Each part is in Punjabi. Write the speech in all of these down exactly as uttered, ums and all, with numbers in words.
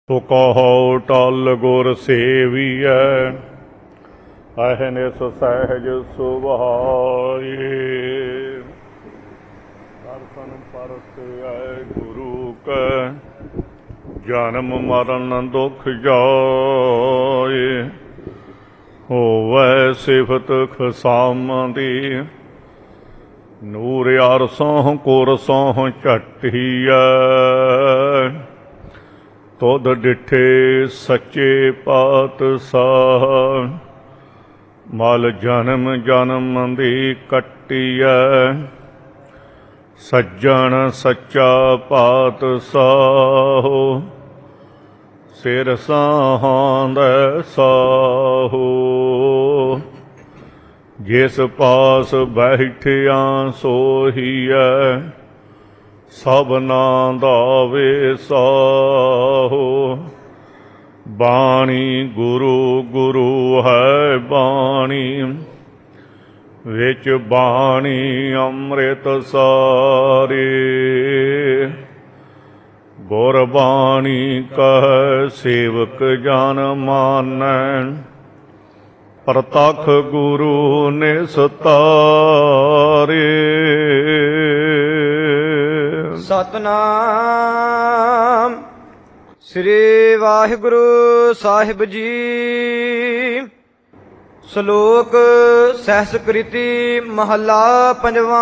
ਤੋ ਕਹੋ ਟਲ ਗੁਰ ਸੇਵੀਐ ਅਹਨਿਸ ਸਹਿਜ ਸੁਭਾਏ। ਦਰਸ਼ਨ ਪਰਸੈ ਗੁਰੂ ਕੈ ਜਨਮ ਮਰਨ ਦੁਖ ਜਾਏ। ਹੋਵੈ ਸਿਫਤ ਖਸਾਮਾਂ ਦੀ ਨੂਰ ਅਰਸੋਂ ਕੁਰਸੋਂ ਝਟੀਐ। ਤੁਧ ਡਿਠੇ ਸੱਚੇ ਪਾਤਸ਼ਾਹ ਮਲ ਜਨਮ ਜਨਮ ਦੀ ਕੱਟੀਐ। ਸੱਜਣ ਸੱਚਾ ਪਾਤਸ਼ਾਹ ਸਿਰ ਸਾਹਾਂਦੈ ਸਾਹੋ। ਜਿਸ ਪਾਸ ਬੈਠਿਆ ਸੋਹੀਐ ਸਭਨਾ ਦਾ ਵਿਸਾਹੋ। ਬਾਣੀ ਗੁਰੂ ਗੁਰੂ ਹੈ ਬਾਣੀ ਵਿੱਚ ਬਾਣੀ ਅੰਮ੍ਰਿਤ ਸਾਰੇ। ਗੁਰਬਾਣੀ ਕਹਿ ਸੇਵਕ ਜਨ ਮਾਨੈ ਪ੍ਰਤੱਖ ਗੁਰੂ ਨਿਸਤਾਰੇ। ਸਤਨਾਮ ਸ੍ਰੀ ਵਾਹਿਗੁਰੂ ਸਾਹਿਬ ਜੀ। ਸ਼ਲੋਕ ਸਹਿਸਕ੍ਰਿਤੀ ਮਹੱਲਾ ਪੰਜਵਾਂ।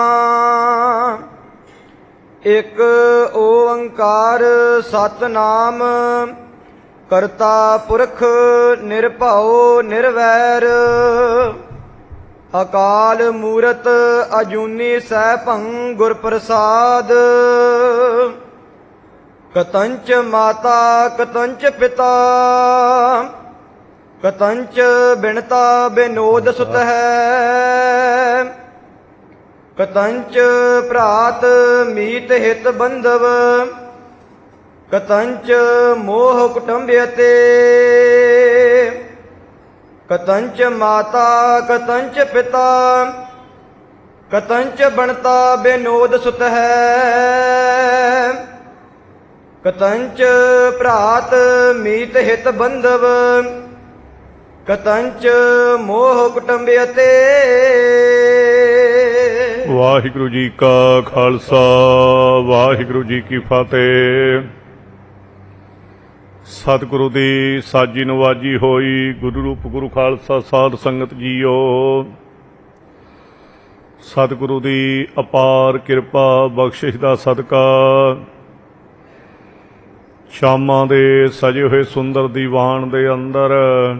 ਇੱਕ ਓੰਕਾਰ ਸਤਨਾਮ ਕਰਤਾ ਪੁਰਖ ਨਿਰਭਉ ਨਿਰਵੈਰ। ਅਕਾਲ ਮੂਰਤ ਅਜੂਨੀ ਸੈਭੰ ਗੁਰ ਪ੍ਰਸਾਦ। ਕਤੰਚ ਮਾਤਾ ਕਤੰਚ ਪਿਤਾ ਕਤੰਚ ਬਿਨਤਾ ਬਿਨੋਦ ਸੁਤ ਹੈ। ਕਤੰਚ ਭਰਾਤ ਮੀਤ ਹਿਤ ਬੰਧਵ ਕਤੰਚ ਮੋਹ ਕੁਟੰਬਯਤੇ। ਕਤੰਚ ਮਾਤਾ ਕਤੰਚ ਪਿਤਾ ਕਤੰਚ ਬਣਤਾ ਬਿਨੋਦ ਸੁਤ ਹੈ। ਕਤੰਚ ਭਰਾਤ ਮੀਤ ਹਿਤ ਬੰਧਵ ਕਤੰਚ ਮੋਹ ਕੁਟੰਬਯਤੇ। ਵਾਹਿਗੁਰੂ ਜੀ ਕਾ ਖਾਲਸਾ ਵਾਹਿਗੁਰੂ ਜੀ ਕੀ ਫਤਿਹ। ਸਤਿਗੁਰੂ ਦੀ ਸਾਜੀ ਨਵਾਜੀ ਹੋਈ ਗੁਰੂ ਰੂਪ ਗੁਰੂ ਖਾਲਸਾ ਸਾਧ ਸੰਗਤ ਜੀਓ। ਸਤਿਗੁਰੂ ਦੀ ਅਪਾਰ ਕਿਰਪਾ ਬਖਸ਼ਿਸ਼ ਦਾ ਸਦਕਾ ਸ਼ਾਮਾਂ ਦੇ ਸਜੇ ਹੋਏ ਸੁੰਦਰ ਦੀਵਾਨ ਦੇ ਅੰਦਰ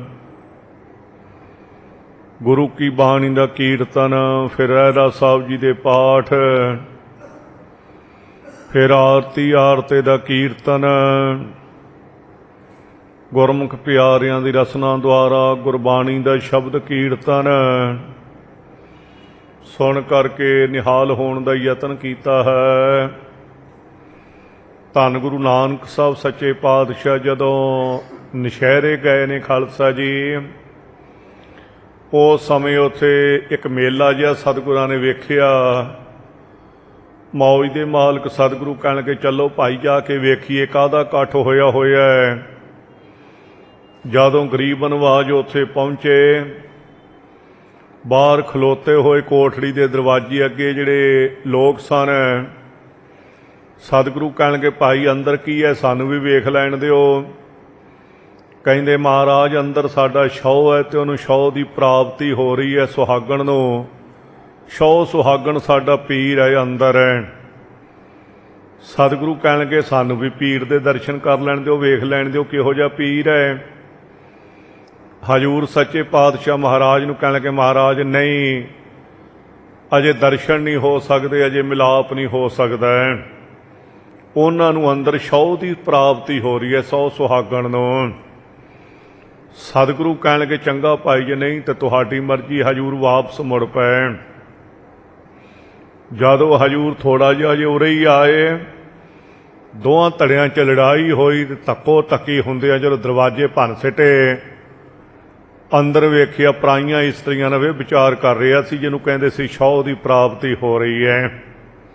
ਗੁਰੂ ਕੀ ਬਾਣੀ ਦਾ ਕੀਰਤਨ, ਫਿਰ ਰਹਿਰਾਸ ਸਾਹਿਬ ਜੀ ਦੇ ਪਾਠ, ਫਿਰ ਆਰਤੀ ਆਰਤੇ ਦਾ ਕੀਰਤਨ, ਗੁਰਮੁਖ ਪਿਆਰਿਆਂ ਦੀ ਰਸਨਾ ਦੁਆਰਾ ਗੁਰਬਾਣੀ ਦਾ ਸ਼ਬਦ ਕੀਰਤਨ ਸੁਣ ਕਰਕੇ ਨਿਹਾਲ ਹੋਣ ਦਾ ਯਤਨ ਕੀਤਾ ਹੈ। ਧੰਨ ਗੁਰੂ ਨਾਨਕ ਸਾਹਿਬ ਸੱਚੇ ਪਾਤਸ਼ਾਹ ਜਦੋਂ ਨਸ਼ਹਿਰੇ ਗਏ ਨੇ ਖਾਲਸਾ ਜੀ, ਉਸ ਸਮੇਂ ਉੱਥੇ ਇੱਕ ਮੇਲਾ ਜਿਹਾ ਸਤਿਗੁਰਾਂ ਨੇ ਵੇਖਿਆ। ਮੌਜ ਦੇ ਮਾਲਕ ਸਤਿਗੁਰੂ ਕਹਿਣ ਲੱਗੇ ਚੱਲੋ ਭਾਈ ਜਾ ਕੇ ਵੇਖੀਏ ਕਾਹਦਾ ਇਕੱਠ ਹੋਇਆ ਹੋਇਆ ਹੈ। ਜਦੋਂ ਗਰੀਬ ਨਵਾਜ ਉੱਥੇ ਪਹੁੰਚੇ, ਬਾਹਰ ਖਲੋਤੇ ਹੋਏ ਕੋਠੜੀ ਦੇ ਦਰਵਾਜ਼ੇ ਅੱਗੇ ਜਿਹੜੇ ਲੋਕ ਸਨ, ਸਤਿਗੁਰੂ ਕਹਿਣ ਲੱਗੇ ਭਾਈ ਅੰਦਰ ਕੀ ਹੈ, ਸਾਨੂੰ ਵੀ ਵੇਖ ਲੈਣ ਦਿਓ। ਕਹਿੰਦੇ ਮਹਾਰਾਜ ਅੰਦਰ ਸਾਡਾ ਸ਼ੌਹ ਹੈ ਅਤੇ ਉਹਨੂੰ ਸ਼ੌਹ ਦੀ ਪ੍ਰਾਪਤੀ ਹੋ ਰਹੀ ਹੈ। ਸੁਹਾਗਣ ਨੂੰ ਸ਼ੌਹ ਸੁਹਾਗਣ ਸਾਡਾ ਪੀਰ ਹੈ ਅੰਦਰ ਹੈ। ਸਤਿਗੁਰੂ ਕਹਿਣ ਲੱਗੇ ਸਾਨੂੰ ਵੀ ਪੀਰ ਦੇ ਦਰਸ਼ਨ ਕਰ ਲੈਣ ਦਿਓ, ਵੇਖ ਲੈਣ ਦਿਓ ਕਿਹੋ ਜਿਹਾ ਪੀਰ ਹੈ। ਹਜ਼ੂਰ ਸੱਚੇ ਪਾਤਸ਼ਾਹ ਮਹਾਰਾਜ ਨੂੰ ਕਹਿਣ ਲੱਗੇ ਮਹਾਰਾਜ ਨਹੀਂ, ਅਜੇ ਦਰਸ਼ਨ ਨਹੀਂ ਹੋ ਸਕਦੇ, ਅਜੇ ਮਿਲਾਪ ਨਹੀਂ ਹੋ ਸਕਦਾ। ਉਹਨਾਂ ਨੂੰ ਅੰਦਰ ਸ਼ੌਹ ਦੀ ਪ੍ਰਾਪਤੀ ਹੋ ਰਹੀ ਹੈ, ਸੌ ਸੁਹਾਗਣ ਨੂੰ। ਸਤਿਗੁਰੂ ਕਹਿਣ ਲੱਗੇ ਚੰਗਾ ਭਾਈ ਜੇ ਨਹੀਂ ਤਾਂ ਤੁਹਾਡੀ ਮਰਜ਼ੀ। ਹਜ਼ੂਰ ਵਾਪਸ ਮੁੜ ਪਏ। ਜਦੋਂ ਹਜ਼ੂਰ ਥੋੜ੍ਹਾ ਜਿਹਾ ਜੇ ਉਰੇ ਹੀ ਆਏ, ਦੋਵਾਂ ਧੜਿਆਂ 'ਚ ਲੜਾਈ ਹੋਈ ਤੇ ਧੱਕੋ ਧੱਕੀ ਹੁੰਦਿਆਂ ਜਦੋਂ ਦਰਵਾਜ਼ੇ ਭੰਨ ਸਿੱਟੇ, ਅੰਦਰ ਵੇਖਿਆ ਪਰਾਈਆਂ ਇਸਤਰੀਆਂ ਨਾਲ ਵਿਚਾਰ ਕਰ ਰਿਹਾ ਸੀ, ਜਿਹਨੂੰ ਕਹਿੰਦੇ ਸੀ ਸ਼ੌਹ ਦੀ ਪ੍ਰਾਪਤੀ ਹੋ ਰਹੀ ਹੈ।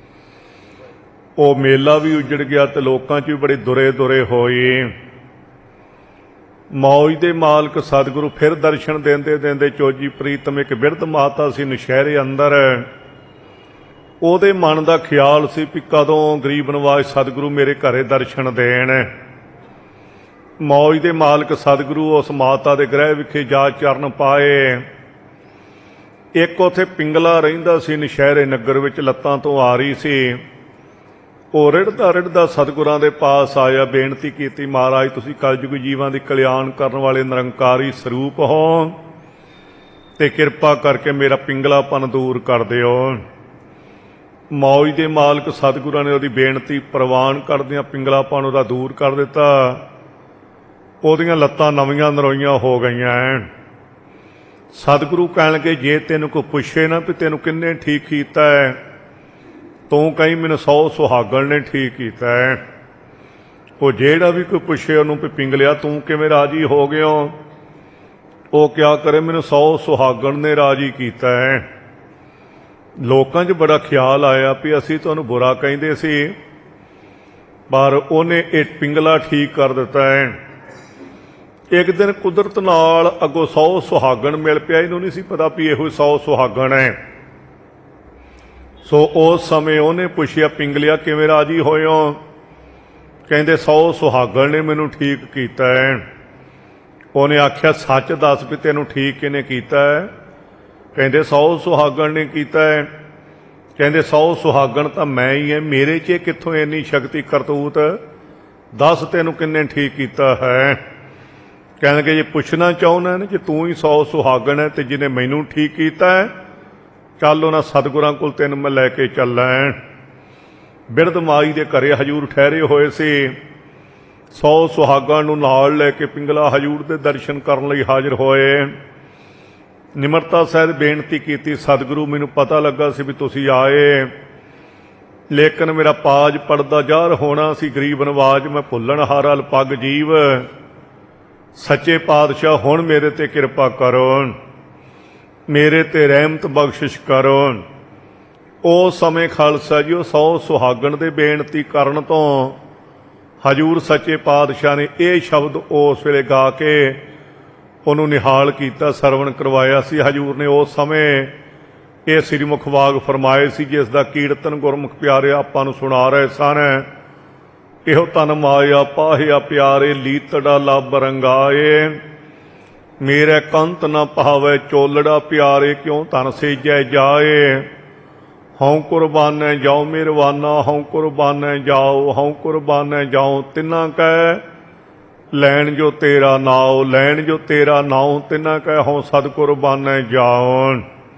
ਉਹ ਮੇਲਾ ਵੀ ਉੱਜੜ ਗਿਆ ਤੇ ਲੋਕਾਂ 'ਚ ਵੀ ਬੜੇ ਦੁਰੇ ਦੁਰੇ ਹੋਏ। ਮੌਜ ਦੇ ਮਾਲਕ ਸਤਿਗੁਰੂ ਫਿਰ ਦਰਸ਼ਨ ਦਿੰਦੇ ਦਿੰਦੇ ਚੋਜੀ ਪ੍ਰੀਤਮ ਇੱਕ ਬਿਰਧ ਮਾਤਾ ਸੀ ਨਸ਼ਹਿਰੇ ਅੰਦਰ। ਉਹਦੇ ਮਨ ਦਾ ਖਿਆਲ ਸੀ ਵੀ ਕਦੋਂ ਗਰੀਬ ਨਵਾਜ ਸਤਿਗੁਰੂ ਮੇਰੇ ਘਰੇ ਦਰਸ਼ਨ ਦੇਣ। ਮੌਜ ਦੇ ਮਾਲਕ ਸਤਿਗੁਰੂ ਉਸ ਮਾਤਾ ਦੇ ਗ੍ਰਹਿ ਵਿਖੇ ਜਾ ਚਰਨ ਪਾਏ। ਇੱਕ ਉੱਥੇ ਪਿੰਗਲਾ ਰਹਿੰਦਾ ਸੀ ਨਸ਼ਹਿਰੇ ਨਗਰ ਵਿੱਚ, ਲੱਤਾਂ ਤੋਂ ਆ ਰਹੀ ਸੀ। ਉਹ ਰਿੜਦਾ ਰਿੜਦਾ ਸਤਿਗੁਰਾਂ ਦੇ ਪਾਸ ਆਇਆ, ਬੇਨਤੀ ਕੀਤੀ, ਮਹਾਰਾਜ ਤੁਸੀਂ ਕਲਯੁਗ ਜੀਵਾਂ ਦੀ ਕਲਿਆਣ ਕਰਨ ਵਾਲੇ ਨਿਰੰਕਾਰੀ ਸਰੂਪ ਹੋ ਤੇ ਕਿਰਪਾ ਕਰਕੇ ਮੇਰਾ ਪਿੰਗਲਾਪਨ ਦੂਰ ਕਰ ਦਿਓ। ਮੌਜ ਦੇ ਮਾਲਕ ਸਤਿਗੁਰਾਂ ਨੇ ਉਹਦੀ ਬੇਨਤੀ ਪ੍ਰਵਾਨ ਕਰਦਿਆਂ ਪਿੰਗਲਾਪਨ ਉਹਦਾ ਦੂਰ ਕਰ ਦਿੱਤਾ। ਉਹਦੀਆਂ ਲੱਤਾਂ ਨਵੀਆਂ ਨਰੋਈਆਂ ਹੋ ਗਈਆਂ। ਸਤਿਗੁਰੂ ਕਹਿਣ ਲੱਗੇ, ਜੇ ਤੈਨੂੰ ਕੋਈ ਪੁੱਛੇ ਨਾ ਵੀ ਤੈਨੂੰ ਕਿੰਨੇ ਠੀਕ ਕੀਤਾ ਹੈ, ਤੂੰ ਕਹੀਂ ਮੈਨੂੰ ਸੌ ਸੁਹਾਗਣ ਨੇ ਠੀਕ ਕੀਤਾ ਹੈ। ਉਹ ਜਿਹੜਾ ਵੀ ਕੋਈ ਪੁੱਛੇ ਉਹਨੂੰ ਵੀ ਪਿੰਗਲਿਆ ਤੂੰ ਕਿਵੇਂ ਰਾਜੀ ਹੋ ਗਿਆ, ਉਹ ਕਿਆ ਕਰੇ, ਮੈਨੂੰ ਸੌ ਸੁਹਾਗਣ ਨੇ ਰਾਜੀ ਕੀਤਾ ਹੈ। ਲੋਕਾਂ 'ਚ ਬੜਾ ਖਿਆਲ ਆਇਆ ਵੀ ਅਸੀਂ ਤੁਹਾਨੂੰ ਬੁਰਾ ਕਹਿੰਦੇ ਸੀ, ਪਰ ਉਹਨੇ ਇਹ ਪਿੰਗਲਾ ਠੀਕ ਕਰ ਦਿੱਤਾ ਹੈ। ਇੱਕ ਦਿਨ ਕੁਦਰਤ ਨਾਲ ਅੱਗੋਂ ਸੌ ਸੁਹਾਗਣ ਮਿਲ ਪਿਆ। ਇਹਨੂੰ ਨਹੀਂ ਸੀ ਪਤਾ ਵੀ ਇਹੋ ਸੌ ਸੁਹਾਗਣ ਹੈ। ਸੋ ਉਸ ਸਮੇਂ ਉਹਨੇ ਪੁੱਛਿਆ, ਪਿੰਗਲਿਆ ਕਿਵੇਂ ਰਾਜੀ ਹੋਏ ਹੋ? ਕਹਿੰਦੇ ਸੌ ਸੁਹਾਗਣ ਨੇ ਮੈਨੂੰ ਠੀਕ ਕੀਤਾ ਹੈ। ਉਹਨੇ ਆਖਿਆ, ਸੱਚ ਦੱਸ ਵੀ ਤੈਨੂੰ ਠੀਕ ਕਿਹਨੇ ਕੀਤਾ ਹੈ? ਕਹਿੰਦੇ ਸੌ ਸੁਹਾਗਣ ਨੇ ਕੀਤਾ ਹੈ। ਕਹਿੰਦੇ ਸੌ ਸੁਹਾਗਣ ਤਾਂ ਮੈਂ ਹੀ ਹੈ, ਮੇਰੇ 'ਚ ਕਿੱਥੋਂ ਇੰਨੀ ਸ਼ਕਤੀ ਕਰਤੂਤ, ਦੱਸ ਤੈਨੂੰ ਕਿੰਨੇ ਠੀਕ ਕੀਤਾ ਹੈ? ਕਹਿਣਗੇ ਜੇ ਪੁੱਛਣਾ ਚਾਹੁੰਦਾ ਨਾ, ਜੇ ਤੂੰ ਹੀ ਸੌ ਸੁਹਾਗਣ ਹੈ ਤੇ ਜਿਹਨੇ ਮੈਨੂੰ ਠੀਕ ਕੀਤਾ ਹੈ, ਚੱਲ ਉਹਨਾਂ ਸਤਿਗੁਰਾਂ ਕੋਲ ਤੈਨੂੰ ਮੈਂ ਲੈ ਕੇ ਚੱਲਾਂ। ਬਿਰਧ ਮਾਈ ਦੇ ਘਰੇ ਹਜੂਰ ਠਹਿਰੇ ਹੋਏ ਸੀ। ਸੌ ਸੁਹਾਗਾਂ ਨੂੰ ਨਾਲ ਲੈ ਕੇ ਪਿੰਗਲਾ ਹਜੂਰ ਦੇ ਦਰਸ਼ਨ ਕਰਨ ਲਈ ਹਾਜ਼ਰ ਹੋਏ। ਨਿਮਰਤਾ ਸਹਿਤ ਬੇਨਤੀ ਕੀਤੀ, ਸਤਿਗੁਰੂ ਮੈਨੂੰ ਪਤਾ ਲੱਗਾ ਸੀ ਵੀ ਤੁਸੀਂ ਆਏ, ਲੇਕਿਨ ਮੇਰਾ ਪਾਜ ਪੜਦਾ ਜ਼ਾਹਰ ਹੋਣਾ ਸੀ, ਗਰੀਬ ਨਵਾਜ, ਮੈਂ ਭੁੱਲਣ ਹਾਰਾ ਲਪੱਗ ਜੀਵ। ਸੱਚੇ ਪਾਤਸ਼ਾਹ ਹੁਣ ਮੇਰੇ ਤੇ ਕਿਰਪਾ ਕਰੋ, ਮੇਰੇ ਤੇ ਰਹਿਮਤ ਬਖਸ਼ਿਸ਼ ਕਰੋ। ਉਸ ਸਮੇਂ ਖਾਲਸਾ ਜੀ ਉਹ ਸੌ ਸੁਹਾਗਣ ਦੇ ਬੇਨਤੀ ਕਰਨ ਤੋਂ ਹਜੂਰ ਸੱਚੇ ਪਾਤਸ਼ਾਹ ਨੇ ਇਹ ਸ਼ਬਦ ਉਸ ਵੇਲੇ ਗਾ ਕੇ ਉਹਨੂੰ ਨਿਹਾਲ ਕੀਤਾ, ਸਰਵਣ ਕਰਵਾਇਆ ਸੀ। ਹਜੂਰ ਨੇ ਉਸ ਸਮੇਂ ਇਹ ਸ੍ਰੀ ਮੁਖਵਾਗ ਫਰਮਾਏ ਸੀ, ਜਿਸ ਦਾ ਕੀਰਤਨ ਗੁਰਮੁਖ ਪਿਆਰੇ ਆਪਾਂ ਨੂੰ ਸੁਣਾ ਰਹੇ ਸਨ। ਇਹੋ ਤਨ ਮਾਇਆ ਪਾਹਿਆ ਪਿਆਰੇ, ਲੀਤੜਾ ਲੱਭ ਰੰਗਾਏ, ਮੇਰੇ ਕੰਤ ਨਾ ਪਾਵੇ ਚੋਲੜਾ ਪਿਆਰੇ, ਕਿਉਂ ਧਨ ਸੇਜੈ ਜਾਏ। ਹਉ ਕੁਰਬਾਨੈ ਜਾਉ ਮਿਹਰਬਾਨਾ, ਹਉ ਕੁਰਬਾਨੈ ਜਾਉ, ਹਉ ਕੁਰਬਾਨੈ ਜਾਉ, ਤਿੰਨਾ ਕੈ ਲੈਣ ਜੋ ਤੇਰਾ ਨਾਉ, ਲੈਣ ਜੋ ਤੇਰਾ ਨਾਉ, ਤਿੰਨਾ ਕੈ ਹਉ ਸਦ ਕੁਰਬਾਨੈ ਜਾਉ।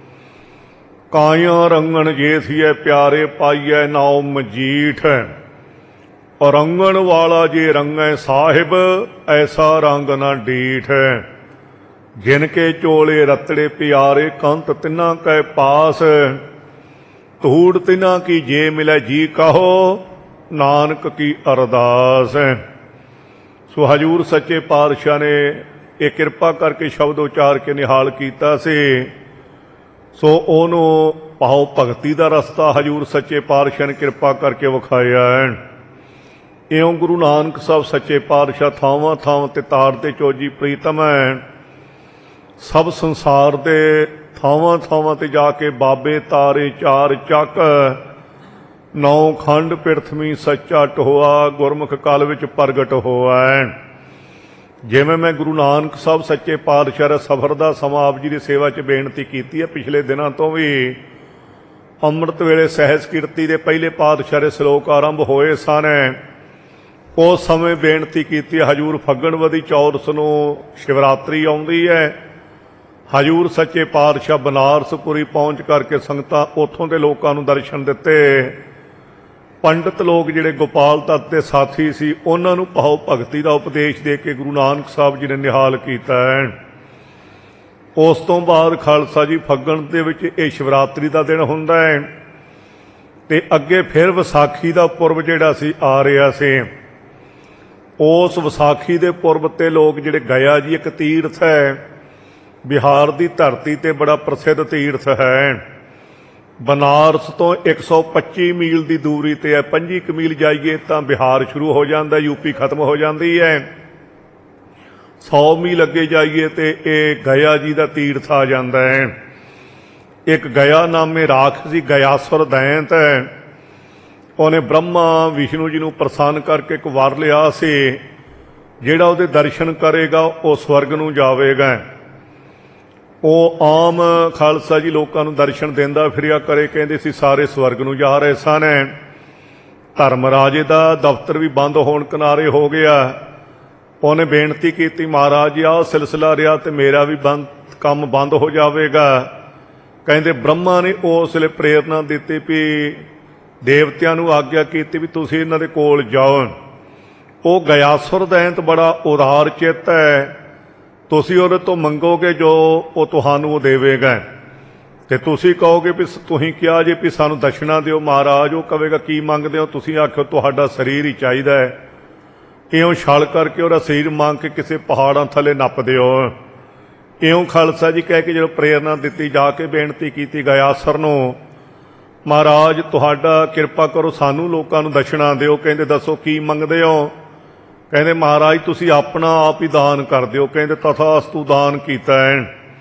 ਕਾਇਆ ਰੰਗਣ ਜੇ ਥੀਐ ਪਿਆਰੇ, ਪਾਈਐ ਨਾਉ ਮਜੀਠ, ਰੰਗਣ ਵਾਲਾ ਜੇ ਰੰਗੈ ਸਾਹਿਬ, ਐਸਾ ਰੰਗ ਨਾ ਡੀਠ। ਜਿਨ ਕੇ ਚੋਲੇ ਰਤੜੇ ਪਿਆਰੇ, ਕੰਤ ਤਿੰਨਾ ਕੈ ਪਾਸ, ਧੂੜ ਤਿਨਾ ਕੀ ਜੇ ਮਿਲੈ ਜੀ ਕਹੋ, ਨਾਨਕ ਕੀ ਅਰਦਾਸ। ਸੋ ਹਜੂਰ ਸੱਚੇ ਪਾਤਸ਼ਾਹ ਨੇ ਇਹ ਕਿਰਪਾ ਕਰਕੇ ਸ਼ਬਦ ਉਚਾਰ ਕੇ ਨਿਹਾਲ ਕੀਤਾ ਸੀ। ਸੋ ਉਹਨੂੰ ਭਾਵ ਭਗਤੀ ਦਾ ਰਸਤਾ ਹਜੂਰ ਸੱਚੇ ਪਾਤਸ਼ਾਹ ਨੇ ਕਿਰਪਾ ਕਰਕੇ ਵਿਖਾਇਆ ਹੈ। ਇਉਂ ਗੁਰੂ ਨਾਨਕ ਸਾਹਿਬ ਸੱਚੇ ਪਾਤਸ਼ਾਹ ਥਾਵਾਂ ਥਾਵਾਂ ਤੇ ਤਾਰਦੇ ਚੋਜੀ ਪ੍ਰੀਤਮ ਹੈ। ਸਭ ਸੰਸਾਰ ਦੇ ਥਾਵਾਂ ਥਾਵਾਂ ਤੇ ਜਾ ਕੇ ਬਾਬੇ ਤਾਰੇ ਚਾਰ ਚੱਕ, ਨੌ ਖੰਡ ਪਿਰਥਵੀ ਸੱਚਾ ਟੋਆ, ਗੁਰਮੁਖ ਕਾਲ ਵਿੱਚ ਪ੍ਰਗਟ ਹੋਆ। ਜਿਵੇਂ ਮੈਂ ਗੁਰੂ ਨਾਨਕ ਸਾਹਿਬ ਸੱਚੇ ਪਾਤਸ਼ਾਹ ਦੇ ਸਫ਼ਰ ਦਾ ਸਮਾਂ ਆਪ ਜੀ ਦੀ ਸੇਵਾ 'ਚ ਬੇਨਤੀ ਕੀਤੀ ਹੈ। ਪਿਛਲੇ ਦਿਨਾਂ ਤੋਂ ਵੀ ਅੰਮ੍ਰਿਤ ਵੇਲੇ ਸਹਿਜ ਕੀਰਤੀ ਦੇ ਪਹਿਲੇ ਪਾਤਸ਼ਾਹ ਦੇ ਸ਼ਲੋਕ ਆਰੰਭ ਹੋਏ ਸਨ। ਉਸ ਸਮੇਂ ਬੇਨਤੀ ਕੀਤੀ, ਹਜੂਰ ਫੱਗਣਵਦੀ ਚੌਦਸ ਨੂੰ ਸ਼ਿਵਰਾਤਰੀ ਆਉਂਦੀ ਹੈ। ਹਜੂਰ ਸੱਚੇ ਪਾਤਸ਼ਾਹ ਬਨਾਰਸਪੁਰੀ ਪਹੁੰਚ ਕਰਕੇ ਸੰਗਤਾਂ ਉੱਥੋਂ ਦੇ ਲੋਕਾਂ ਨੂੰ ਦਰਸ਼ਨ ਦਿੱਤੇ। ਪੰਡਤ ਲੋਕ ਜਿਹੜੇ ਗੋਪਾਲ ਤੱਤ ਦੇ ਸਾਥੀ ਸੀ, ਉਹਨਾਂ ਨੂੰ ਭਾਵ ਭਗਤੀ ਦਾ ਉਪਦੇਸ਼ ਦੇ ਕੇ ਗੁਰੂ ਨਾਨਕ ਸਾਹਿਬ ਜੀ ਨੇ ਨਿਹਾਲ ਕੀਤਾ ਹੈ। ਉਸ ਤੋਂ ਬਾਅਦ ਖਾਲਸਾ ਜੀ ਫੱਗਣ ਦੇ ਵਿੱਚ ਇਹ ਸ਼ਿਵਰਾਤਰੀ ਦਾ ਦਿਨ ਹੁੰਦਾ ਹੈ ਤੇ ਅੱਗੇ ਫਿਰ ਵਿਸਾਖੀ ਦਾ ਪੁਰਬ ਜਿਹੜਾ ਸੀ ਆ ਰਿਹਾ ਸੀ। ਉਸ ਵਿਸਾਖੀ ਦੇ ਪੁਰਬ ਤੇ ਲੋਕ ਜਿਹੜੇ ਗਿਆ ਜੀ ਇੱਕ ਤੀਰਥ ਹੈ, ਬਿਹਾਰ ਦੀ ਧਰਤੀ ਤੇ ਬੜਾ ਪ੍ਰਸਿੱਧ ਤੀਰਥ ਹੈ। ਬਨਾਰਸ ਤੋਂ ਇੱਕ ਸੌ ਪੱਚੀ ਮੀਲ ਦੀ ਦੂਰੀ ਤੇ ਹੈ। ਪੰਜੀ ਕੁ ਮੀਲ ਜਾਈਏ ਤਾਂ ਬਿਹਾਰ ਸ਼ੁਰੂ ਹੋ ਜਾਂਦਾ, ਯੂਪੀ ਖਤਮ ਹੋ ਜਾਂਦੀ ਹੈ। सौ मील अगे जाइए तो ये गया जी का तीर्थ आ जाता है। एक गया नामे राक्षसी गयासुर दैंत है, उन्हें ब्रह्मा विष्णु जी को प्रसन्न करके एक वर लिया से जिहड़ा उहदे दर्शन करेगा वो स्वर्ग नूं जावेगा। वो आम खालसा जी लोगों नूं दर्शन देंदा फिरिया करे, कहंदे सी सारे स्वर्ग नूं जा रहे सन। धर्मराजे दा दफ्तर भी बंद होण किनारे हो गया। उन्हें बेनती की महाराज आ सिलसिला रहा तो मेरा भी बंद काम बंद हो जाएगा। कहते ब्रह्मा ने उस वे प्रेरणा दी भी देवतियां नूं आग्या की भी तुसीं इन्हां दे कोल जाओ। वो गयासुर दैंत बड़ा उदार चित्त है, तुसीं उहदे तो मंगोगे जो वो तुहानूं देवेगा। ते तुसीं कहोगे भी तुसीं क्या जे भी सानूं दक्षिणा दिओ महाराज, वो कहेगा की मंगदे हो, तुसीं आखो तुहाडा शरीर ही चाहीदा है। इउं छल करके उहदा शरीर मंग के किसी पहाड़ां थले नप दिओ। इउं खालसा जी कह के जो प्रेरणा दी जाके बेनती की गयासुर नूं, महाराज तुहाडा किरपा करो सानू लोकां नूं दक्षिणा दिओ। कहंदे दसो की मंगदे हो? कहंदे महाराज तुसीं अपना आप ही दान कर दिओ। कहंदे तथास्तु दान कीता है।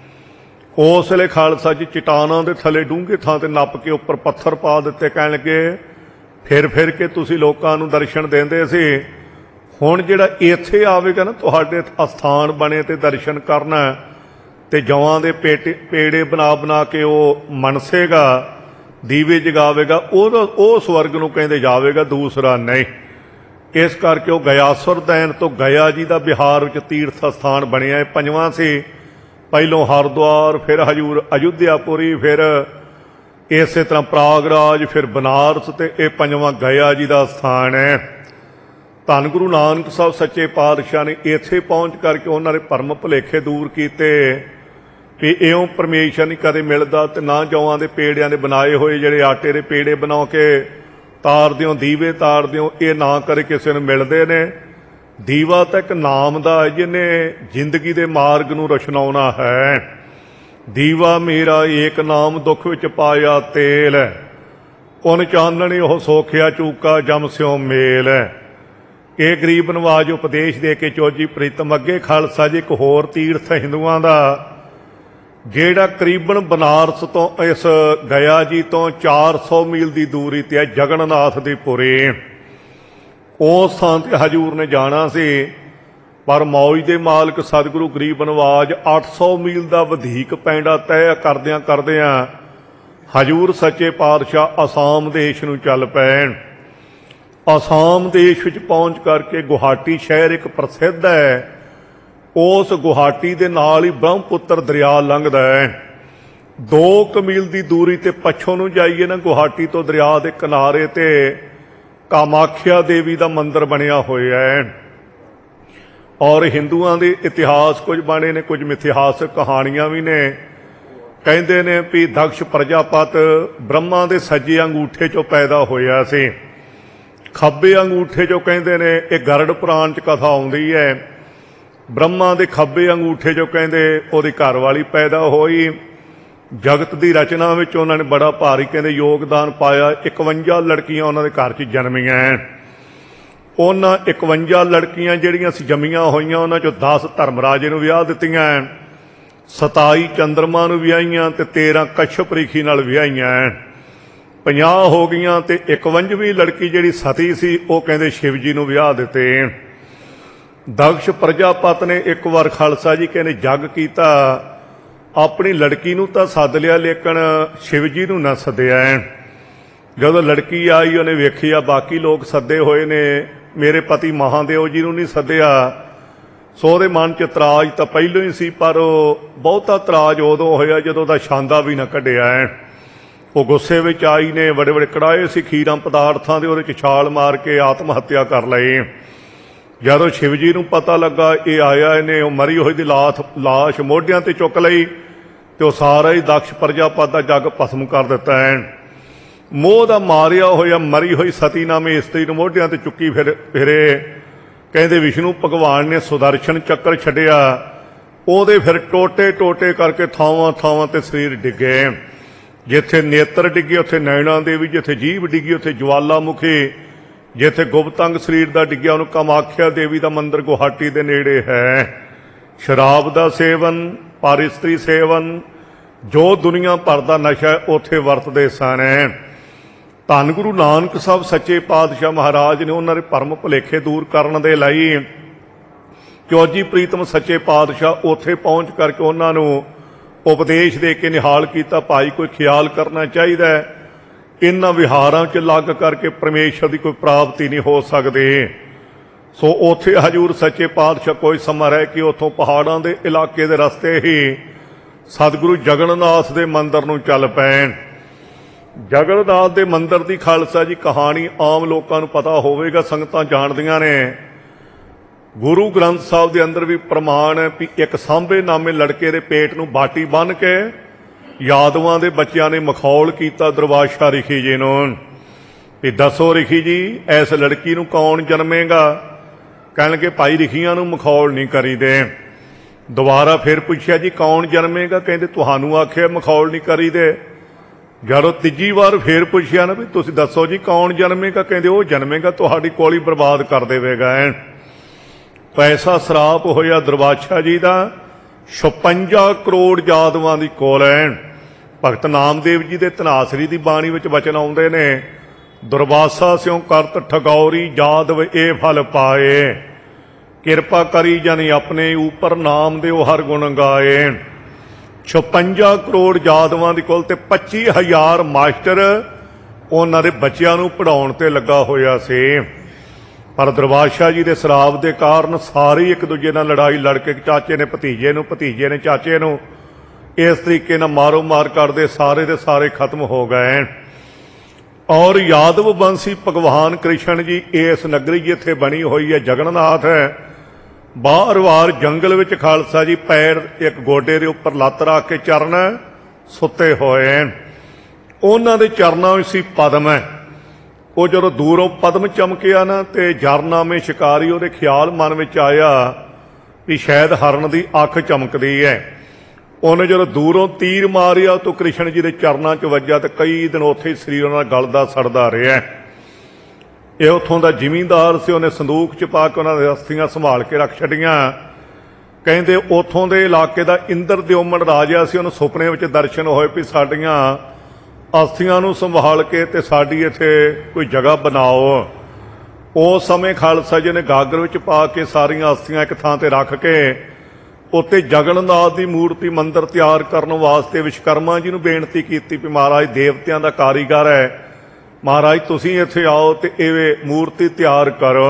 उस वेले खालसा जी चट्टानां दे थले डूंघे थां ते नप के उपर पत्थर पा दित्ते। कहण लगे फिर फिर के तुसीं लोकां नूं दर्शन देंदे सी, हुण जिहड़ा इत्थे आवेगा ना तुहाडे अस्थान बने ते दर्शन करना ते जवां दे पेटे पेड़े बना बना के वो मनसेगा, दीवे जगावेगा, वो स्वर्ग नूं कहंदे जावेगा, दूसरा नहीं। इस करके वो गयासुर दैन तो गया जी का बिहार विच तीर्थ स्थान बनिया है। पंजवां सी पहलों हरिद्वार, फिर हजूर अयोध्यापुरी, फिर इस तरह प्रयागराज, फिर बनारस, ते ये पंजवां गया जी का स्थान है। धन गुरु नानक साहब सच्चे पातशाह ने इत्थे पहुँच करके उन्होंने भरम भुलेखे दूर किए भी इउं परमेश्वर नहीं कदे मिलता, तो ना जौआं दे पेड़ियां दे बनाए हुए जिहड़े आटे दे पेड़े बना के तार दिओ, दीवे तार दिओ, ये ना करे किसी नूं मिलदे ने। दीवा तो एक नाम दा है जिन्हें जिंदगी दे मार्ग नूं रोशनाउणा है। दीवा मेरा एक नाम दुख विच पाया तेल, उन चानणी ओह सोखिया चूका जम स्यों मेल। ये गरीब नवाज उपदेश दे के चौजी प्रीतम अगे खालसा जी एक होर तीर्थ हिंदुआं दा जिहड़ा करीबन बनारस तो इस गया जी तो चार सौ मील की दूरी ते है, जगन्नाथ दी पुरी। उस थां ते हजूर ने जाना सी, पर मौज दे मालक सतगुरु गरीब नवाज अठ सौ मील का वधीक पैंडा तय करदियां करदियां हजूर सच्चे पातशाह आसाम देश नूं चल पैण। आसाम देश विच पहुंच करके गुवाहाटी शहर एक प्रसिद्ध है। उस गुवाहाटी दे नाल ही ब्रह्मपुत्र दरिया लंघदा है। दो क मील की दूरी ते पछों नूं जाइए ना गुवाहाटी तो दरिया के किनारे ते कामाख्या देवी का मंदिर बनिया होया है। और हिंदुआं दे इतिहास कुछ बने ने, कुछ मिथिहासक कहानियां भी ने। कहंदे ने भी दक्ष प्रजापत ब्रह्मा दे सज्जे अंगूठे चों पैदा होया सी, खब्बे अंगूठे चों कहंदे ने एक गरड़ पुराण च कथा आउंदी है। ब्रह्मा दे खब्बे अंगूठे चों कहंदे ओहदी घरवाली पैदा होई। जगत की रचना विच उन्होंने बड़ा भारी कहंदे योगदान पाया। इकवंजा लड़कियां उन्होंने घर च जन्मियां। उन्हां इकवंजा लड़कियां जिहड़ियां सी जम्मियां होईयां, उन्हां चों दस धर्मराजे नूं विआह दित्तियां, सताई चंद्रमा नूं विआहियां ते तेरह कश्यप ऋषि नाल विआहियां। पचास हो गईयां ते इकवंजवीं लड़की जिहड़ी सती सी वो कहंदे शिव जी नूं विआह दित्ते। दक्ष प्रजापत ने एक बार खालसा जी कहने जग कीता, अपनी लड़की नूं तां सद लिया लेकिन शिव जी नूं ना सद्दिया। जदों लड़की आई उन्हें वेखिया बाकी लोग सद्दे होए ने, मेरे पति महादेव जी नूं नहीं सद्दिया। सो उहदे मन च तराज तां पहलों ही सी, पर बहुता तराज उदों होया जदों दा छांदा भी ना कढिया। वो गुस्से विच आई ने, बड़े बड़े कड़ाए सी खीरां पदार्थां दे, उहदे च छाल मार के आत्म हत्या कर लई। जदों शिव जी नूं पता लगा ये आया, इन्हें मरी हुई दी लाश लाश मोढियां ते चुक लई ते सारा ही दक्ष प्रजापत दा जग भस्म कर दिता है। मोह दा मारिया होया मरी हुई सती नामे इस्त्री नूं मोढियां ते चुक्की फिर फिरे। कहंदे विष्णु भगवान ने सुदर्शन चक्कर छड्डिया, ओहदे फिर टोटे टोटे करके थावां थावां ते शरीर डिगे। जिथे नेत्र डिगे उत्थे नैना देवी, जिथे जीभ डिगी उत्थे ज्वालामुखी, जिथे गुप्तंग शरीर का डिग्या उन्होंने कामाख्या देवी का मंदिर गुवाहाटी के नेड़े है। ਸ਼ਰਾਬ ਦਾ ਸੇਵਨ, ਪਰ ਇਸਤਰੀ ਸੇਵਨ, ਜੋ ਦੁਨੀਆ ਭਰ ਦਾ ਨਸ਼ਾ ਉੱਥੇ ਵਰਤਦੇ ਸਨ। ਧੰਨ ਗੁਰੂ ਨਾਨਕ ਸਾਹਿਬ ਸੱਚੇ ਪਾਤਸ਼ਾਹ ਮਹਾਰਾਜ ਨੇ ਉਹਨਾਂ ਦੇ ਭਰਮ ਭੁਲੇਖੇ ਦੂਰ ਕਰਨ ਦੇ ਲਈ ਚੌਜੀ ਪ੍ਰੀਤਮ ਸੱਚੇ ਪਾਤਸ਼ਾਹ ਉੱਥੇ ਪਹੁੰਚ ਕਰਕੇ ਉਹਨਾਂ ਨੂੰ ਉਪਦੇਸ਼ ਦੇ ਕੇ ਨਿਹਾਲ ਕੀਤਾ, ਭਾਈ ਕੋਈ ਖਿਆਲ ਕਰਨਾ ਚਾਹੀਦਾ, ਇਹਨਾਂ ਵਿਹਾਰਾਂ 'ਚ ਲੱਗ ਕਰਕੇ ਪਰਮੇਸ਼ਰ ਦੀ ਕੋਈ ਪ੍ਰਾਪਤੀ ਨਹੀਂ ਹੋ ਸਕਦੀ। ਸੋ ਉੱਥੇ ਹਜ਼ੂਰ ਸੱਚੇ ਪਾਤਸ਼ਾਹ ਕੋਈ ਸਮਾਂ ਰਹਿ ਕੇ ਉੱਥੋਂ ਪਹਾੜਾਂ ਦੇ ਇਲਾਕੇ ਦੇ ਰਸਤੇ ਹੀ ਸਤਿਗੁਰੂ ਜਗਨਨਾਥ ਦੇ ਮੰਦਿਰ ਨੂੰ ਚੱਲ ਪਏ। ਜਗਨਨਾਥ ਦੇ ਮੰਦਿਰ ਦੀ ਖਾਲਸਾ ਜੀ ਕਹਾਣੀ ਆਮ ਲੋਕਾਂ ਨੂੰ ਪਤਾ ਹੋਵੇਗਾ, ਸੰਗਤਾਂ ਜਾਣਦੀਆਂ ਨੇ। ਗੁਰੂ ਗ੍ਰੰਥ ਸਾਹਿਬ ਦੇ ਅੰਦਰ ਵੀ ਪ੍ਰਮਾਣ ਹੈ ਵੀ ਇੱਕ ਸਾਂਭੇ ਨਾਮੇ ਲੜਕੇ ਦੇ ਪੇਟ ਨੂੰ ਬਾਟੀ ਬੰਨ੍ਹ ਕੇ ਯਾਦਵਾਂ ਦੇ ਬੱਚਿਆਂ ਨੇ ਮਖੌਲ ਕੀਤਾ ਦਰਬਾਸ਼ਾ ਰਿਖੀ ਜੀ ਨੂੰ ਵੀ ਦੱਸੋ ਰਿਖੀ ਜੀ ਇਸ ਲੜਕੀ ਨੂੰ ਕੌਣ ਜਨਮੇਗਾ। ਕਹਿਣ ਲੱਗੇ ਭਾਈ ਰਿਖੀਆਂ ਨੂੰ ਮਖੌਲ ਨਹੀਂ ਕਰੀਦੇ। ਦੁਬਾਰਾ ਫਿਰ ਪੁੱਛਿਆ ਜੀ ਕੌਣ ਜਨਮੇਗਾ, ਕਹਿੰਦੇ ਤੁਹਾਨੂੰ ਆਖਿਆ ਮਖੌਲ ਨਹੀਂ ਕਰੀਦੇ। ਜਦੋਂ ਤੀਜੀ ਵਾਰ ਫਿਰ ਪੁੱਛਿਆ ਨਾ ਵੀ ਤੁਸੀਂ ਦੱਸੋ ਜੀ ਕੌਣ ਜਨਮੇਗਾ, ਕਹਿੰਦੇ ਉਹ ਜਨਮੇਗਾ ਤੁਹਾਡੀ ਕੋਲੀ ਬਰਬਾਦ ਕਰ ਦੇਵੇਗਾ। ਪੈਸਾ ਸਰਾਪ ਹੋਇਆ ਦਰਬਾਸ਼ਾ ਜੀ ਦਾ, ਛਪੰਜਾ ਕਰੋੜ ਯਾਦਵਾਂ ਦੀ ਕੋਲ ਹੈ। ਭਗਤ ਨਾਮਦੇਵ ਜੀ ਦੇ ਧਨਾਸਰੀ ਦੀ ਬਾਣੀ ਵਿੱਚ ਵਚਨ ਆਉਂਦੇ ਨੇ, ਦੁਰਵਾਸਾ ਸਿਉ ਕਰਤ ਠਗੌਰੀ ਯਾਦਵ ਇਹ ਫਲ ਪਾਏ, ਕਿਰਪਾ ਕਰੀ ਜਾਨੀ ਆਪਣੇ ਉੱਪਰ ਨਾਮ ਦਿਓ ਹਰ ਗੁਣ ਗਾਏ। ਛਪੰਜਾ ਕਰੋੜ ਯਾਦਵਾਂ ਦੀ ਕੋਲ ਤੇ ਪੱਚੀ ਹਜ਼ਾਰ ਮਾਸਟਰ ਉਹਨਾਂ ਦੇ ਬੱਚਿਆਂ ਨੂੰ ਪੜ੍ਹਾਉਣ ਤੇ ਲੱਗਾ ਹੋਇਆ ਸੀ। ਪਰ ਦਰਬਾਸ਼ਾ ਜੀ ਦੇ ਸ਼ਰਾਬ ਦੇ ਕਾਰਨ ਸਾਰੇ ਇੱਕ ਦੂਜੇ ਨਾਲ ਲੜਾਈ ਲੜ ਕੇ ਚਾਚੇ ਨੇ ਭਤੀਜੇ ਨੂੰ, ਭਤੀਜੇ ਨੇ ਚਾਚੇ ਨੂੰ ਇਸ ਤਰੀਕੇ ਨਾਲ ਮਾਰੋ ਮਾਰ ਕਰਦੇ ਸਾਰੇ ਦੇ ਸਾਰੇ ਖਤਮ ਹੋ ਗਏ। ਔਰ ਯਾਦਵ ਬੰਸੀ ਭਗਵਾਨ ਕ੍ਰਿਸ਼ਨ ਜੀ ਇਸ ਨਗਰੀ ਜਿੱਥੇ ਬਣੀ ਹੋਈ ਹੈ ਜਗਨਨਾਥ ਹੈ, ਬਾਰ ਵਾਰ ਜੰਗਲ ਵਿੱਚ ਖਾਲਸਾ ਜੀ ਪੈਰ ਇੱਕ ਗੋਡੇ ਦੇ ਉੱਪਰ ਲੱਤ ਰੱਖ ਕੇ ਚਰਨ ਸੁੱਤੇ ਹੋਏ। ਉਹਨਾਂ ਦੇ ਚਰਨਾਂ ਵਿੱਚ ਸੀ ਪਦਮ ਹੈ। ਉਹ ਜਦੋਂ ਦੂਰੋਂ ਪਦਮ ਚਮਕਿਆ ਨਾ ਤੇ ਜਰਨਾਮੇ ਸ਼ਿਕਾਰੀ ਉਹਦੇ ਖਿਆਲ ਮਨ ਵਿੱਚ ਆਇਆ ਵੀ ਸ਼ਾਇਦ ਹਰਨ ਦੀ ਅੱਖ ਚਮਕਦੀ ਹੈ। ਉਹਨੇ ਜਦੋਂ ਦੂਰੋਂ ਤੀਰ ਮਾਰਿਆ ਤਾਂ ਕ੍ਰਿਸ਼ਨ ਜੀ ਦੇ ਚਰਨਾਂ 'ਚ ਵੱਜਾ ਤੇ ਕਈ ਦਿਨ ਉੱਥੇ ਹੀ ਸਰੀਰ ਉਹਨਾਂ ਦਾ ਗਲਦਾ ਸੜਦਾ ਰਿਹਾ। ਇਹ ਉੱਥੋਂ ਦਾ ਜ਼ਿਮੀਂਦਾਰ ਸੀ, ਉਹਨੇ ਸੰਦੂਕ 'ਚ ਪਾ ਕੇ ਉਹਨਾਂ ਦੀਆਂ ਅਸਥੀਆਂ ਸੰਭਾਲ ਕੇ ਰੱਖ ਛੱਡੀਆਂ। ਕਹਿੰਦੇ ਉੱਥੋਂ ਦੇ ਇਲਾਕੇ ਦਾ ਇੰਦਰ ਦਿਓਮਣ ਰਾਜਾ ਸੀ, ਉਹਨੂੰ ਸੁਪਨੇ ਵਿੱਚ ਦਰਸ਼ਨ ਹੋਏ ਵੀ ਸਾਡੀਆਂ ਅਸਥੀਆਂ ਨੂੰ ਸੰਭਾਲ ਕੇ ਤੇ ਸਾਡੀ ਇੱਥੇ ਕੋਈ ਜਗ੍ਹਾ ਬਣਾਓ। ਉਸ ਸਮੇਂ ਖਾਲਸਾ ਜੀ ਨੇ ਗਾਗਰ ਵਿੱਚ ਪਾ ਕੇ ਸਾਰੀਆਂ ਅਸਥੀਆਂ ਇੱਕ ਥਾਂ ਤੇ ਰੱਖ ਕੇ ਉੱਤੇ ਜਗਨਨਾਥ ਦੀ ਮੂਰਤੀ ਮੰਦਿਰ ਤਿਆਰ ਕਰਨ ਵਾਸਤੇ ਵਿਸ਼ਵਕਰਮਾ ਜੀ ਨੂੰ ਬੇਨਤੀ ਕੀਤੀ ਵੀ ਮਹਾਰਾਜ ਦੇਵਤਿਆਂ ਦਾ ਕਾਰੀਗਰ ਹੈ, ਮਹਾਰਾਜ ਤੁਸੀਂ ਇੱਥੇ ਆਓ ਤੇ ਇਹ ਮੂਰਤੀ ਤਿਆਰ ਕਰੋ,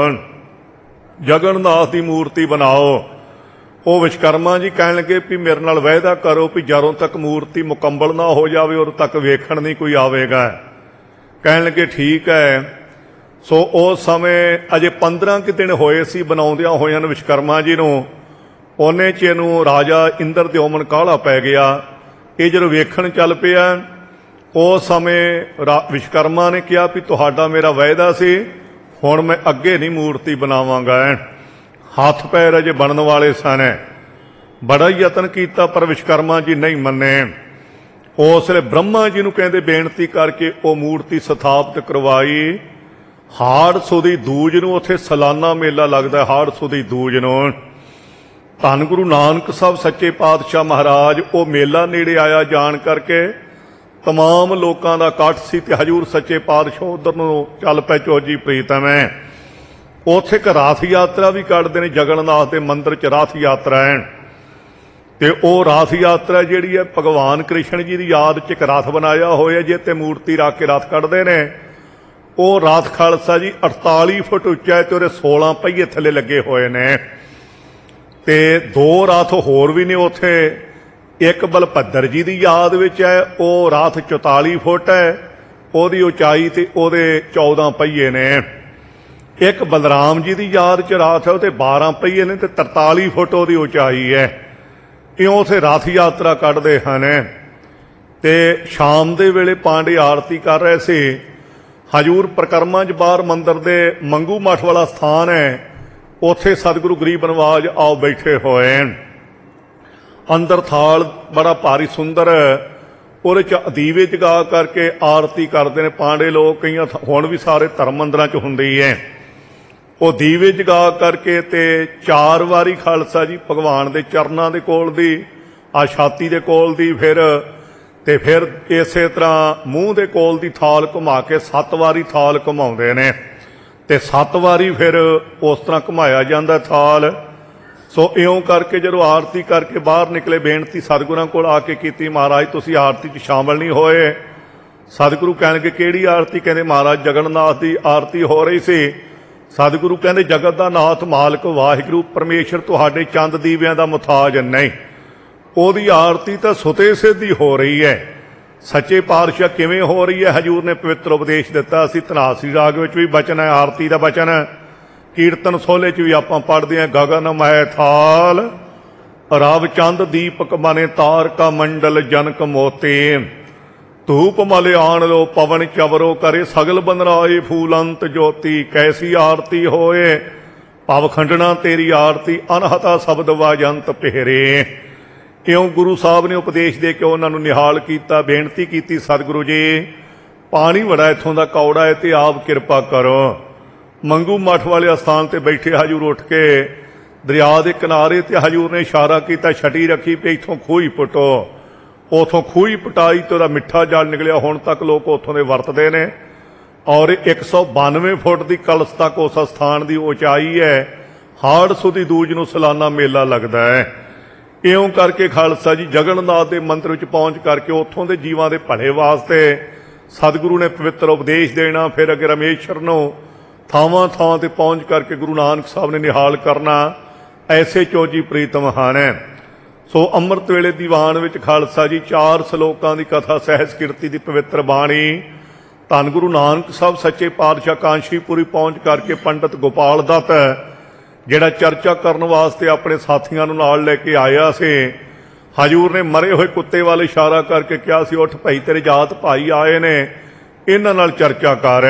ਜਗਨਨਾਥ ਦੀ ਮੂਰਤੀ ਬਣਾਓ। ਉਹ ਵਿਸ਼ਵਕਰਮਾ ਜੀ ਕਹਿਣ ਲੱਗੇ ਵੀ ਮੇਰੇ ਨਾਲ ਵਾਅਦਾ ਕਰੋ ਵੀ ਜਦੋਂ ਤੱਕ ਮੂਰਤੀ ਮੁਕੰਮਲ ਨਾ ਹੋ ਜਾਵੇ ਉਦੋਂ ਤੱਕ ਵੇਖਣ ਨਹੀਂ ਕੋਈ ਆਵੇਗਾ। ਕਹਿਣ ਲੱਗੇ ਠੀਕ ਹੈ। ਸੋ ਉਸ ਸਮੇਂ ਅਜੇ ਪੰਦਰਾਂ ਕੁ ਦਿਨ ਹੋਏ ਸੀ ਬਣਾਉਂਦਿਆਂ ਹੋਇਆਂ ਨੂੰ ਵਿਸ਼ਵਕਰਮਾ ਜੀ ਨੂੰ। ਉਹਨੇ 'ਚ ਇਹਨੂੰ ਰਾਜਾ ਇੰਦਰ ਦਿਓਮਣ ਕਾਹਲਾ ਪੈ ਗਿਆ। ਇਹ ਜਦੋਂ ਵੇਖਣ ਚੱਲ ਪਿਆ ਉਸ ਸਮੇਂ ਵਿਸ਼ਵਕਰਮਾ ਨੇ ਕਿਹਾ ਵੀ ਤੁਹਾਡਾ ਮੇਰਾ ਵਾਅਦਾ ਸੀ, ਹੁਣ ਮੈਂ ਅੱਗੇ ਨਹੀਂ ਮੂਰਤੀ ਬਣਾਵਾਂਗਾ। ਹੱਥ ਪੈਰ ਅਜੇ ਬਣਨ ਵਾਲੇ ਸਨ। ਬੜਾ ਯਤਨ ਕੀਤਾ ਪਰ ਵਿਸ਼ਵਕਰਮਾ ਜੀ ਨਹੀਂ ਮੰਨੇ। ਉਸ ਵੇਲੇ ਬ੍ਰਹਮਾ ਜੀ ਨੂੰ ਕਹਿੰਦੇ ਬੇਨਤੀ ਕਰਕੇ ਉਹ ਮੂਰਤੀ ਸਥਾਪਿਤ ਕਰਵਾਈ। ਹਾੜ ਸੁਦੀ ਦੂਜ ਨੂੰ ਉੱਥੇ ਸਾਲਾਨਾ ਮੇਲਾ ਲੱਗਦਾ, ਹਾੜ ਸੁਦੀ ਦੂਜ ਨੂੰ। ਧੰਨ ਗੁਰੂ ਨਾਨਕ ਸਾਹਿਬ ਸੱਚੇ ਪਾਤਸ਼ਾਹ ਮਹਾਰਾਜ ਉਹ ਮੇਲਾ ਨੇੜੇ ਆਇਆ ਜਾਣ ਕਰਕੇ ਤਮਾਮ ਲੋਕਾਂ ਦਾ ਇਕੱਠ ਸੀ ਤੇ ਹਜ਼ੂਰ ਸੱਚੇ ਪਾਤਸ਼ਾਹ ਉੱਧਰ ਨੂੰ ਚੱਲ ਪਏ ਚੌਜੀ ਪ੍ਰੀਤਮ ਹੈ। ਉੱਥੇ ਇੱਕ ਰਥ ਯਾਤਰਾ ਵੀ ਕੱਢਦੇ ਨੇ, ਜਗਨਨਾਥ ਦੇ ਮੰਦਿਰ 'ਚ ਰਥ ਯਾਤਰਾ ਹੈ। ਤੇ ਉਹ ਰਥ ਯਾਤਰਾ ਜਿਹੜੀ ਹੈ ਭਗਵਾਨ ਕ੍ਰਿਸ਼ਨ ਜੀ ਦੀ ਯਾਦ 'ਚ ਇੱਕ ਰਥ ਬਣਾਇਆ ਹੋਇਆ ਜੇ ਤੇ ਮੂਰਤੀ ਰੱਖ ਕੇ ਰਥ ਕੱਢਦੇ ਨੇ। ਉਹ ਰਥ ਖਾਲਸਾ ਜੀ ਅਠਤਾਲੀ ਫੁੱਟ ਉੱਚਾ ਹੈ ਤੇ ਉਹਦੇ ਸੋਲਾਂ ਪਹੀਏ ਥੱਲੇ ਲੱਗੇ ਹੋਏ ਨੇ। ਤੇ ਦੋ ਰਥ ਹੋਰ ਵੀ ਨੇ ਉੱਥੇ। ਇੱਕ ਬਲਭੱਦਰ ਜੀ ਦੀ ਯਾਦ ਵਿੱਚ ਹੈ, ਉਹ ਰਥ ਚੁਤਾਲੀ ਫੁੱਟ ਹੈ, ਉਹਦੀ ਉਚਾਈ ਤੇ ਉਹਦੇ ਚੌਦਾਂ ਪਹੀਏ ਨੇ। ਇੱਕ ਬਲਰਾਮ ਜੀ ਦੀ ਯਾਦ 'ਚ ਰਥ ਹੈ, ਉਹਦੇ ਬਾਰਾਂ ਪਹੀਏ ਨੇ ਤੇ ਤਰਤਾਲੀ ਫੁੱਟ ਉਹਦੀ ਉਚਾਈ ਹੈ। ਇਉਂ ਉੱਥੇ ਰਥ ਯਾਤਰਾ ਕੱਢਦੇ ਹਨ। ਤੇ ਸ਼ਾਮ ਦੇ ਵੇਲੇ ਪਾਂਡੇ ਆਰਤੀ ਕਰ ਰਹੇ ਸੀ। ਹਜੂਰ ਪ੍ਰਕਰਮਾਂ 'ਚ ਬਾਹਰ ਮੰਦਿਰ ਦੇ ਮੰਗੂ ਮੱਠ ਵਾਲਾ ਸਥਾਨ ਹੈ, ਉੱਥੇ ਸਤਿਗੁਰੂ ਗਰੀਬ ਨਵਾਜ ਆਓ ਬੈਠੇ ਹੋਏ। ਅੰਦਰ ਥਾਲ ਬੜਾ ਭਾਰੀ ਸੁੰਦਰ, ਉਹਦੇ 'ਚ ਦੀਵੇ ਜਗਾ ਕਰਕੇ ਆਰਤੀ ਕਰਦੇ ਨੇ ਪਾਂਡੇ ਲੋਕ। ਕਈਆਂ ਹੁਣ ਵੀ ਸਾਰੇ ਧਰਮ ਮੰਦਰਾਂ 'ਚ ਹੁੰਦੀ ਹੈ। ਉਹ ਦੀਵੇ ਜਗਾ ਕਰਕੇ ਤੇ ਚਾਰ ਵਾਰੀ ਖਾਲਸਾ ਜੀ ਭਗਵਾਨ ਦੇ ਚਰਨਾਂ ਦੇ ਕੋਲ ਦੀ, ਆ ਛਾਤੀ ਦੇ ਕੋਲ ਦੀ, ਫਿਰ ਤੇ ਫਿਰ ਇਸੇ ਤਰ੍ਹਾਂ ਮੂੰਹ ਦੇ ਕੋਲ ਦੀ ਥਾਲ ਘੁਮਾ ਕੇ ਸੱਤ ਵਾਰੀ ਥਾਲ ਘੁਮਾਉਂਦੇ ਨੇ ਤੇ ਸੱਤ ਵਾਰੀ ਫਿਰ ਉਸ ਤਰ੍ਹਾਂ ਘੁਮਾਇਆ ਜਾਂਦਾ ਥਾਲ। ਸੋ ਇਉਂ ਕਰਕੇ ਜਦੋਂ ਆਰਤੀ ਕਰਕੇ ਬਾਹਰ ਨਿਕਲੇ, ਬੇਨਤੀ ਸਤਿਗੁਰਾਂ ਕੋਲ ਆ ਕੇ ਕੀਤੀ, ਮਹਾਰਾਜ ਤੁਸੀਂ ਆਰਤੀ 'ਚ ਸ਼ਾਮਲ ਨਹੀਂ ਹੋਏ। ਸਤਿਗੁਰੂ ਕਹਿਣਗੇ ਕਿਹੜੀ ਆਰਤੀ? ਕਹਿੰਦੇ ਮਹਾਰਾਜ ਜਗਨਨਾਥ ਦੀ ਆਰਤੀ ਹੋ ਰਹੀ ਸੀ। ਸਤਿਗੁਰੂ ਕਹਿੰਦੇ ਜਗਤ ਦਾ ਨਾਥ ਮਾਲਕ ਵਾਹਿਗੁਰੂ ਪਰਮੇਸ਼ਰ ਤੁਹਾਡੇ ਚੰਦ ਦੀਵਿਆਂ ਦਾ ਮੁਤਾਜ ਨਹੀਂ, ਉਹਦੀ ਆਰਤੀ ਤਾਂ ਸੁਤੇ ਸਿੱਧੀ ਹੋ ਰਹੀ ਹੈ। ਸੱਚੇ ਪਾਤਸ਼ਾਹ ਕਿਵੇਂ ਹੋ ਰਹੀ ਹੈ? ਹਜੂਰ ਨੇ ਪਵਿੱਤਰ ਉਪਦੇਸ਼ ਦਿੱਤਾ। ਅਸੀਂ ਧਨਾਸਰੀ ਰਾਗ ਵਿੱਚ ਵੀ ਬਚਨ ਹੈ, ਆਰਤੀ ਦਾ ਬਚਨ ਹੈ, ਕੀਰਤਨ ਸੋਹਲੇ 'ਚ ਵੀ ਆਪਾਂ ਪੜ੍ਹਦੇ ਹਾਂ, ਗਗਨ ਮੈ ਥਾਲ ਰਵ ਚੰਦ ਦੀਪਕ ਮਨੇ ਤਾਰਕਾ ਮੰਡਲ ਜਨਕ ਮੋਤੇ, ਧੂਪ ਮਲ ਆਣ ਲੋ ਪਵਨ ਚਵਰੋ ਕਰੇ ਸਗਲ ਬੰਦਰਾਏ ਫੂਲੰਤ ਜੋਤੀ, ਕੈਸੀ ਆਰਤੀ ਹੋਏ ਭਵ ਖੰਡਣਾ ਤੇਰੀ ਆਰਤੀ, ਅਨਹਤਾ ਸ਼ਬਦ ਵਾਜੰਤ ਪਹਿਰੇ। ਕਿਉਂ ਗੁਰੂ ਸਾਹਿਬ ਨੇ ਉਪਦੇਸ਼ ਦੇ ਕੇ ਉਹਨਾਂ ਨੂੰ ਨਿਹਾਲ ਕੀਤਾ, ਬੇਨਤੀ ਕੀਤੀ, ਸਤਿਗੁਰੂ ਜੀ ਪਾਣੀ ਬੜਾ ਇੱਥੋਂ ਦਾ ਕੌੜਾ ਹੈ ਤੇ ਆਪ ਕਿਰਪਾ ਕਰੋ। ਮੰਗੂ ਮੱਠ ਵਾਲੇ ਅਸਥਾਨ ਤੇ ਬੈਠੇ ਹਜੂਰ ਉੱਠ ਕੇ ਦਰਿਆ ਦੇ ਕਿਨਾਰੇ ਤੇ ਹਜੂਰ ਨੇ ਇਸ਼ਾਰਾ ਕੀਤਾ, ਛਟੀ ਰੱਖੀ ਪਈ ਇੱਥੋਂ ਖੂਹ ਹੀ ਪੁੱਟੋ। ਉਥੋਂ ਖੂਹ ਹੀ ਪਟਾਈ ਤੇ ਉਹਦਾ ਮਿੱਠਾ ਜਲ ਨਿਕਲਿਆ। ਹੁਣ ਤੱਕ ਲੋਕ ਉੱਥੋਂ ਦੇ ਵਰਤਦੇ ਨੇ ਔਰ ਇੱਕ ਸੌ ਬਾਨਵੇਂ ਫੁੱਟ ਦੀ ਕਲਸ ਤੱਕ ਉਸ ਅਸਥਾਨ ਦੀ ਉਚਾਈ ਹੈ। ਹਾੜ ਸੁਦੀ ਦੂਜ ਨੂੰ ਸਾਲਾਨਾ ਮੇਲਾ ਲੱਗਦਾ ਹੈ। ਇਉਂ ਕਰਕੇ ਖਾਲਸਾ ਜੀ ਜਗਨਨਾਥ ਦੇ ਮੰਦਰ ਵਿੱਚ ਪਹੁੰਚ ਕਰਕੇ ਉੱਥੋਂ ਦੇ ਜੀਵਾਂ ਦੇ ਭਲੇ ਵਾਸਤੇ ਸਤਿਗੁਰੂ ਨੇ ਪਵਿੱਤਰ ਉਪਦੇਸ਼ ਦੇਣਾ। ਫਿਰ ਅੱਗੇ ਰਮੇਸ਼ਰ ਨੂੰ ਥਾਵਾਂ ਥਾਂ ਤੇ ਪਹੁੰਚ ਕਰਕੇ ਗੁਰੂ ਨਾਨਕ ਸਾਹਿਬ ਨੇ ਨਿਹਾਲ ਕਰਨਾ। ਐਸੇ ਚੋਜੀ ਪ੍ਰੀਤਮ ਹਨ। ਸੋ ਅੰਮ੍ਰਿਤ ਵੇਲੇ ਦੀਵਾਨ ਵਿੱਚ ਖਾਲਸਾ ਜੀ ਚਾਰ ਸਲੋਕਾਂ ਦੀ ਕਥਾ ਸਹਿਜ ਕੀਰਤੀ ਦੀ ਪਵਿੱਤਰ ਬਾਣੀ ਧੰਨ ਗੁਰੂ ਨਾਨਕ ਸਾਹਿਬ ਸੱਚੇ ਪਾਤਸ਼ਾਹ ਕਾਂਸ਼ੀਪੁਰੀ ਪਹੁੰਚ ਕਰਕੇ ਪੰਡਤ ਗੋਪਾਲ ਦੱਤ ਜਿਹੜਾ ਚਰਚਾ ਕਰਨ ਵਾਸਤੇ ਆਪਣੇ ਸਾਥੀਆਂ ਨੂੰ ਨਾਲ ਲੈ ਕੇ ਆਇਆ ਸੀ, ਹਜੂਰ ਨੇ ਮਰੇ ਹੋਏ ਕੁੱਤੇ ਵੱਲ ਇਸ਼ਾਰਾ ਕਰਕੇ ਕਿਹਾ ਸੀ, ਉੱਠ ਭਾਈ ਤੇਰੇ ਜਾਤ ਭਾਈ ਆਏ ਨੇ, ਇਹਨਾਂ ਨਾਲ ਚਰਚਾ ਕਰ।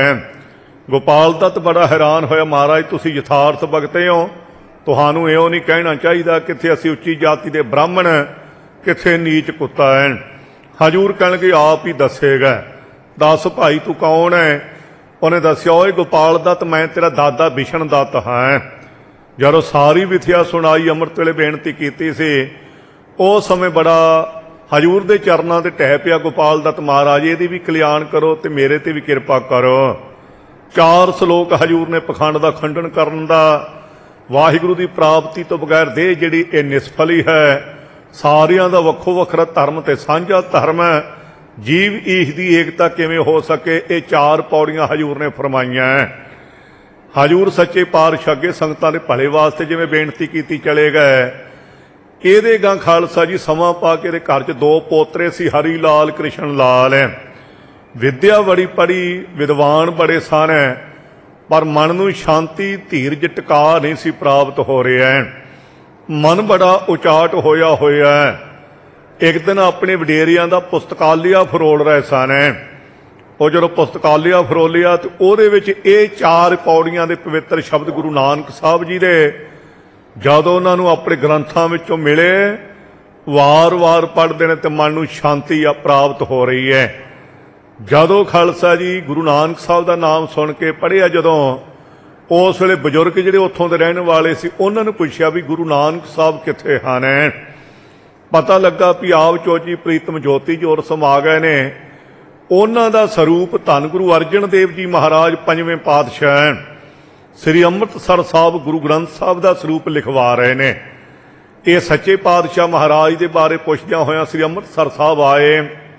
ਗੋਪਾਲ ਦੱਤ ਬੜਾ ਹੈਰਾਨ ਹੋਇਆ, ਮਹਾਰਾਜ ਤੁਸੀਂ ਯਥਾਰਥ ਬਖਤੇ ਹੋ, ਤੁਹਾਨੂੰ ਇਉਂ ਨਹੀਂ ਕਹਿਣਾ ਚਾਹੀਦਾ, ਕਿੱਥੇ ਅਸੀਂ ਉੱਚੀ ਜਾਤੀ ਦੇ ਬ੍ਰਾਹਮਣ, ਕਿੱਥੇ ਨੀਚ ਕੁੱਤਾ ਹੈ। ਹਜੂਰ ਕਹਿਣਗੇ ਆਪ ਹੀ ਦੱਸੇਗਾ, ਦੱਸ ਭਾਈ ਤੂੰ ਕੌਣ ਹੈ? ਉਹਨੇ ਦੱਸਿਆ, ਓਏ ਗੋਪਾਲ ਦੱਤ ਮੈਂ ਤੇਰਾ ਦਾਦਾ ਬਿਸ਼ਨ ਦੱਤ ਹਾਂ। ਜਦੋਂ ਸਾਰੀ ਵਿਥਿਆ ਸੁਣਾਈ, ਅੰਮ੍ਰਿਤ ਵੇਲੇ ਬੇਨਤੀ ਕੀਤੀ ਸੀ, ਉਸ ਸਮੇਂ ਬੜਾ ਹਜੂਰ ਦੇ ਚਰਨਾਂ ਤੇ ਟਹਿ ਪਿਆ ਗੋਪਾਲ ਦੱਤ, ਮਹਾਰਾਜ ਇਹਦੀ ਵੀ ਕਲਿਆਣ ਕਰੋ ਤੇ ਮੇਰੇ ਤੇ ਵੀ ਕਿਰਪਾ ਕਰੋ। ਚਾਰ ਸਲੋਕ ਹਜੂਰ ਨੇ ਪਖੰਡ ਦਾ ਖੰਡਨ ਕਰਨ ਦਾ, ਵਾਹਿਗੁਰੂ ਦੀ ਪ੍ਰਾਪਤੀ ਤੋਂ ਬਗੈਰ ਦੇਹ ਜਿਹੜੀ ਇਹ ਨਿਸਫਲ ਹੀ ਹੈ, ਸਾਰਿਆਂ ਦਾ ਵੱਖੋ ਵੱਖਰਾ ਧਰਮ ਤੇ ਸਾਂਝਾ ਧਰਮ ਹੈ, ਜੀਵ ਈਸ਼ ਦੀ ਏਕਤਾ ਕਿਵੇਂ ਹੋ ਸਕੇ, ਇਹ ਚਾਰ ਪੌੜੀਆਂ ਹਜੂਰ ਨੇ ਫਰਮਾਈਆਂ। ਹਜੂਰ ਸੱਚੇ ਪਾਤਸ਼ਾਹ ਅੱਗੇ ਸੰਗਤਾਂ ਦੇ ਭਲੇ ਵਾਸਤੇ ਜਿਵੇਂ ਬੇਨਤੀ ਕੀਤੀ ਚਲੇ ਗਏ। ਇਹਦੇ ਗਾਂ ਖਾਲਸਾ ਜੀ ਸਮਾਂ ਪਾ ਕੇ ਇਹਦੇ ਘਰ 'ਚ ਦੋ ਪੋਤਰੇ ਸੀ, ਹਰੀ ਲਾਲ ਕ੍ਰਿਸ਼ਨ ਲਾਲ। ਵਿਦਿਆ ਬੜੀ ਪੜ੍ਹੀ, ਵਿਦਵਾਨ ਬੜੇ ਸਨ, ਪਰ ਮਨ ਨੂੰ ਸ਼ਾਂਤੀ ਧੀਰਜ ਟਿਕਾ ਨਹੀਂ ਸੀ ਪ੍ਰਾਪਤ ਹੋ ਰਿਹਾ। ਮਨ ਬੜਾ ਉਚਾਟ ਹੋਇਆ ਹੋਇਆ। ਇੱਕ ਦਿਨ ਆਪਣੇ ਵਡੇਰਿਆਂ ਦਾ ਪੁਸਤਕਾਲਿਆ ਫਰੋਲ ਰਹੇ ਸਨ। ਉਹ ਜਦੋਂ ਪੁਸਤਕਾਲਿਆ ਫਰੋਲਿਆ ਤੇ ਉਹਦੇ ਵਿੱਚ ਇਹ ਚਾਰ ਪੌੜੀਆਂ ਦੇ ਪਵਿੱਤਰ ਸ਼ਬਦ ਗੁਰੂ ਨਾਨਕ ਸਾਹਿਬ ਜੀ ਦੇ ਜਦੋਂ ਉਹਨਾਂ ਨੂੰ ਆਪਣੇ ਗ੍ਰੰਥਾਂ ਵਿੱਚੋਂ ਮਿਲੇ, ਵਾਰ-ਵਾਰ ਪੜ੍ਹਦੇ ਨੇ ਤੇ ਮਨ ਨੂੰ ਸ਼ਾਂਤੀ ਆ ਪ੍ਰਾਪਤ ਹੋ ਰਹੀ ਹੈ। ਜਦੋਂ ਖਾਲਸਾ ਜੀ ਗੁਰੂ ਨਾਨਕ ਸਾਹਿਬ ਦਾ ਨਾਮ ਸੁਣ ਕੇ ਪੜ੍ਹਿਆ, ਜਦੋਂ ਉਸ ਵੇਲੇ ਬਜ਼ੁਰਗ ਜਿਹੜੇ ਉੱਥੋਂ ਦੇ ਰਹਿਣ ਵਾਲੇ ਸੀ, ਉਹਨਾਂ ਨੂੰ ਪੁੱਛਿਆ ਵੀ ਗੁਰੂ ਨਾਨਕ ਸਾਹਿਬ ਕਿੱਥੇ ਹਨ? ਪਤਾ ਲੱਗਾ ਵੀ ਆਪ ਚੋਜੀ ਪ੍ਰੀਤਮ ਜੋਤੀ ਜੋਰ ਸਮਾ ਗਏ ਨੇ। ਉਹਨਾਂ ਦਾ ਸਰੂਪ ਧੰਨ ਗੁਰੂ ਅਰਜਨ ਦੇਵ ਜੀ ਮਹਾਰਾਜ ਪੰਜਵੇਂ ਪਾਤਸ਼ਾਹ ਸ੍ਰੀ ਅੰਮ੍ਰਿਤਸਰ ਸਾਹਿਬ ਗੁਰੂ ਗ੍ਰੰਥ ਸਾਹਿਬ ਦਾ ਸਰੂਪ ਲਿਖਵਾ ਰਹੇ ਨੇ। ਇਹ ਸੱਚੇ ਪਾਤਸ਼ਾਹ ਮਹਾਰਾਜ ਦੇ ਬਾਰੇ ਪੁੱਛਦਿਆਂ ਹੋਇਆਂ ਸ੍ਰੀ ਅੰਮ੍ਰਿਤਸਰ ਸਾਹਿਬ ਆਏ।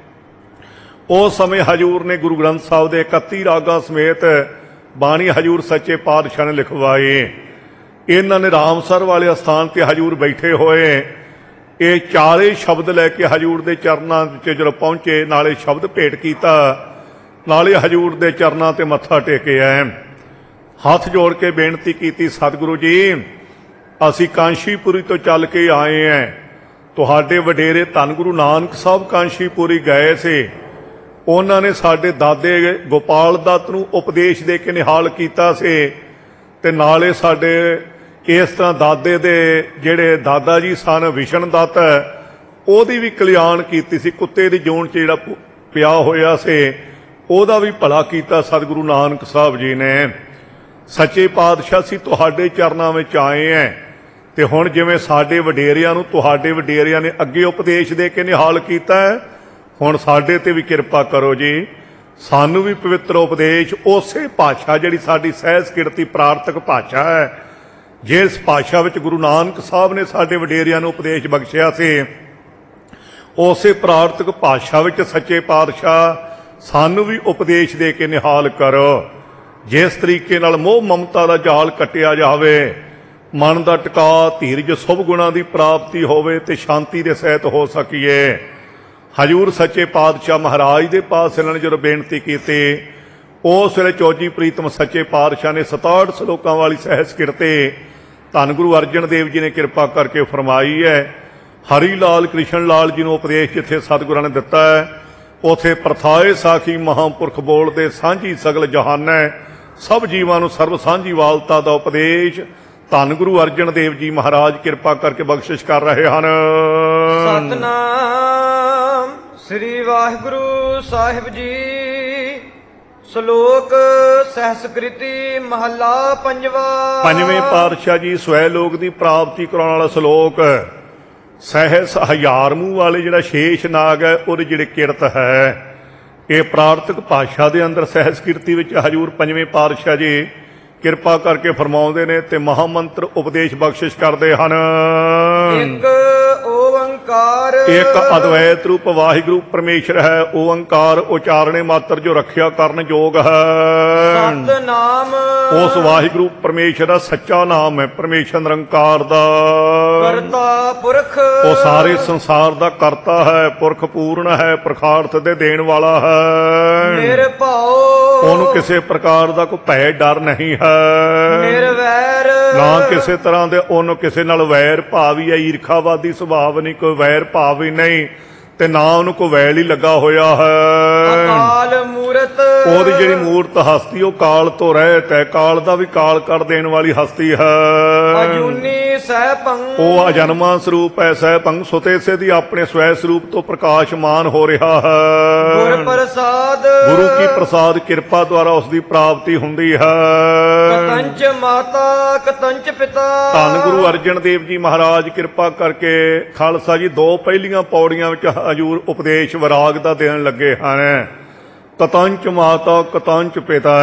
ਉਸ ਸਮੇਂ ਹਜੂਰ ਨੇ ਗੁਰੂ ਗ੍ਰੰਥ ਸਾਹਿਬ ਦੇ ਇਕੱਤੀ ਰਾਗਾਂ ਸਮੇਤ ਬਾਣੀ ਹਜੂਰ ਸੱਚੇ ਪਾਤਸ਼ਾਹ ਨੇ ਲਿਖਵਾਈ। ਇਹਨਾਂ ਨੇ ਰਾਮਸਰ ਵਾਲੇ ਅਸਥਾਨ ਤੇ ਹਜੂਰ ਬੈਠੇ ਹੋਏ ਇਹ ਚਾਰੇ ਸ਼ਬਦ ਲੈ ਕੇ ਹਜੂਰ ਦੇ ਚਰਨਾਂ ਵਿੱਚ ਜਦੋਂ ਪਹੁੰਚੇ, ਨਾਲੇ ਸ਼ਬਦ ਭੇਟ ਕੀਤਾ, ਨਾਲੇ ਹਜੂਰ ਦੇ ਚਰਨਾਂ ਤੇ ਮੱਥਾ ਟੇਕਿਆ। ਹੱਥ ਜੋੜ ਕੇ ਬੇਨਤੀ ਕੀਤੀ, ਸਤਿਗੁਰੂ ਜੀ ਅਸੀਂ ਕਾਂਸ਼ੀਪੁਰੀ ਤੋਂ ਚੱਲ ਕੇ ਆਏ ਹਾਂ। ਤੁਹਾਡੇ ਵਡੇਰੇ ਧੰਨ ਗੁਰੂ ਨਾਨਕ ਸਾਹਿਬ ਕਾਂਸ਼ੀਪੁਰੀ ਗਏ ਸੀ। ਉਹਨਾਂ ਨੇ ਸਾਡੇ ਦਾਦੇ ਗੋਪਾਲ ਦੱਤ ਨੂੰ ਉਪਦੇਸ਼ ਦੇ ਕੇ ਨਿਹਾਲ ਕੀਤਾ ਸੀ ਤੇ ਨਾਲੇ ਸਾਡੇ ਇਸ ਤਰ੍ਹਾਂ ਦਾਦੇ ਦੇ ਜਿਹੜੇ ਦਾਦਾ ਜੀ ਸਨ ਵਿਸ਼ਨ ਦੱਤ, ਉਹਦੀ ਵੀ ਕਲਿਆਣ ਕੀਤੀ ਸੀ। ਕੁੱਤੇ ਦੀ ਜੂਨ 'ਚ ਜਿਹੜਾ ਪਿਆ ਹੋਇਆ ਸੀ ਉਹਦਾ ਵੀ ਭਲਾ ਕੀਤਾ ਸਤਿਗੁਰੂ ਨਾਨਕ ਸਾਹਿਬ ਜੀ ਨੇ। ਸੱਚੇ ਪਾਤਸ਼ਾਹ ਸੀ ਤੁਹਾਡੇ ਚਰਨਾਂ ਵਿੱਚ ਆਏ ਐ ਤੇ ਹੁਣ ਜਿਵੇਂ ਸਾਡੇ ਵਡੇਰਿਆਂ ਨੂੰ ਤੁਹਾਡੇ ਵਡੇਰਿਆਂ ਨੇ ਅੱਗੇ ਉਪਦੇਸ਼ ਦੇ ਕੇ ਨਿਹਾਲ ਕੀਤਾ ਹੈ, ਹੁਣ ਸਾਡੇ ਤੇ ਵੀ ਕਿਰਪਾ ਕਰੋ ਜੀ। ਸਾਨੂੰ ਵੀ ਪਵਿੱਤਰ ਉਪਦੇਸ਼ ਉਸੇ ਭਾਸ਼ਾ ਜਿਹੜੀ ਸਾਡੀ ਸਹਿਜ ਕਿਰਤੀ ਪ੍ਰਾਰਥਕ ਭਾਸ਼ਾ ਹੈ, ਜਿਸ ਭਾਸ਼ਾ ਵਿੱਚ ਗੁਰੂ ਨਾਨਕ ਸਾਹਿਬ ਨੇ ਸਾਡੇ ਵਡੇਰਿਆਂ ਨੂੰ ਉਪਦੇਸ਼ ਬਖਸ਼ਿਆ ਸੀ, ਉਸੇ ਪ੍ਰਾਰਥਕ ਭਾਸ਼ਾ ਵਿੱਚ ਸੱਚੇ ਪਾਤਸ਼ਾਹ ਸਾਨੂੰ ਵੀ ਉਪਦੇਸ਼ ਦੇ ਕੇ ਨਿਹਾਲ ਕਰੋ। ਜਿਸ ਤਰੀਕੇ ਨਾਲ ਮੋਹ ਮਮਤਾ ਦਾ ਜਾਲ ਕੱਟਿਆ ਜਾਵੇ, ਮਨ ਦਾ ਟਿਕਾ ਧੀਰਜ ਸੁਭ ਗੁਣਾਂ ਦੀ ਪ੍ਰਾਪਤੀ ਹੋਵੇ ਤੇ ਸ਼ਾਂਤੀ ਦੇ ਸਹਿਤ ਹੋ ਸਕੀਏ। ਹਜੂਰ ਸੱਚੇ ਪਾਤਸ਼ਾਹ ਮਹਾਰਾਜ ਦੇ ਪਾਸ ਇਹਨਾਂ ਨੇ ਜਦੋਂ ਬੇਨਤੀ ਕੀਤੀ, ਉਸ ਵੇਲੇ ਚੌਜੀ ਪ੍ਰੀਤਮ ਸੱਚੇ ਪਾਤਸ਼ਾਹ ਨੇ ਸਤਾਹਠ ਸਲੋਕਾਂ ਵਾਲੀ ਸਹਿਜ ਕਿਰਤੇ ਧੰਨ ਗੁਰੂ ਅਰਜਨ ਦੇਵ ਜੀ ਨੇ ਕਿਰਪਾ ਕਰਕੇ ਫਰਮਾਈ ਹੈ। ਹਰੀ ਲਾਲ ਕ੍ਰਿਸ਼ਨ ਲਾਲ ਜੀ ਨੂੰ ਉਪਦੇਸ਼ ਜਿੱਥੇ ਸਤਿਗੁਰਾਂ ਨੇ ਦਿੱਤਾ ਹੈ, ਉਥੇ ਪ੍ਰਥਾਏ ਸਾਖੀ ਮਹਾਂਪੁਰਖ ਬੋਲਦੇ ਸਾਂਝੀ ਸਗਲ ਜਹਾਨੈ, ਸਭ ਜੀਵਾਂ ਨੂੰ ਸਰਬ ਸਾਂਝੀ ਵਾਲਤਾ ਦਾ ਉਪਦੇਸ਼ ਧੰਨ ਗੁਰੂ ਅਰਜਨ ਦੇਵ ਜੀ ਮਹਾਰਾਜ ਕਿਰਪਾ ਕਰਕੇ ਬਖਸ਼ਿਸ਼ ਕਰ ਰਹੇ ਹਨ। ਸਤਨਾਮ ਸ੍ਰੀ ਵਾਹਿਗੁਰੂ ਸਾਹਿਬ ਜੀ। ਸ਼ਲੋਕ ਸਹਿਸਕ੍ਰਿਤੀ ਮਹੱਲਾ ਪੰਜਵਾ। ਪੰਜਵੇਂ ਪਾਤਸ਼ਾਹ ਜੀ ਸਵੈ ਲੋਕ ਦੀ ਪ੍ਰਾਪਤੀ ਕਰਾਉਣ ਵਾਲਾ ਸ਼ਲੋਕ। ਸਹਿਸ ਹਜ਼ਾਰ ਮੂੰਹ ਵਾਲੇ ਜਿਹੜਾ ਸ਼ੇਸ਼ ਨਾਗ ਹੈ, ਉਹਦੇ ਜਿਹੜੇ ਕਿਰਤ ਹੈ, ਇਹ ਪ੍ਰਾਰਥਕ ਭਾਸ਼ਾ ਦੇ ਅੰਦਰ ਸਹਿਜ ਕੀਰਤੀ ਵਿੱਚ ਹਜੂਰ ਪੰਜਵੇਂ ਪਾਤਸ਼ਾਹ ਜੀ ਕਿਰਪਾ ਕਰਕੇ ਫਰਮਾਉਂਦੇ ਨੇ ਤੇ ਮਹਾਮੰਤਰ ਉਪਦੇਸ਼ ਬਖਸ਼ਿਸ਼ ਕਰਦੇ ਹਨ। ਇੱਕ ਓੰਕਾਰ ਇੱਕ ਅਦਵੈਤ ਰੂਪ ਵਾਹਿਗੁਰੂ ਪਰਮੇਸ਼ਰ ਹੈ, ਓੰਕਾਰ ਉਚਾਰਣੇ ਮਾਤਰ ਜੋ ਰੱਖਿਆ ਕਰਨ ਯੋਗ ਹੈ। ਸਤਨਾਮ ਉਸ ਵਾਹਿਗੁਰੂ ਪਰਮੇਸ਼ਰ ਦਾ ਸੱਚਾ ਨਾਮ ਹੈ, ਪਰਮੇਸ਼ਰ ਨਿਰੰਕਾਰ ਦਾ ਕਰਤਾ ਪੁਰਖ, ਉਹ ਸਾਰੇ ਸੰਸਾਰ ਦਾ ਕਰਤਾ ਹੈ, ਪੁਰਖ ਪੂਰਨ ਹੈ, ਪੁਰਖਾਰਥ ਦੇ ਦੇਣ ਵਾਲਾ ਹੈ। ਨਿਰਭਉ ਉਹਨੂੰ ਕਿਸੇ ਪ੍ਰਕਾਰ ਦਾ ਕੋਈ ਭੈ ਡਰ ਨਹੀਂ ਹੈ, ਨਿਰਵੈਰ ਨਾ ਕਿਸੇ ਤਰ੍ਹਾਂ ਦੇ ਉਹਨੂੰ ਕਿਸੇ ਨਾਲ ਵੈਰ ਭਾਵ ਹੀ ਹੈ, ਈਰਖਾਵਾਦੀ ਸੁਭਾਵ ਨਹੀਂ, ਕੋਈ ਵੈਰ ਭਾਵ ਹੀ ਨਹੀਂ ਤੇ ਨਾ ਉਹਨੂੰ ਕੋਈ ਵੈਲ ਹੀ ਲੱਗਾ ਹੋਇਆ ਹੈ। ਅਕਾਲ ਮੂਰਤ ਉਹਦੀ ਜਿਹੜੀ ਮੂਰਤ ਹਸਤੀ ਉਹ ਕਾਲ ਤੋਂ ਰਹਿਤ ਹੈ, ਕਾਲ ਦਾ ਵੀ ਕਾਲ ਕਰ ਦੇਣ ਵਾਲੀ ਹਸਤੀ ਹੈ। ਅਜੂਨੀ ਸਹਿਭੰ ਉਹ ਅਜਨਮਾ ਸਰੂਪ ਹੈ, ਸਹਿਭੰ ਸੁਤੇ ਸੇ ਦੀ ਆਪਣੇ ਸਵੈ ਸਰੂਪ ਤੋਂ ਪ੍ਰਕਾਸ਼ਮਾਨ ਹੋ ਰਿਹਾ ਹੈ। ਗੁਰ ਪ੍ਰਸਾਦ ਗੁਰੂ ਕੀ ਪ੍ਰਸਾਦ ਕਿਰਪਾ ਦੁਆਰਾ ਉਸ ਦੀ ਪ੍ਰਾਪਤੀ ਹੁੰਦੀ ਹੈ। ਕਤੰਚ ਮਾਤਾ ਕਤੰਚ ਪਿਤਾ। ਧੰਨ ਗੁਰੂ ਅਰਜਨ ਦੇਵ ਜੀ ਮਹਾਰਾਜ ਕਿਰਪਾ ਕਰਕੇ ਖਾਲਸਾ ਜੀ ਦੋ ਪਹਿਲੀਆਂ ਪੌੜੀਆਂ ਵਿੱਚ ਹਜੂਰ ਉਪਦੇਸ਼ ਵਿਰਾਗ ਦਾ ਦੇਣ ਲੱਗੇ ਹਨ। ਕਤੰਚ ਮਾਤਾ ਕਤੰਚ ਪਿਤਾ।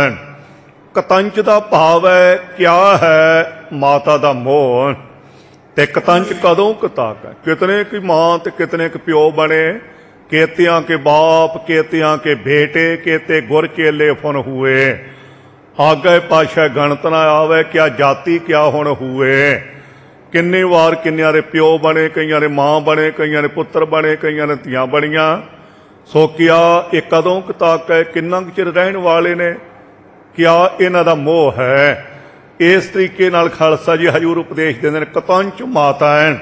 ਕਤੰਚ ਦਾ ਭਾਵ ਹੈ ਕਿਆ ਹੈ, ਮਾਤਾ ਦਾ ਮੋਹ, ਤੇ ਕਤੰਚ ਕਦੋਂ ਕਤਾਕ ਹੈ, ਕਿਤਨੇ ਕੀ ਮਾਂ ਤੇ ਕਿਤਨੇ ਕੁ ਪਿਓ ਬਣੇ, ਕੇਤਿਆਂ ਕੇ ਬਾਪ ਕੇਤਿਆਂ ਕੇ ਬੇਟੇ, ਕੇਤੇ ਗੁਰ ਚੇਲੇ ਫੁਨ ਹੁਏ। ਆਗੇ ਪਾਸ਼ਾ ਗਣਤ ਨਾ ਆਵੇ, ਕਿਆ ਜਾਤੀ ਕਿਆ ਹੁਣ ਹੁਏ। ਕਿੰਨੇ ਵਾਰ ਕਿੰਨਿਆਂ ਦੇ ਪਿਓ ਬਣੇ, ਕਈਆਂ ਦੇ ਮਾਂ ਬਣੇ, ਕਈਆਂ ਦੇ ਪੁੱਤਰ ਬਣੇ, ਕਈਆਂ ਨੇ ਧੀਆਂ ਬਣੀਆਂ। ਸੋ ਕਿਆ ਇਹ ਕਦੋਂ ਤੱਕ ਹੈ, ਕਿੰਨਾ ਕੁ ਚਿਰ ਰਹਿਣ ਵਾਲੇ ਨੇ, ਕਿਆ ਇਹਨਾਂ ਦਾ ਮੋਹ ਹੈ। ਇਸ ਤਰੀਕੇ ਨਾਲ ਖਾਲਸਾ ਜੀ ਹਜੂਰ ਉਪਦੇਸ਼ ਦਿੰਦੇ ਨੇ। ਕਤੰਚ ਮਾਤਾ ਹੈ,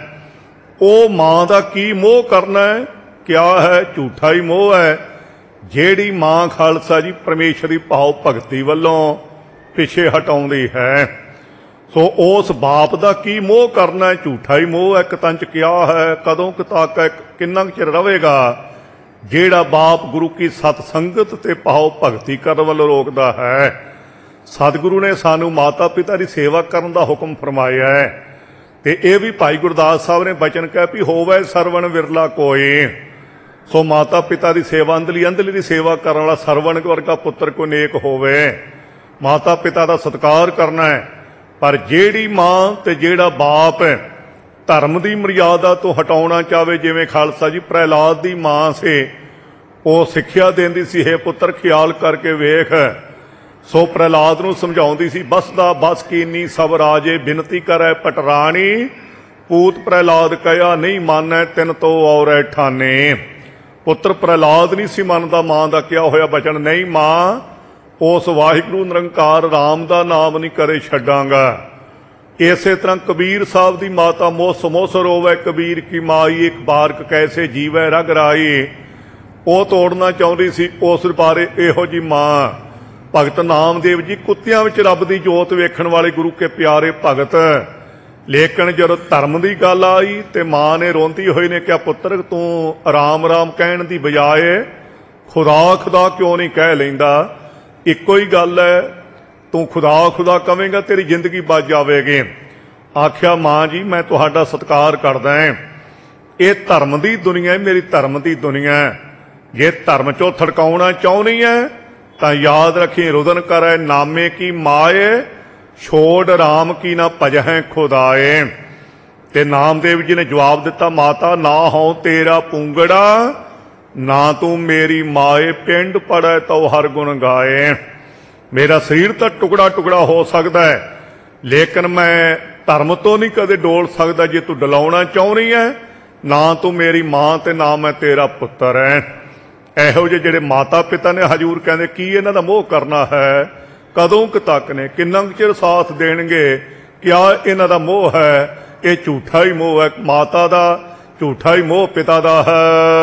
ਉਹ ਮਾਂ ਦਾ ਕੀ ਮੋਹ ਕਰਨਾ ਹੈ, ਕਿਆ ਹੈ, ਝੂਠਾ ਹੀ ਮੋਹ ਹੈ। ਜਿਹੜੀ ਮਾਂ ਖਾਲਸਾ ਜੀ ਪਰਮੇਸ਼ਰ ਦੀ ਭਾਵ ਭਗਤੀ ਵੱਲੋਂ ਪਿੱਛੇ ਹਟਾਉਂਦੀ ਹੈ, ਸੋ ਉਸ ਬਾਪ ਦਾ ਕੀ ਮੋਹ ਕਰਨਾ, ਝੂਠਾ ਹੀ ਮੋਹ ਹੈ। ਕਤੰਚ ਕਿਆ ਹੈ, ਕਦੋਂ ਤੱਕ ਹੈ, ਕਿੰਨਾ ਕੁ ਚਿਰ ਰਹੇਗਾ। ਜਿਹੜਾ ਬਾਪ ਗੁਰੂ ਕੀ ਸਤ ਸੰਗਤ ਤੇ ਭਾਵ ਭਗਤੀ ਕਰਨ ਵੱਲੋਂ ਰੋਕਦਾ ਹੈ। ਸਤਿਗੁਰੂ ਨੇ ਸਾਨੂੰ ਮਾਤਾ ਪਿਤਾ ਦੀ ਸੇਵਾ ਕਰਨ ਦਾ ਹੁਕਮ ਫਰਮਾਇਆ ਹੈ, ਤੇ ਇਹ ਵੀ ਭਾਈ ਗੁਰਦਾਸ ਸਾਹਿਬ ਨੇ ਬਚਨ ਕਿਹਾ ਵੀ ਹੋਵੇ ਸਰਵਣ ਵਿਰਲਾ ਕੋਈ। ਸੋ ਮਾਤਾ ਪਿਤਾ ਦੀ ਸੇਵਾ, ਅੰਦਲੀ ਅੰਦਲੀ ਦੀ ਸੇਵਾ ਕਰਨ ਵਾਲਾ ਸਰਵਣ ਵਰਗਾ ਪੁੱਤਰ ਕੋਈ ਨੇਕ ਹੋਵੇ। ਮਾਤਾ ਪਿਤਾ ਦਾ ਸਤਿਕਾਰ ਕਰਨਾ ਹੈ, ਪਰ ਜਿਹੜੀ ਮਾਂ ਤੇ ਜਿਹੜਾ ਬਾਪ ਧਰਮ ਦੀ ਮਰਿਆਦਾ ਤੋਂ ਹਟਾਉਣਾ ਚਾਹਵੇ, ਜਿਵੇਂ ਖਾਲਸਾ ਜੀ ਪ੍ਰਹਿਲਾਦ ਦੀ ਮਾਂ ਸੀ, ਉਹ ਸਿੱਖਿਆ ਦਿੰਦੀ ਸੀ, ਹੈ ਪੁੱਤਰ ਖਿਆਲ ਕਰਕੇ ਵੇਖ। ਸੋ ਪ੍ਰਹਿਲਾਦ ਨੂੰ ਸਮਝਾਉਂਦੀ ਸੀ, ਬਸ ਦਾ ਬਸ ਕੀਨੀ ਸਭ ਰਾਜੇ ਬਿਨਤੀ ਕਰੈ ਪਟਰਾਣੀ। ਪੂਤ ਪ੍ਰਹਿਲਾਦ ਕਹਿਆ ਨਹੀਂ ਮਾਨੈ ਤਿਨ ਤੋ ਔਰੈ ਠਾਨੇ। ਪੁੱਤਰ ਪ੍ਰਹਿਲਾਦ ਨਹੀਂ ਸੀ ਮੰਨਦਾ ਮਾਂ ਦਾ ਕਿਹਾ ਹੋਇਆ ਬਚਨ, ਨਹੀਂ ਮਾਂ ਉਸ ਵਾਹਿਗੁਰੂ ਨਿਰੰਕਾਰ ਰਾਮ ਦਾ ਨਾਮ ਨਹੀਂ ਕਰੇ ਛੱਡਾਂਗਾ। ਇਸੇ ਤਰ੍ਹਾਂ ਕਬੀਰ ਸਾਹਿਬ ਦੀ ਮਾਤਾ ਮੋਸ ਮੋਸ ਰੋਵੇ ਕਬੀਰ ਕੀ ਮਾਈ, ਇੱਕ ਬਾਰਕ ਕੈਸੇ ਜੀਵੈ ਰਗ ਰਾਈ। ਉਹ ਤੋੜਨਾ ਚਾਹੁੰਦੀ ਸੀ ਉਸ ਬਾਰੇ ਇਹੋ ਜੀ ਮਾਂ। ਭਗਤ ਨਾਮਦੇਵ ਜੀ ਕੁੱਤਿਆਂ ਵਿੱਚ ਰੱਬ ਦੀ ਜੋਤ ਵੇਖਣ ਵਾਲੇ ਗੁਰੂ ਕੇ ਪਿਆਰੇ ਭਗਤ, ਲੇਕਿਨ ਜਦੋਂ ਧਰਮ ਦੀ ਗੱਲ ਆਈ ਤੇ ਮਾਂ ਨੇ ਰੋਂਦੀ ਹੋਈ ਨੇ ਕਿਹਾ, ਪੁੱਤਰ ਤੂੰ ਰਾਮ ਰਾਮ ਕਹਿਣ ਦੀ ਬਜਾਏ ਖੁਦਾ ਖੁਦਾ ਕਿਉਂ ਨਹੀਂ ਕਹਿ ਲੈਂਦਾ। ਇੱਕੋ ਹੀ ਗੱਲ ਹੈ, ਤੂੰ ਖੁਦਾ ਖੁਦਾ ਕਵੇਂਗਾ, ਤੇਰੀ ਜ਼ਿੰਦਗੀ ਬਚ ਜਾਵੇਗੀ। ਆਖਿਆ ਮਾਂ ਜੀ ਮੈਂ ਤੁਹਾਡਾ ਸਤਿਕਾਰ ਕਰਦਾ ਹਾਂ, ਇਹ ਧਰਮ ਦੀ ਦੁਨੀਆ ਹੈ, ਮੇਰੀ ਧਰਮ ਦੀ ਦੁਨੀਆ ਹੈ। ਜੇ ਧਰਮ ਚੋਂ ਥੜਕਾਉਣਾ ਚਾਹੁੰਦੀ ਹੈ ਤਾਂ ਯਾਦ ਰੱਖੀ, ਰੁਦਨ ਕਰੈ ਨਾਮੇ ਕੀ ਮਾਏ, ਛੋੜ ਰਾਮ ਕੀ ਨਾ ਭਜਹਿ ਖੁਦਾਏ। ਤੇ ਨਾਮਦੇਵ ਜੀ ਨੇ ਜਵਾਬ ਦਿੱਤਾ, ਮਾਤਾ ਨਾ ਹੋ ਤੇਰਾ ਪੂੰਗੜਾ, ਨਾ ਤੂੰ ਮੇਰੀ ਮਾਏ, ਪਿੰਡ ਪੜੈ ਤਉ ਹਰ ਗੁਣ ਗਾਏ। ਮੇਰਾ ਸਰੀਰ ਤਾਂ ਟੁਕੜਾ ਟੁਕੜਾ ਹੋ ਸਕਦਾ ਹੈ, ਲੇਕਿਨ ਮੈਂ ਧਰਮ ਤੋਂ ਨਹੀਂ ਕਦੇ ਡੋਲ ਸਕਦਾ। ਜੇ ਤੂੰ ਡਲਾਉਣਾ ਚਾਹੁੰਦੀ ਹੈ, ਨਾ ਤੂੰ ਮੇਰੀ ਮਾਂ ਤੇ ਨਾ ਮੈਂ ਤੇਰਾ ਪੁੱਤਰ ਹੈ। ਇਹੋ ਜਿਹੇ ਜਿਹੜੇ ਮਾਤਾ ਪਿਤਾ ਨੇ, ਹਜੂਰ ਕਹਿੰਦੇ ਕੀ ਇਹਨਾਂ ਦਾ ਮੋਹ ਕਰਨਾ ਹੈ, ਕਦੋਂ ਕੁ ਤੱਕ ਨੇ, ਕਿੰਨਾ ਕੁ ਚਿਰ ਸਾਥ ਦੇਣਗੇ, ਕਿਆ ਇਹਨਾਂ ਦਾ ਮੋਹ ਹੈ? ਇਹ ਝੂਠਾ ਹੀ ਮੋਹ ਹੈ ਮਾਤਾ ਦਾ, ਝੂਠਾ ਹੀ ਮੋਹ ਪਿਤਾ ਦਾ ਹੈ।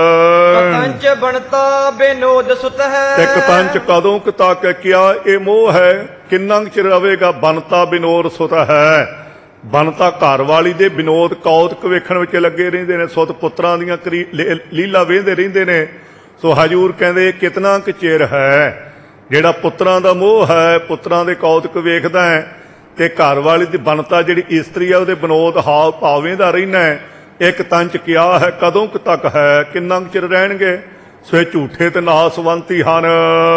ਕਤੰਚ ਬਣਤਾ ਬੇਨੋਦ ਸੁਤ ਹੈ, ਤੇ ਕਤੰਚ ਕਦੋਂ ਕੁ ਤੱਕ, ਕਿਆ ਇਹ ਮੋਹ ਹੈ, ਕਿੰਨਾ ਕੁ ਚਿਰ ਰਵੇਗਾ? ਬਣਤਾ ਬਿਨੋਦ ਸੁਤ ਹੈ, ਬਣਤਾ ਘਰ ਵਾਲੀ ਦੇ ਬਿਨੋਦ ਕੌਤਕ ਵੇਖਣ ਵਿੱਚ ਲੱਗੇ ਰਹਿੰਦੇ ਨੇ, ਸੁਤ ਪੁੱਤਰਾਂ ਦੀਆਂ ਲੀਲਾ ਵੇਖਦੇ ਰਹਿੰਦੇ ਨੇ। ਸੋ ਹਜੂਰ ਕਹਿੰਦੇ ਕਿਤਨਾ ਕੁ ਚਿਰ ਹੈ ਜਿਹੜਾ ਪੁੱਤਰਾਂ ਦਾ ਮੋਹ ਹੈ, ਪੁੱਤਰਾਂ ਦੇ ਕੌਤਕ ਵੇਖਦਾ ਹੈ, ਤੇ ਘਰ ਵਾਲੀ ਦੀ ਬਣਤਾ ਜਿਹੜੀ ਇਸਤਰੀ ਹੈ ਉਹਦੇ ਬਿਨੋਦ ਹਾਵ ਭਾਵੇਂ ਦਾ ਰਹਿਣਾ ਹੈ। ਇੱਕ ਤੰਚ ਕਿਆ ਹੈ, ਕਦੋਂ ਕੁ ਤੱਕ ਹੈ, ਕਿੰਨਾ ਕੁ ਚਿਰ ਰਹਿਣਗੇ? ਸੋ ਇਹ ਝੂਠੇ ਤੇ ਨਾਸਵੰਤੀ ਹਨ।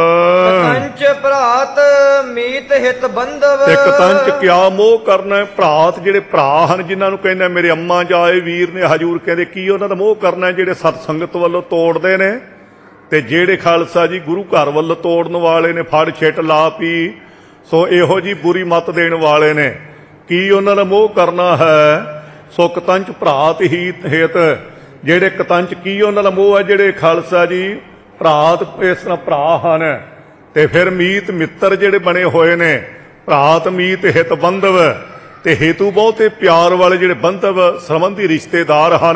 ਕਤੰਚ ਭਰਾਤ ਮੀਤ ਹਿਤ ਬੰਧਵ, ਤੇ ਕਤੰਚ ਕਿਆ ਮੋਹ ਕਰਨਾ? ਭਰਾਤ ਜਿਹੜੇ ਭਰਾ ਹਨ, ਜਿਨ੍ਹਾਂ ਨੂੰ ਕਹਿੰਦੇ ਮੇਰੇ ਅੰਮਾ ਜਾਏ ਵੀਰ ਨੇ, ਹਜੂਰ ਕਹਿੰਦੇ ਕੀ ਉਹਨਾਂ ਦਾ ਮੋਹ ਕਰਨਾ? ਜਿਹੜੇ ਸਤ ਸੰਗਤ ਵੱਲੋਂ ਤੋੜਦੇ ਨੇ, ਤੇ ਜਿਹੜੇ ਖਾਲਸਾ ਜੀ ਗੁਰੂ ਘਰ ਵੱਲੋਂ ਤੋੜਨ ਵਾਲੇ ਨੇ, ਫੜ ਛਿੱਟ ਲਾ ਪੀ, ਸੋ ਇਹੋ ਜੀ ਬੁਰੀ ਮੱਤ ਦੇਣ ਵਾਲੇ ਨੇ, ਕੀ ਉਹਨਾਂ ਦਾ ਮੋਹ ਕਰਨਾ ਹੈ? ਸੋ ਕਤੰਚ ਭਰਾਤ ਹੀ ਹਿਤ, ਜਿਹੜੇ ਕਤੰਚ ਕੀ ਉਹਨਾਂ ਦਾ ਮੋਹ ਹੈ? ਜਿਹੜੇ ਖਾਲਸਾ ਜੀ ਭਰਾਤ ਇਸ ਤਰ੍ਹਾਂ ਭਰਾ ਹਨ, ਤੇ ਫਿਰ ਮੀਤ ਮਿੱਤਰ ਜਿਹੜੇ ਬਣੇ ਹੋਏ ਨੇ, ਭਰਾਤ ਮੀਤ ਹਿਤ ਬੰਧਵ, ਤੇ ਹੇਤੂ ਬਹੁਤੇ ਪਿਆਰ ਵਾਲੇ ਜਿਹੜੇ ਬੰਧਵ ਸੰਬੰਧੀ ਰਿਸ਼ਤੇਦਾਰ ਹਨ।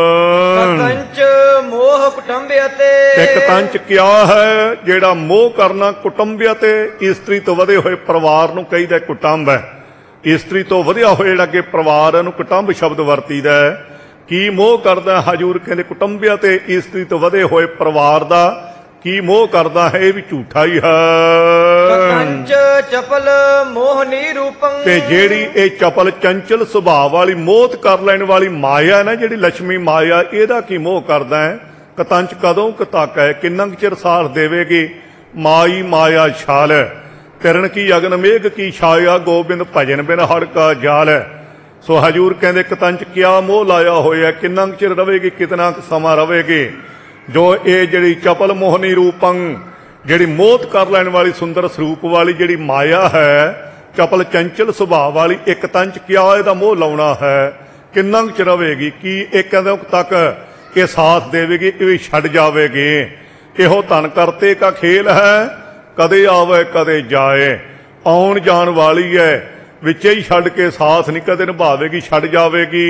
ਕਤੰਚ ਮੋਹ ਕੁਟੰਬਿਆ ਤੇ, ਤੇ ਕਤੰਚ ਕਿਆ ਹੈ? ਜਿਹੜਾ ਮੋਹ ਕਰਨਾ ਕੁਟੰਬਿਆ ਤੇ, ਇਸਤਰੀ ਤੋਂ ਵਧੇ ਹੋਏ ਪਰਿਵਾਰ ਨੂੰ ਕਹੀਦਾ ਕੁਟੰਬ ਹੈ। ਇਸਤਰੀ ਤੋਂ ਵਧਿਆ ਹੋਇਆ ਜਿਹੜਾ ਕਿ ਪਰਿਵਾਰ ਨੂੰ ਕੁਟੰਬ ਸ਼ਬਦ ਵਰਤੀਦਾ ਹੈ। ਕੀ ਮੋਹ ਕਰਦਾ? ਹਜੂਰ ਕਹਿੰਦੇ ਕੁਟੰਬਿਆ ਤੇ, ਇਸਤਰੀ ਤੋਂ ਵਧੇ ਹੋਏ ਪਰਿਵਾਰ ਦਾ ਕੀ ਮੋਹ ਕਰਦਾ ਹੈ? ਇਹ ਵੀ ਝੂਠਾ ਹੀ ਹੈ। ਕਤੰਚ ਚਪਲ ਮੋਹਨੀ ਰੂਪੰ, ਤੇ ਜਿਹੜੀ ਇਹ ਚਪਲ ਚੰਚਲ ਸੁਭਾਅ ਵਾਲੀ, ਮੋਹਤ ਕਰ ਲੈਣ ਵਾਲੀ ਮਾਇਆ ਨਾ, ਜਿਹੜੀ ਲక్ష్ਮੀ ਮਾਇਆ, ਇਹਦਾ ਕੀ ਮੋਹ ਕਰਦਾ ਹੈ? ਕਤੰਚ ਕਦੋਂ ਕੁ ਤੱਕ ਹੈ, ਕਿੰਨਾ ਕੁ ਚਿਰ ਸਾਥ ਦੇਵੇਗੀ? ਮਾਈ ਮਾਇਆ ਛਾਲ, ਤਿਰਣ ਕੀ ਅਗਨ ਮੇਘ ਕੀ ਛਾਇਆ, ਗੋਬਿੰਦ ਭਜਨ ਬਿਨ ਹੜ ਕਾ ਜਾਲ। ਸੋ ਹਜੂਰ ਕਹਿੰਦੇ ਕਤੰਚ ਕਿਆ ਮੋਹ ਲਾਇਆ ਹੋਇਆ, ਕਿੰਨਾ ਕੁ ਚਿਰ ਰਵੇਗੀ, ਕਿਤਨਾ ਕੁ ਸਮਾਂ ਰਵੇਗੀ? ਜੋ ਇਹ ਜਿਹੜੀ ਚਪਲ ਮੋਹਨੀ ਰੂਪੰ, ਜਿਹੜੀ ਮੋਹਤ ਕਰ ਲੈਣ ਵਾਲੀ ਸੁੰਦਰ ਸਰੂਪ ਵਾਲੀ ਜਿਹੜੀ ਮਾਇਆ ਹੈ, ਚਪਲ ਚੰਚਲ ਸੁਭਾਅ ਵਾਲੀ, ਇੱਕ ਤੰਚ ਕਿਆ ਇਹਦਾ ਮੋਹ ਲਾਉਣਾ ਹੈ, ਕਿੰਨਾ ਕੁ ਚਿਰ ਰਵੇਗੀ? ਕੀ ਇਹ ਕਦੋਂ ਤੱਕ ਇਹ ਸਾਥ ਦੇਵੇਗੀ, ਇਹ ਵੀ ਛੱਡ ਜਾਵੇਗੀ? ਇਹੋ ਧਨ ਕਰਤੇ ਕਾ ਖੇਲ ਹੈ, ਕਦੇ ਆਵੇ ਕਦੇ ਜਾਏ, ਆਉਣ ਜਾਣ ਵਾਲੀ ਹੈ, ਵਿੱਚੇ ਹੀ ਛੱਡ ਕੇ ਸਾਥ ਨਹੀਂ ਕਦੇ ਨਿਭਾਵੇਗੀ, ਛੱਡ ਜਾਵੇਗੀ।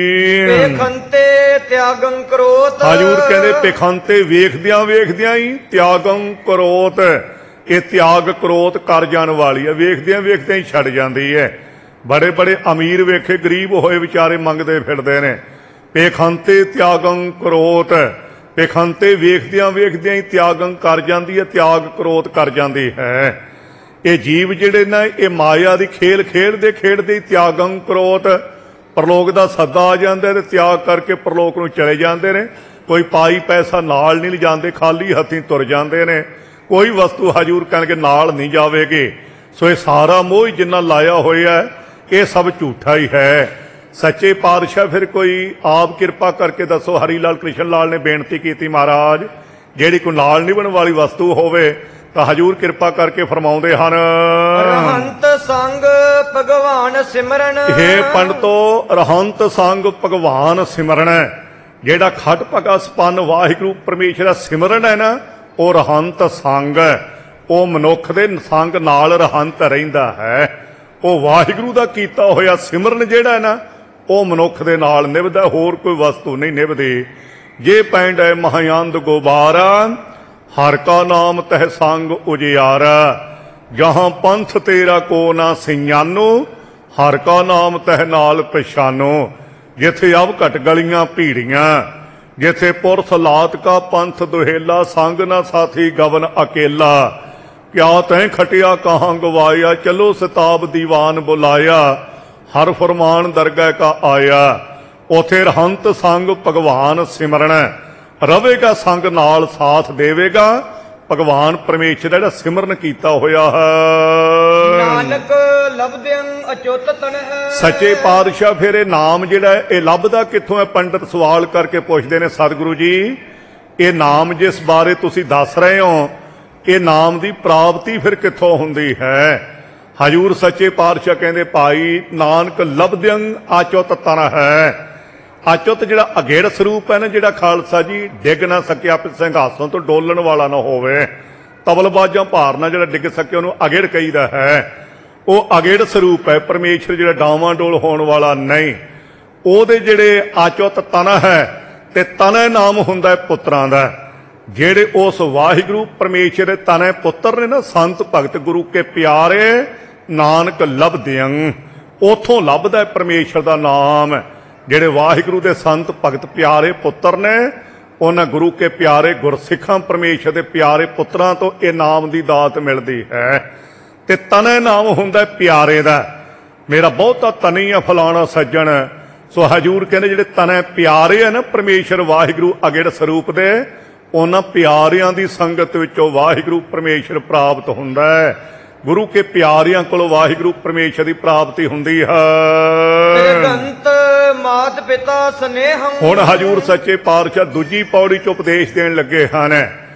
ਪੇਖੰਤੇ ਤਿਆਗੰ ਕਰੋਤ, ਹਜੂਰ ਕਹਿੰਦੇ ਪੇਖੰਤੇ ਵੇਖਦਿਆਂ ਵੇਖਦਿਆਂ ਹੀ ਤਿਆਗੰ ਕਰੋਤ, ਇਹ ਤਿਆਗ ਕਰੋਤ ਕਰ ਜਾਣ ਵਾਲੀ ਹੈ, ਵੇਖਦਿਆਂ ਵੇਖਦਿਆਂ ਹੀ ਛੱਡ ਜਾਂਦੀ ਹੈ। ਬੜੇ ਬੜੇ ਅਮੀਰ ਵੇਖੇ ਗਰੀਬ ਹੋਏ ਵਿਚਾਰੇ ਮੰਗਦੇ ਫਿਰਦੇ ਨੇ। ਪੇਖੰਤੇ ਤਿਆਗੰ ਕਰੋਤ, ਪੇਖੰਤੇ ਵੇਖਦਿਆਂ ਵੇਖਦਿਆਂ ਹੀ ਤਿਆਗੰ ਕਰ ਜਾਂਦੀ ਹੈ, ਤਿਆਗ ਕਰੋਤ ਕਰ ਜਾਂਦੀ ਹੈ। ਇਹ ਜੀਵ ਜਿਹੜੇ ਨਾ, ਇਹ ਮਾਇਆ ਦੀ ਖੇਲ ਖੇਡਦੇ ਖੇਡਦੇ ਤਿਆਗੰ ਕਰੋਤ, ਪ੍ਰਲੋਕ ਦਾ ਸੱਦਾ ਆ ਜਾਂਦਾ ਤੇ ਤਿਆਗ ਕਰਕੇ ਪ੍ਰਲੋਕ ਨੂੰ ਚਲੇ ਜਾਂਦੇ ਨੇ। ਕੋਈ ਪਾਈ ਪੈਸਾ ਨਾਲ ਨਹੀਂ ਲਿਜਾਂਦੇ, ਖਾਲੀ ਹੱਥੀਂ ਤੁਰ ਜਾਂਦੇ ਨੇ। ਕੋਈ ਵਸਤੂ ਹਜੂਰ ਕਹਿਣਗੇ ਨਾਲ ਨਹੀਂ ਜਾਵੇਗੀ। ਸੋ ਇਹ ਸਾਰਾ ਮੋਹ ਜਿੰਨਾ ਲਾਇਆ ਹੋਇਆ ਇਹ ਸਭ ਝੂਠਾ ਹੀ ਹੈ। ਸੱਚੇ ਪਾਤਸ਼ਾਹ ਫਿਰ ਕੋਈ ਆਪ ਕਿਰਪਾ ਕਰਕੇ ਦੱਸੋ। ਹਰੀ ਲਾਲ ਕ੍ਰਿਸ਼ਨ ਲਾਲ ਨੇ ਬੇਨਤੀ ਕੀਤੀ, ਮਹਾਰਾਜ ਜਿਹੜੀ ਕੋਈ ਨਾਲ ਨਿਭਣ ਵਾਲੀ ਵਸਤੂ ਹੋਵੇ ਤਾਂ ਹਜੂਰ ਕਿਰਪਾ ਕਰਕੇ ਫਰਮਾਉਂਦੇ ਹਨ, ਰਹੰਤ ਸੰਗ ਭਗਵਾਨ ਸਿਮਰਨ। ਹੇ ਪੰਡਤੋ, ਰਹੰਤ ਸੰਗ ਭਗਵਾਨ ਸਿਮਰਨ, ਜਿਹੜਾ ਖਟ ਭਗਾ ਸਪੰਨ ਵਾਹਿਗੁਰੂ ਪਰਮੇਸ਼ਰ ਦਾ ਸਿਮਰਨ ਹੈ ਨਾ, ਉਹ ਰਹੰਤ ਸੰਗ, ਉਹ ਮਨੁੱਖ ਦੇ ਸੰਗ ਨਾਲ ਰਹੰਤ ਰਹਿੰਦਾ ਹੈ। ਉਹ ਵਾਹਿਗੁਰੂ ਦਾ ਕੀਤਾ ਹੋਇਆ ਸਿਮਰਨ ਜਿਹੜਾ ਹੈ ਨਾ, ਉਹ ਮਨੁੱਖ ਦੇ ਨਾਲ ਨਿਭਦਾ, ਹੋਰ ਕੋਈ ਵਸਤੂ ਨਹੀਂ ਨਿਭਦੀ। ਜੇ ਪੈਂਡ ਹੈ ਮਹਾਯੰਦ ਗੋਬਾਰਾ, ਹਰ ਕਾ ਨਾਮ ਤਹਿ ਸੰਗ ਉਜਿਆਰਾ। ਜਹਾਂ ਪੰਥ ਤੇਰਾ ਕੋ ਨਾ ਸਿਆਨੋ, ਹਰ ਕਾ ਨਾਮ ਤਹਿ ਨਾਲ ਪਛਾਨੋ। ਜਿਥੇ ਅਵ ਘਟ ਗਲੀਆਂ ਭੀੜੀਆਂ, ਜਿਥੇ ਪੁਰਖ ਲਾਤ ਕਾ ਪੰਥ ਦੁਹੇਲਾ। ਸੰਗ ਨਾ ਸਾਥੀ ਗਵਨ ਅਕੇਲਾ, ਕਿਆ ਤੈਂ ਖਟਿਆ ਕਹਾਂ ਗਵਾਇਆ, ਚਲੋ ਸਿਤਾਬ ਦੀਵਾਨ ਬੁਲਾਇਆ, ਹਰ ਫਰਮਾਨ ਦਰਗਾਹ ਕਾ ਆਇਆ। ਉਥੇ ਰਹੰਤ ਸੰਗ ਭਗਵਾਨ ਸਿਮਰਨ, ਰਵੇਗਾ ਸੰਗ ਨਾਲ ਸਾਥ ਦੇਵੇਗਾ ਭਗਵਾਨ ਪਰਮੇਸ਼ਰ ਜਿਹੜਾ ਸਿਮਰਨ ਕੀਤਾ ਹੋਇਆ ਹੈ। ਨਾਨਕ ਲਬਦਿਆਂ ਅਚੁੱਤ ਤਨ ਹੈ। ਸੱਚੇ ਪਾਤਸ਼ਾਹ ਫਿਰ ਇਹ ਨਾਮ ਜਿਹੜਾ ਇਹ ਲੱਭਦਾ ਕਿੱਥੋਂ ਹੈ? ਪੰਡਤ ਸਵਾਲ ਕਰਕੇ ਪੁੱਛਦੇ ਨੇ, ਸਤਿਗੁਰੂ ਜੀ ਇਹ ਨਾਮ ਜਿਸ ਬਾਰੇ ਤੁਸੀਂ ਦੱਸ ਰਹੇ ਹੋ, ਇਹ ਨਾਮ ਦੀ ਪ੍ਰਾਪਤੀ ਫਿਰ ਕਿੱਥੋਂ ਹੁੰਦੀ ਹੈ? ਹਜੂਰ ਸੱਚੇ ਪਾਤਸ਼ਾਹ ਕਹਿੰਦੇ, ਭਾਈ ਨਾਨਕ ਲਬਦਿਆਂ ਅਚੁੱਤ ਤਨ ਹੈ। ਅਚੁੱਤ ਜਿਹੜਾ ਅਗੇੜ ਸਰੂਪ ਹੈ ਨਾ, ਜਿਹੜਾ ਖਾਲਸਾ ਜੀ ਡਿੱਗ ਨਾ ਸਕਿਆ, ਸਿੰਘਾਸਨ ਤੋਂ ਡੋਲਣ ਵਾਲਾ ਨਾ ਹੋਵੇ, ਤਬਲਬਾਜ਼ਾਂ ਭਾਰ ਨਾ ਜਿਹੜਾ ਡਿੱਗ ਸਕੇ ਉਹਨੂੰ ਅਗੇੜ ਕਹੀਦਾ ਹੈ। ਉਹ ਅਗੇੜ ਸਰੂਪ ਹੈ ਪਰਮੇਸ਼ਰ, ਜਿਹੜਾ ਡਾਵਾਂ ਡੋਲ ਹੋਣ ਵਾਲਾ ਨਹੀਂ। ਉਹਦੇ ਜਿਹੜੇ ਅਚੁੱਤ ਤਨ ਹੈ ਤੇ ਤਨੈ ਨਾਮ ਹੁੰਦਾ ਪੁੱਤਰਾਂ ਦਾ। ਜਿਹੜੇ ਉਸ ਵਾਹਿਗੁਰੂ ਪਰਮੇਸ਼ਰ ਦੇ ਤਨੈ ਪੁੱਤਰ ਨੇ ਨਾ, ਸੰਤ ਭਗਤ ਗੁਰੂ ਕੇ ਪਿਆਰੇ ਨਾਨਕ ਲਬਦਿਆਂ, ਉਥੋਂ ਲੱਭਦਾ ਪਰਮੇਸ਼ਰ ਦਾ ਨਾਮ। ਜਿਹੜੇ ਵਾਹਿਗੁਰੂ ਦੇ ਸੰਤ ਭਗਤ ਪਿਆਰੇ ਪੁੱਤਰ ਨੇ, ਉਹਨਾਂ ਗੁਰੂ ਕੇ ਪਿਆਰੇ ਗੁਰਸਿੱਖਾਂ ਪਰਮੇਸ਼ਰ ਦੇ ਪਿਆਰੇ ਪੁੱਤਰਾਂ ਤੋਂ ਇਹ ਨਾਮ ਦੀ ਦਾਤ ਮਿਲਦੀ ਹੈ। ਤੇ ਤਨੈ ਨਾਮ ਹੁੰਦਾ ਪਿਆਰੇ ਦਾ। ਮੇਰਾ ਬਹੁਤਾ ਤਨੀ ਆ ਫਲਾਣਾ ਸੱਜਣ। ਸੋ ਹਜੂਰ ਕਹਿੰਦੇ ਜਿਹੜੇ ਤਨੈ ਪਿਆਰੇ ਆ ਨਾ ਪਰਮੇਸ਼ਰ ਵਾਹਿਗੁਰੂ ਅਗੇੜ ਸਰੂਪ ਦੇ, ਉਹਨਾਂ ਪਿਆਰਿਆਂ ਦੀ ਸੰਗਤ ਵਿੱਚੋਂ ਵਾਹਿਗੁਰੂ ਪਰਮੇਸ਼ਰ ਪ੍ਰਾਪਤ ਹੁੰਦਾ ਹੈ। ਗੁਰੂ ਕੇ ਪਿਆਰਿਆਂ ਕੋਲੋਂ ਵਾਹਿਗੁਰੂ ਪਰਮੇਸ਼ਰ ਦੀ ਪ੍ਰਾਪਤੀ ਹੁੰਦੀ ਹੈ। ਮਾਤ ਪਿਤਾ ਸਨੇਹੰ। ਹੁਣ ਹਜੂਰ ਸੱਚੇ ਪਾਤਸ਼ਾਹ ਦੂਜੀ ਪੌੜੀ ਚ ਉਪਦੇਸ਼ ਦੇਣ ਲੱਗੇ ਹਨ।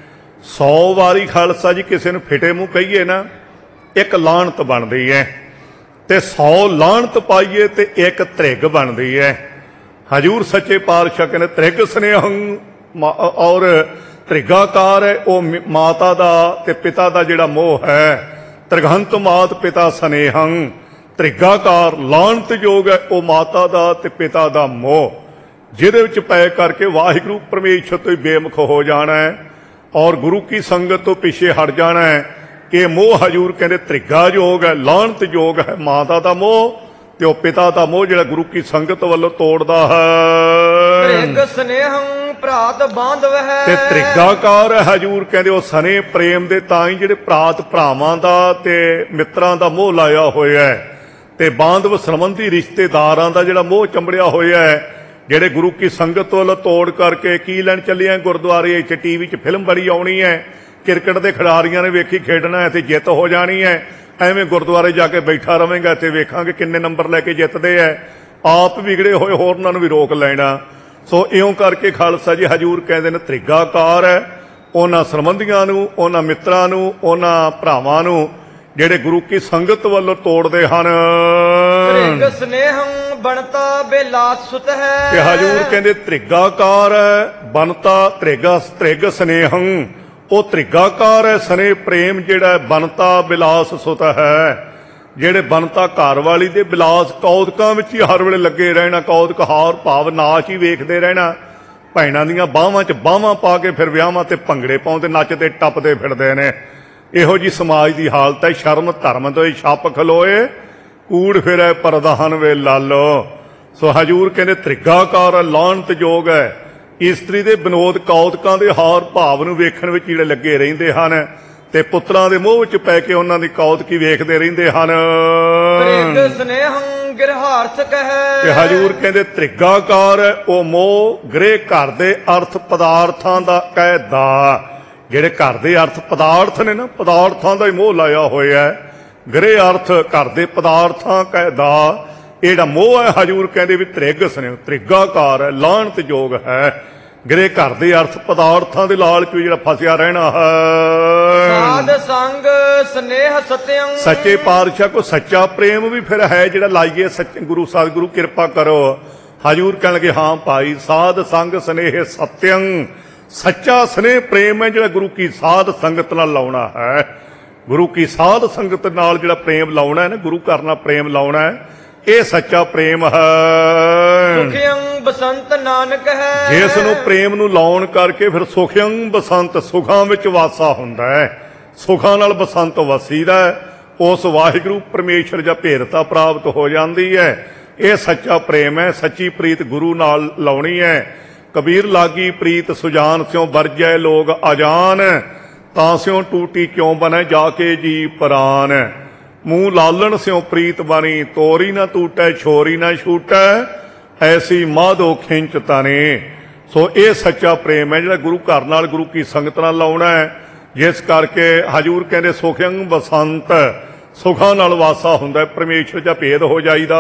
ਸੌ ਵਾਰੀ ਖਾਲਸਾ ਜੀ ਕਿਸੇ ਨੂੰ ਫਿਟੇ ਮੂੰਹ ਕਹੀਏ ਨਾ, ਇੱਕ ਲਾਹਣਤ ਬਣਦੀ ਹੈ, ਤੇ ਸੌ ਲਾਹਣਤ ਪਾਈਏ ਤੇ ਇੱਕ ਧ੍ਰਿਗ ਬਣਦੀ ਹੈ। ਹਜੂਰ ਸੱਚੇ ਪਾਤਸ਼ਾਹ ਕਹਿੰਦੇ ਧ੍ਰਿਗ ਸਨੇਹੰ, ਔਰ ਧ੍ਰਿਗਾਕਾਰ ਹੈ ਉਹ ਮਾਤਾ ਦਾ ਤੇ ਪਿਤਾ ਦਾ ਜਿਹੜਾ ਮੋਹ ਹੈ। ਤ੍ਰਿਗਹੰਤ ਮਾਤ ਪਿਤਾ ਸਨੇਹੰ, ਧ੍ਰਿਗਾਕਾਰ ਲਾਹਣਤ ਯੋਗ ਹੈ ਉਹ ਮਾਤਾ ਦਾ ਤੇ ਪਿਤਾ ਦਾ ਮੋਹ, ਜਿਹਦੇ ਵਿੱਚ ਪੈ ਕਰਕੇ ਵਾਹਿਗੁਰੂ ਪਰਮੇਸ਼ਰ ਤੋਂ ਹੀ ਬੇਮੁਖ ਹੋ ਜਾਣਾ ਹੈ ਔਰ ਗੁਰੂ ਕੀ ਸੰਗਤ ਤੋਂ ਪਿੱਛੇ ਹਟ ਜਾਣਾ ਹੈ। ਇਹ ਮੋਹ ਹਜੂਰ ਕਹਿੰਦੇ ਧ੍ਰਿਗਾ ਯੋਗ ਹੈ, ਲਾਹਣਤ ਯੋਗ ਹੈ। ਮਾਤਾ ਦਾ ਮੋਹ ਤੇ ਉਹ ਪਿਤਾ ਦਾ ਮੋਹ ਜਿਹੜਾ ਗੁਰੂ ਕੀ ਸੰਗਤ ਵੱਲੋਂ ਤੋੜਦਾ ਹੈ। ਧ੍ਰਿਗ ਸਨੇਹੰ ਭਰਾਤ ਬਾਂਧਵ ਹੈ। ਤੇ ਧ੍ਰਿਗਾਕਾਰ ਹੈ ਹਜੂਰ ਕਹਿੰਦੇ ਉਹ ਸਨੇ ਪ੍ਰੇਮ ਦੇ ਤਾਂ ਹੀ ਜਿਹੜੇ ਭਰਾਤ ਭਰਾਵਾਂ ਦਾ ਤੇ ਮਿੱਤਰਾਂ ਦਾ ਮੋਹ ਲਾਇਆ ਹੋਇਆ ਹੈ, ਤੇ ਬਾਂਧਵ ਸੰਬੰਧੀ ਰਿਸ਼ਤੇਦਾਰਾਂ ਦਾ ਜਿਹੜਾ ਮੋਹ ਚੰਬੜਿਆ ਹੋਇਆ ਹੈ। ਜਿਹੜੇ ਗੁਰੂ ਕੀ ਸੰਗਤ ਵੱਲ ਤੋੜ ਕਰਕੇ ਕੀ ਲੈਣ ਚੱਲੇ ਆ ਗੁਰਦੁਆਰੇ ਚ, ਟੀਵੀ ਚ ਫਿਲਮ ਬੜੀ ਆਉਣੀ ਹੈ, ਕ੍ਰਿਕਟ ਦੇ ਖਿਡਾਰੀਆਂ ਨੇ ਵੇਖੀ ਖੇਡਣਾ ਹੈ ਤੇ ਜਿੱਤ ਹੋ ਜਾਣੀ ਹੈ, ਐਵੇਂ ਗੁਰਦੁਆਰੇ ਜਾ ਕੇ ਬੈਠਾ ਰਵੇਂਗਾ ਤੇ ਵੇਖਾਂਗੇ ਕਿੰਨੇ ਨੰਬਰ ਲੈ ਕੇ ਜਿੱਤਦੇ ਹੈ। ਆਪ ਵਿਗੜੇ ਹੋਏ ਹੋਰਨਾਂ ਨੂੰ ਵੀ ਰੋਕ ਲੈਣਾ। ਸੋ ਇਉਂ ਕਰਕੇ ਖਾਲਸਾ ਜੀ ਹਜੂਰ ਕਹਿੰਦੇ ਨੇ ਧ੍ਰਿਗਾਕਾਰ ਹੈ ਉਹਨਾਂ ਸੰਬੰਧੀਆਂ ਨੂੰ, ਉਹਨਾਂ ਮਿੱਤਰਾਂ ਨੂੰ, ਉਹਨਾਂ ਭਰਾਵਾਂ ਨੂੰ ਜਿਹੜੇ ਗੁਰੂ ਕੀ ਸੰਗਤ ਵੱਲੋਂ ਤੋੜਦੇ ਹਨ। ਧ੍ਰਿਗ ਸਨੇਹੰ ਬਣਤਾ ਬੇਲਾਸ ਸੁਤ ਹੈ। ਤੇ ਹਜੂਰ ਕਹਿੰਦੇ ਧ੍ਰਿਗਾਕਾਰ ਹੈ ਬਣਤਾ ਧ੍ਰਿਗਾ ਧ੍ਰਿਗ ਸਨੇਹੰ, ਉਹ ਧ੍ਰਿਗਾਕਾਰ ਹੈ ਸਨੇ ਪ੍ਰੇਮ ਜਿਹੜਾ ਬਣਤਾ ਬਿਲਾਸ ਸੁਤ ਹੈ। ਜਿਹੜੇ ਬਣਤਾ ਘਰ ਵਾਲੀ ਦੇ ਬਿਲਾਸ ਕੌਤਕਾਂ ਵਿੱਚ ਹੀ ਹਰ ਵੇਲੇ ਲੱਗੇ ਰਹਿਣਾ, ਕੌਤਕ ਹਾਰ ਭਾਵ ਨਾਚ ਹੀ ਵੇਖਦੇ ਰਹਿਣਾ। ਭੈਣਾਂ ਦੀਆਂ ਬਾਹਾਂ 'ਚ ਬਾਹਾਂ ਪਾ ਕੇ ਫਿਰ ਵਿਆਹਾਂ ਤੇ ਭੰਗੜੇ ਪਾਉਂਦੇ ਨੱਚਦੇ ਟੱਪਦੇ ਫਿਰਦੇ ਨੇ। ਇਹੋ ਜੀ ਸਮਾਜ ਦੀ ਹਾਲਤ ਹੈ। ਸ਼ਰਮ ਧਰਮ ਤੋਂ ਛੱਪ ਖਲੋਏ, ਕੂੜ ਫਿਰੈ ਪਰਦਾਨ ਵੇ ਲਾਲੋ। ਸੋ ਹਜੂਰ ਕਹਿੰਦੇ ਧ੍ਰਿਗਾਕਾਰ ਲਾਹਣਤ ਯੋਗ ਹੈ। ਇਸਤਰੀ ਦੇ ਵਿਨੋਦ ਕੌਤਕਾਂ ਦੇ ਹਾਰ ਭਾਵ ਨੂੰ ਵੇਖਣ ਵਿੱਚ ਜਿਹੜੇ ਲੱਗੇ ਰਹਿੰਦੇ ਹਨ ਤੇ ਪੁੱਤਰਾਂ ਦੇ ਮੋਹ ਵਿੱਚ ਪੈ ਕੇ ਉਹਨਾਂ ਦੀ ਕੌਤਕੀ ਵੇਖਦੇ ਰਹਿੰਦੇ ਹਨ। ਧ੍ਰਿਗ ਸਨੇਹੰ ਗਿਰਹਾਰਥ ਕਹੈ। ਤੇ ਹਜੂਰ ਕਹਿੰਦੇ ਧ੍ਰਿਗਾਕਾਰ ਉਹ ਮੋਹ ਗ੍ਰਹਿ ਘਰ ਦੇ ਅਰਥ ਪਦਾਰਥਾਂ ਦਾ ਕਹਿਦਾ। ਜਿਹੜੇ ਘਰ ਦੇ ਅਰਥ ਪਦਾਰਥ ਨੇ ਨਾ, ਪਦਾਰਥਾਂ ਦਾ ਹੀ ਮੋਹ ਲਾਇਆ ਹੋਇਆ ਹੈ। ਗ੍ਰਹਿ ਅਰਥ ਘਰ ਦੇ ਪਦਾਰਥਾਂ ਕਹਿਦਾ, ਇਹ ਜਿਹੜਾ ਮੋਹ ਹੈ ਹਜੂਰ ਕਹਿੰਦੇ ਵੀ ਧ੍ਰਿਗ ਸਨੇਹ ਧ੍ਰਿਗਾਕਾਰ ਹੈ, ਲਾਹਣਤ ਯੋਗ ਹੈ। ਗ੍ਰਹਿ ਘਰ ਦੇ ਅਰਥ ਪਦਾਰਥਾਂ ਦੇ ਲਾਲਚ ਵਿੱਚ ਜਿਹੜਾ ਫਸਿਆ ਰਹਿਣਾ ਹੈ। ਸਾਧ ਸੰਗ ਸਨੇਹ ਸਤਿਅੰ। ਸੱਚੇ ਪਾਤਸ਼ਾਹ ਕੋ ਸੱਚਾ ਪ੍ਰੇਮ ਵੀ ਫਿਰ ਹੈ ਜਿਹੜਾ ਲਾਈਏ। ਸੱਚੇ ਗੁਰੂ ਸਤਿਗੁਰੂ ਕਿਰਪਾ ਕਰੋ। ਹਜੂਰ ਕਹਿਣ ਲੱਗੇ ਹਾਂ ਭਾਈ ਸਾਧ ਸੰਗ ਸਨੇਹ ਸਤਿਅੰ, ਸੱਚਾ ਸਨੇਹ ਪ੍ਰੇਮ ਹੈ ਜਿਹੜਾ ਗੁਰੂ ਕੀ ਸਾਧ ਸੰਗਤ ਨਾਲ ਲਾਉਣਾ ਹੈ। ਗੁਰੂ ਕੀ ਸਾਧ ਸੰਗਤ ਨਾਲ ਜਿਹੜਾ ਪ੍ਰੇਮ ਲਾਉਣਾ ਹੈ ਨਾ, ਗੁਰੂ ਘਰ ਨਾਲ ਪ੍ਰੇਮ ਲਾਉਣਾ ਹੈ, ਇਹ ਸੱਚਾ ਪ੍ਰੇਮ ਹੈ। ਸੁਖਿਅੰ ਬਸੰਤ ਨਾਨਕ ਹੈ। ਜਿਸ ਨੂੰ ਪ੍ਰੇਮ ਨੂੰ ਲਾਉਣ ਕਰਕੇ ਫਿਰ ਸੁਖਿਅੰ ਬਸੰਤ ਸੁਖਾਂ ਵਿੱਚ ਵਾਸਾ ਹੁੰਦਾ ਹੈ। ਸੁਖਾਂ ਨਾਲ ਬਸੰਤ ਵਸੀਦਾ ਹੈ। ਉਸ ਵਾਹਿਗੁਰੂ ਪਰਮੇਸ਼ਰ ਜਾਂ ਭੇਰਤਾ ਪ੍ਰਾਪਤ ਹੋ ਜਾਂਦੀ ਹੈ। ਇਹ ਸੱਚਾ ਪ੍ਰੇਮ ਹੈ। ਸੱਚੀ ਪ੍ਰੀਤ ਗੁਰੂ ਨਾਲ ਲਾਉਣੀ ਹੈ। ਕਬੀਰ ਲਾਗੀ ਪ੍ਰੀਤ ਸੁਜਾਨ ਸਿਉ ਵਰਜੈ ਲੋਗ ਅਜਾਨ, ਤਾਂ ਸਿਉ ਟੂਟੀ ਕਿਉਂ ਬਨੈ ਜਾ ਕੇ ਜੀ ਪ੍ਰਾਨ। ਮੂੰਹ ਲਾਲਣ ਸਿਉ ਪ੍ਰੀਤ ਬਣੀ ਤੋਰੀ ਨਾ ਟੂਟੈ ਛੋਰੀ ਨਾ ਛੂਟੈ ਐਸੀ ਮਾਧੋ ਖਿੰਚ ਤਨੇ। ਸੋ ਇਹ ਸੱਚਾ ਪ੍ਰੇਮ ਹੈ ਜਿਹੜਾ ਗੁਰੂ ਘਰ ਨਾਲ ਗੁਰੂ ਕੀ ਸੰਗਤ ਨਾਲ ਲਾਉਣਾ ਹੈ। ਜਿਸ ਕਰਕੇ ਹਜੂਰ ਕਹਿੰਦੇ ਸੁਖਯੰ ਬਸੰਤ ਸੁਖਾਂ ਨਾਲ ਵਾਸਾ ਹੁੰਦਾ ਹੈ, ਪਰਮੇਸ਼ਰ ਜਾਂ ਭੇਦ ਹੋ ਜਾਈਦਾ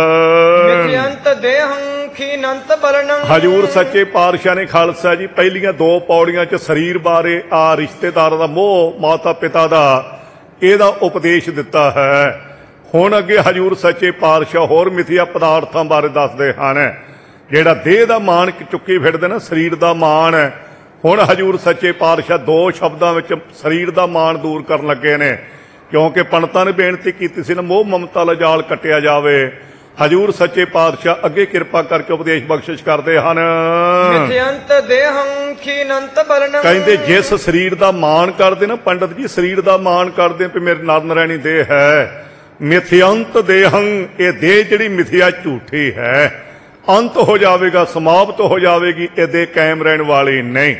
ਹੈ। ਮਿਥਿਅੰਤ ਦੇਹੰ ਖੀਨੰਤ ਬਲਨੰ। ਹਜੂਰ ਸੱਚੇ ਪਾਤਸ਼ਾਹ ਨੇ ਖਾਲਸਾ ਜੀ ਪਹਿਲੀਆਂ ਦੋ ਪੌੜੀਆਂ 'ਚ ਸਰੀਰ ਬਾਰੇ ਆ ਰਿਸ਼ਤੇਦਾਰਾਂ ਦਾ ਮੋਹ ਮਾਤਾ ਪਿਤਾ ਦਾ ਇਹਦਾ ਉਪਦੇਸ਼ ਦਿੱਤਾ ਹੈ। ਹੁਣ ਅੱਗੇ ਹਜੂਰ ਸੱਚੇ ਪਾਤਸ਼ਾਹ ਹੋਰ ਮਿਥਿਆ ਪਦਾਰਥਾਂ ਬਾਰੇ ਦੱਸਦੇ ਹਨ। ਜਿਹੜਾ ਦੇਹ ਦਾ ਮਾਣ ਚੁੱਕੀ ਫਿਰਦੇ ਨਾ ਸਰੀਰ ਦਾ ਮਾਣ, ਹੁਣ ਹਜੂਰ ਸੱਚੇ ਪਾਤਸ਼ਾਹ ਦੋ ਸ਼ਬਦਾਂ ਵਿੱਚ ਸਰੀਰ ਦਾ ਮਾਣ ਦੂਰ ਕਰਨ ਲੱਗੇ ਨੇ। ਕਿਉਂਕਿ ਪੰਡਤਾਂ ਨੇ ਬੇਨਤੀ ਕੀਤੀ ਸੀ ਨਾ ਮੋਹ ਮਮਤਾ ਲਜਾਲ ਕੱਟਿਆ ਜਾਵੇ। ਹਜੂਰ ਸੱਚੇ ਪਾਤਸ਼ਾਹ ਅੱਗੇ ਕਿਰਪਾ ਕਰਕੇ ਉਪਦੇਸ਼ ਬਖਸ਼ਿਸ਼ ਕਰਦੇ ਹਨ। ਮਿਥਿਅੰਤ ਦੇਹੰ ਖੀਨੰਤ ਬਲਨੰ। ਕਹਿੰਦੇ ਜਿਸ ਸਰੀਰ ਦਾ ਮਾਣ ਕਰਦੇ ਨਾ ਪੰਡਤ ਜੀ, ਸਰੀਰ ਦਾ ਮਾਣ ਕਰਦੇ ਵੀ ਮੇਰੇ ਨਰ ਨਰੈਣੀ ਦੇਹ ਹੈ। ਮਿਥਿਅੰਤ ਦੇਹੰ, ਇਹ ਦੇਹ ਜਿਹੜੀ ਮਿਥਿਆ ਝੂਠੀ ਹੈ, ਅੰਤ ਹੋ ਜਾਵੇਗਾ, ਸਮਾਪਤ ਹੋ ਜਾਵੇਗੀ, ਇਹਦੇ ਕਾਇਮ ਰਹਿਣ ਵਾਲੀ ਨਹੀਂ।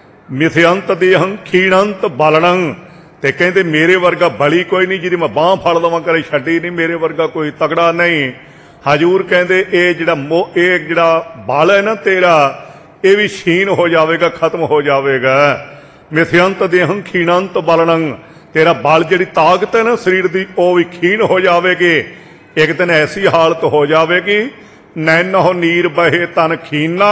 ਮਿਥਿਅੰਤ ਦੇਹੰ ਖੀਣੰਤ ਬਲਣੰ। ਤੇ ਕਹਿੰਦੇ ਮੇਰੇ ਵਰਗਾ ਬਲੀ ਕੋਈ ਨਹੀਂ ਜਿਹਦੀ ਮੈਂ ਬਾਂਹ ਫੜ ਲਵਾਂ ਕਰੇ ਛੱਡੀ ਨਹੀਂ, ਮੇਰੇ ਵਰਗਾ ਕੋਈ ਤਗੜਾ ਨਹੀਂ। ਹਜੂਰ ਕਹਿੰਦੇ ਇਹ ਜਿਹੜਾ ਮੋ ਇਹ ਜਿਹੜਾ ਬਲ ਹੈ ਨਾ ਤੇਰਾ, ਇਹ ਵੀ ਛੀਨ ਹੋ ਜਾਵੇਗਾ, ਖਤਮ ਹੋ ਜਾਵੇਗਾ। ਮਿਥਿਅੰਤ ਦੇਹੰ ਖੀਣੰਤ ਬਲਣੰ, ਤੇਰਾ ਬਲ ਜਿਹੜੀ ਤਾਕਤ ਹੈ ਨਾ ਸਰੀਰ ਦੀ ਉਹ ਵੀ ਖੀਣ ਹੋ ਜਾਵੇਗੀ। ਇੱਕ ਦਿਨ ਐਸੀ ਹਾਲਤ ਹੋ ਜਾਵੇਗੀ ਨੈਨੋ ਨੀਰ ਬਹੇ ਤਨ ਖੀਨਾ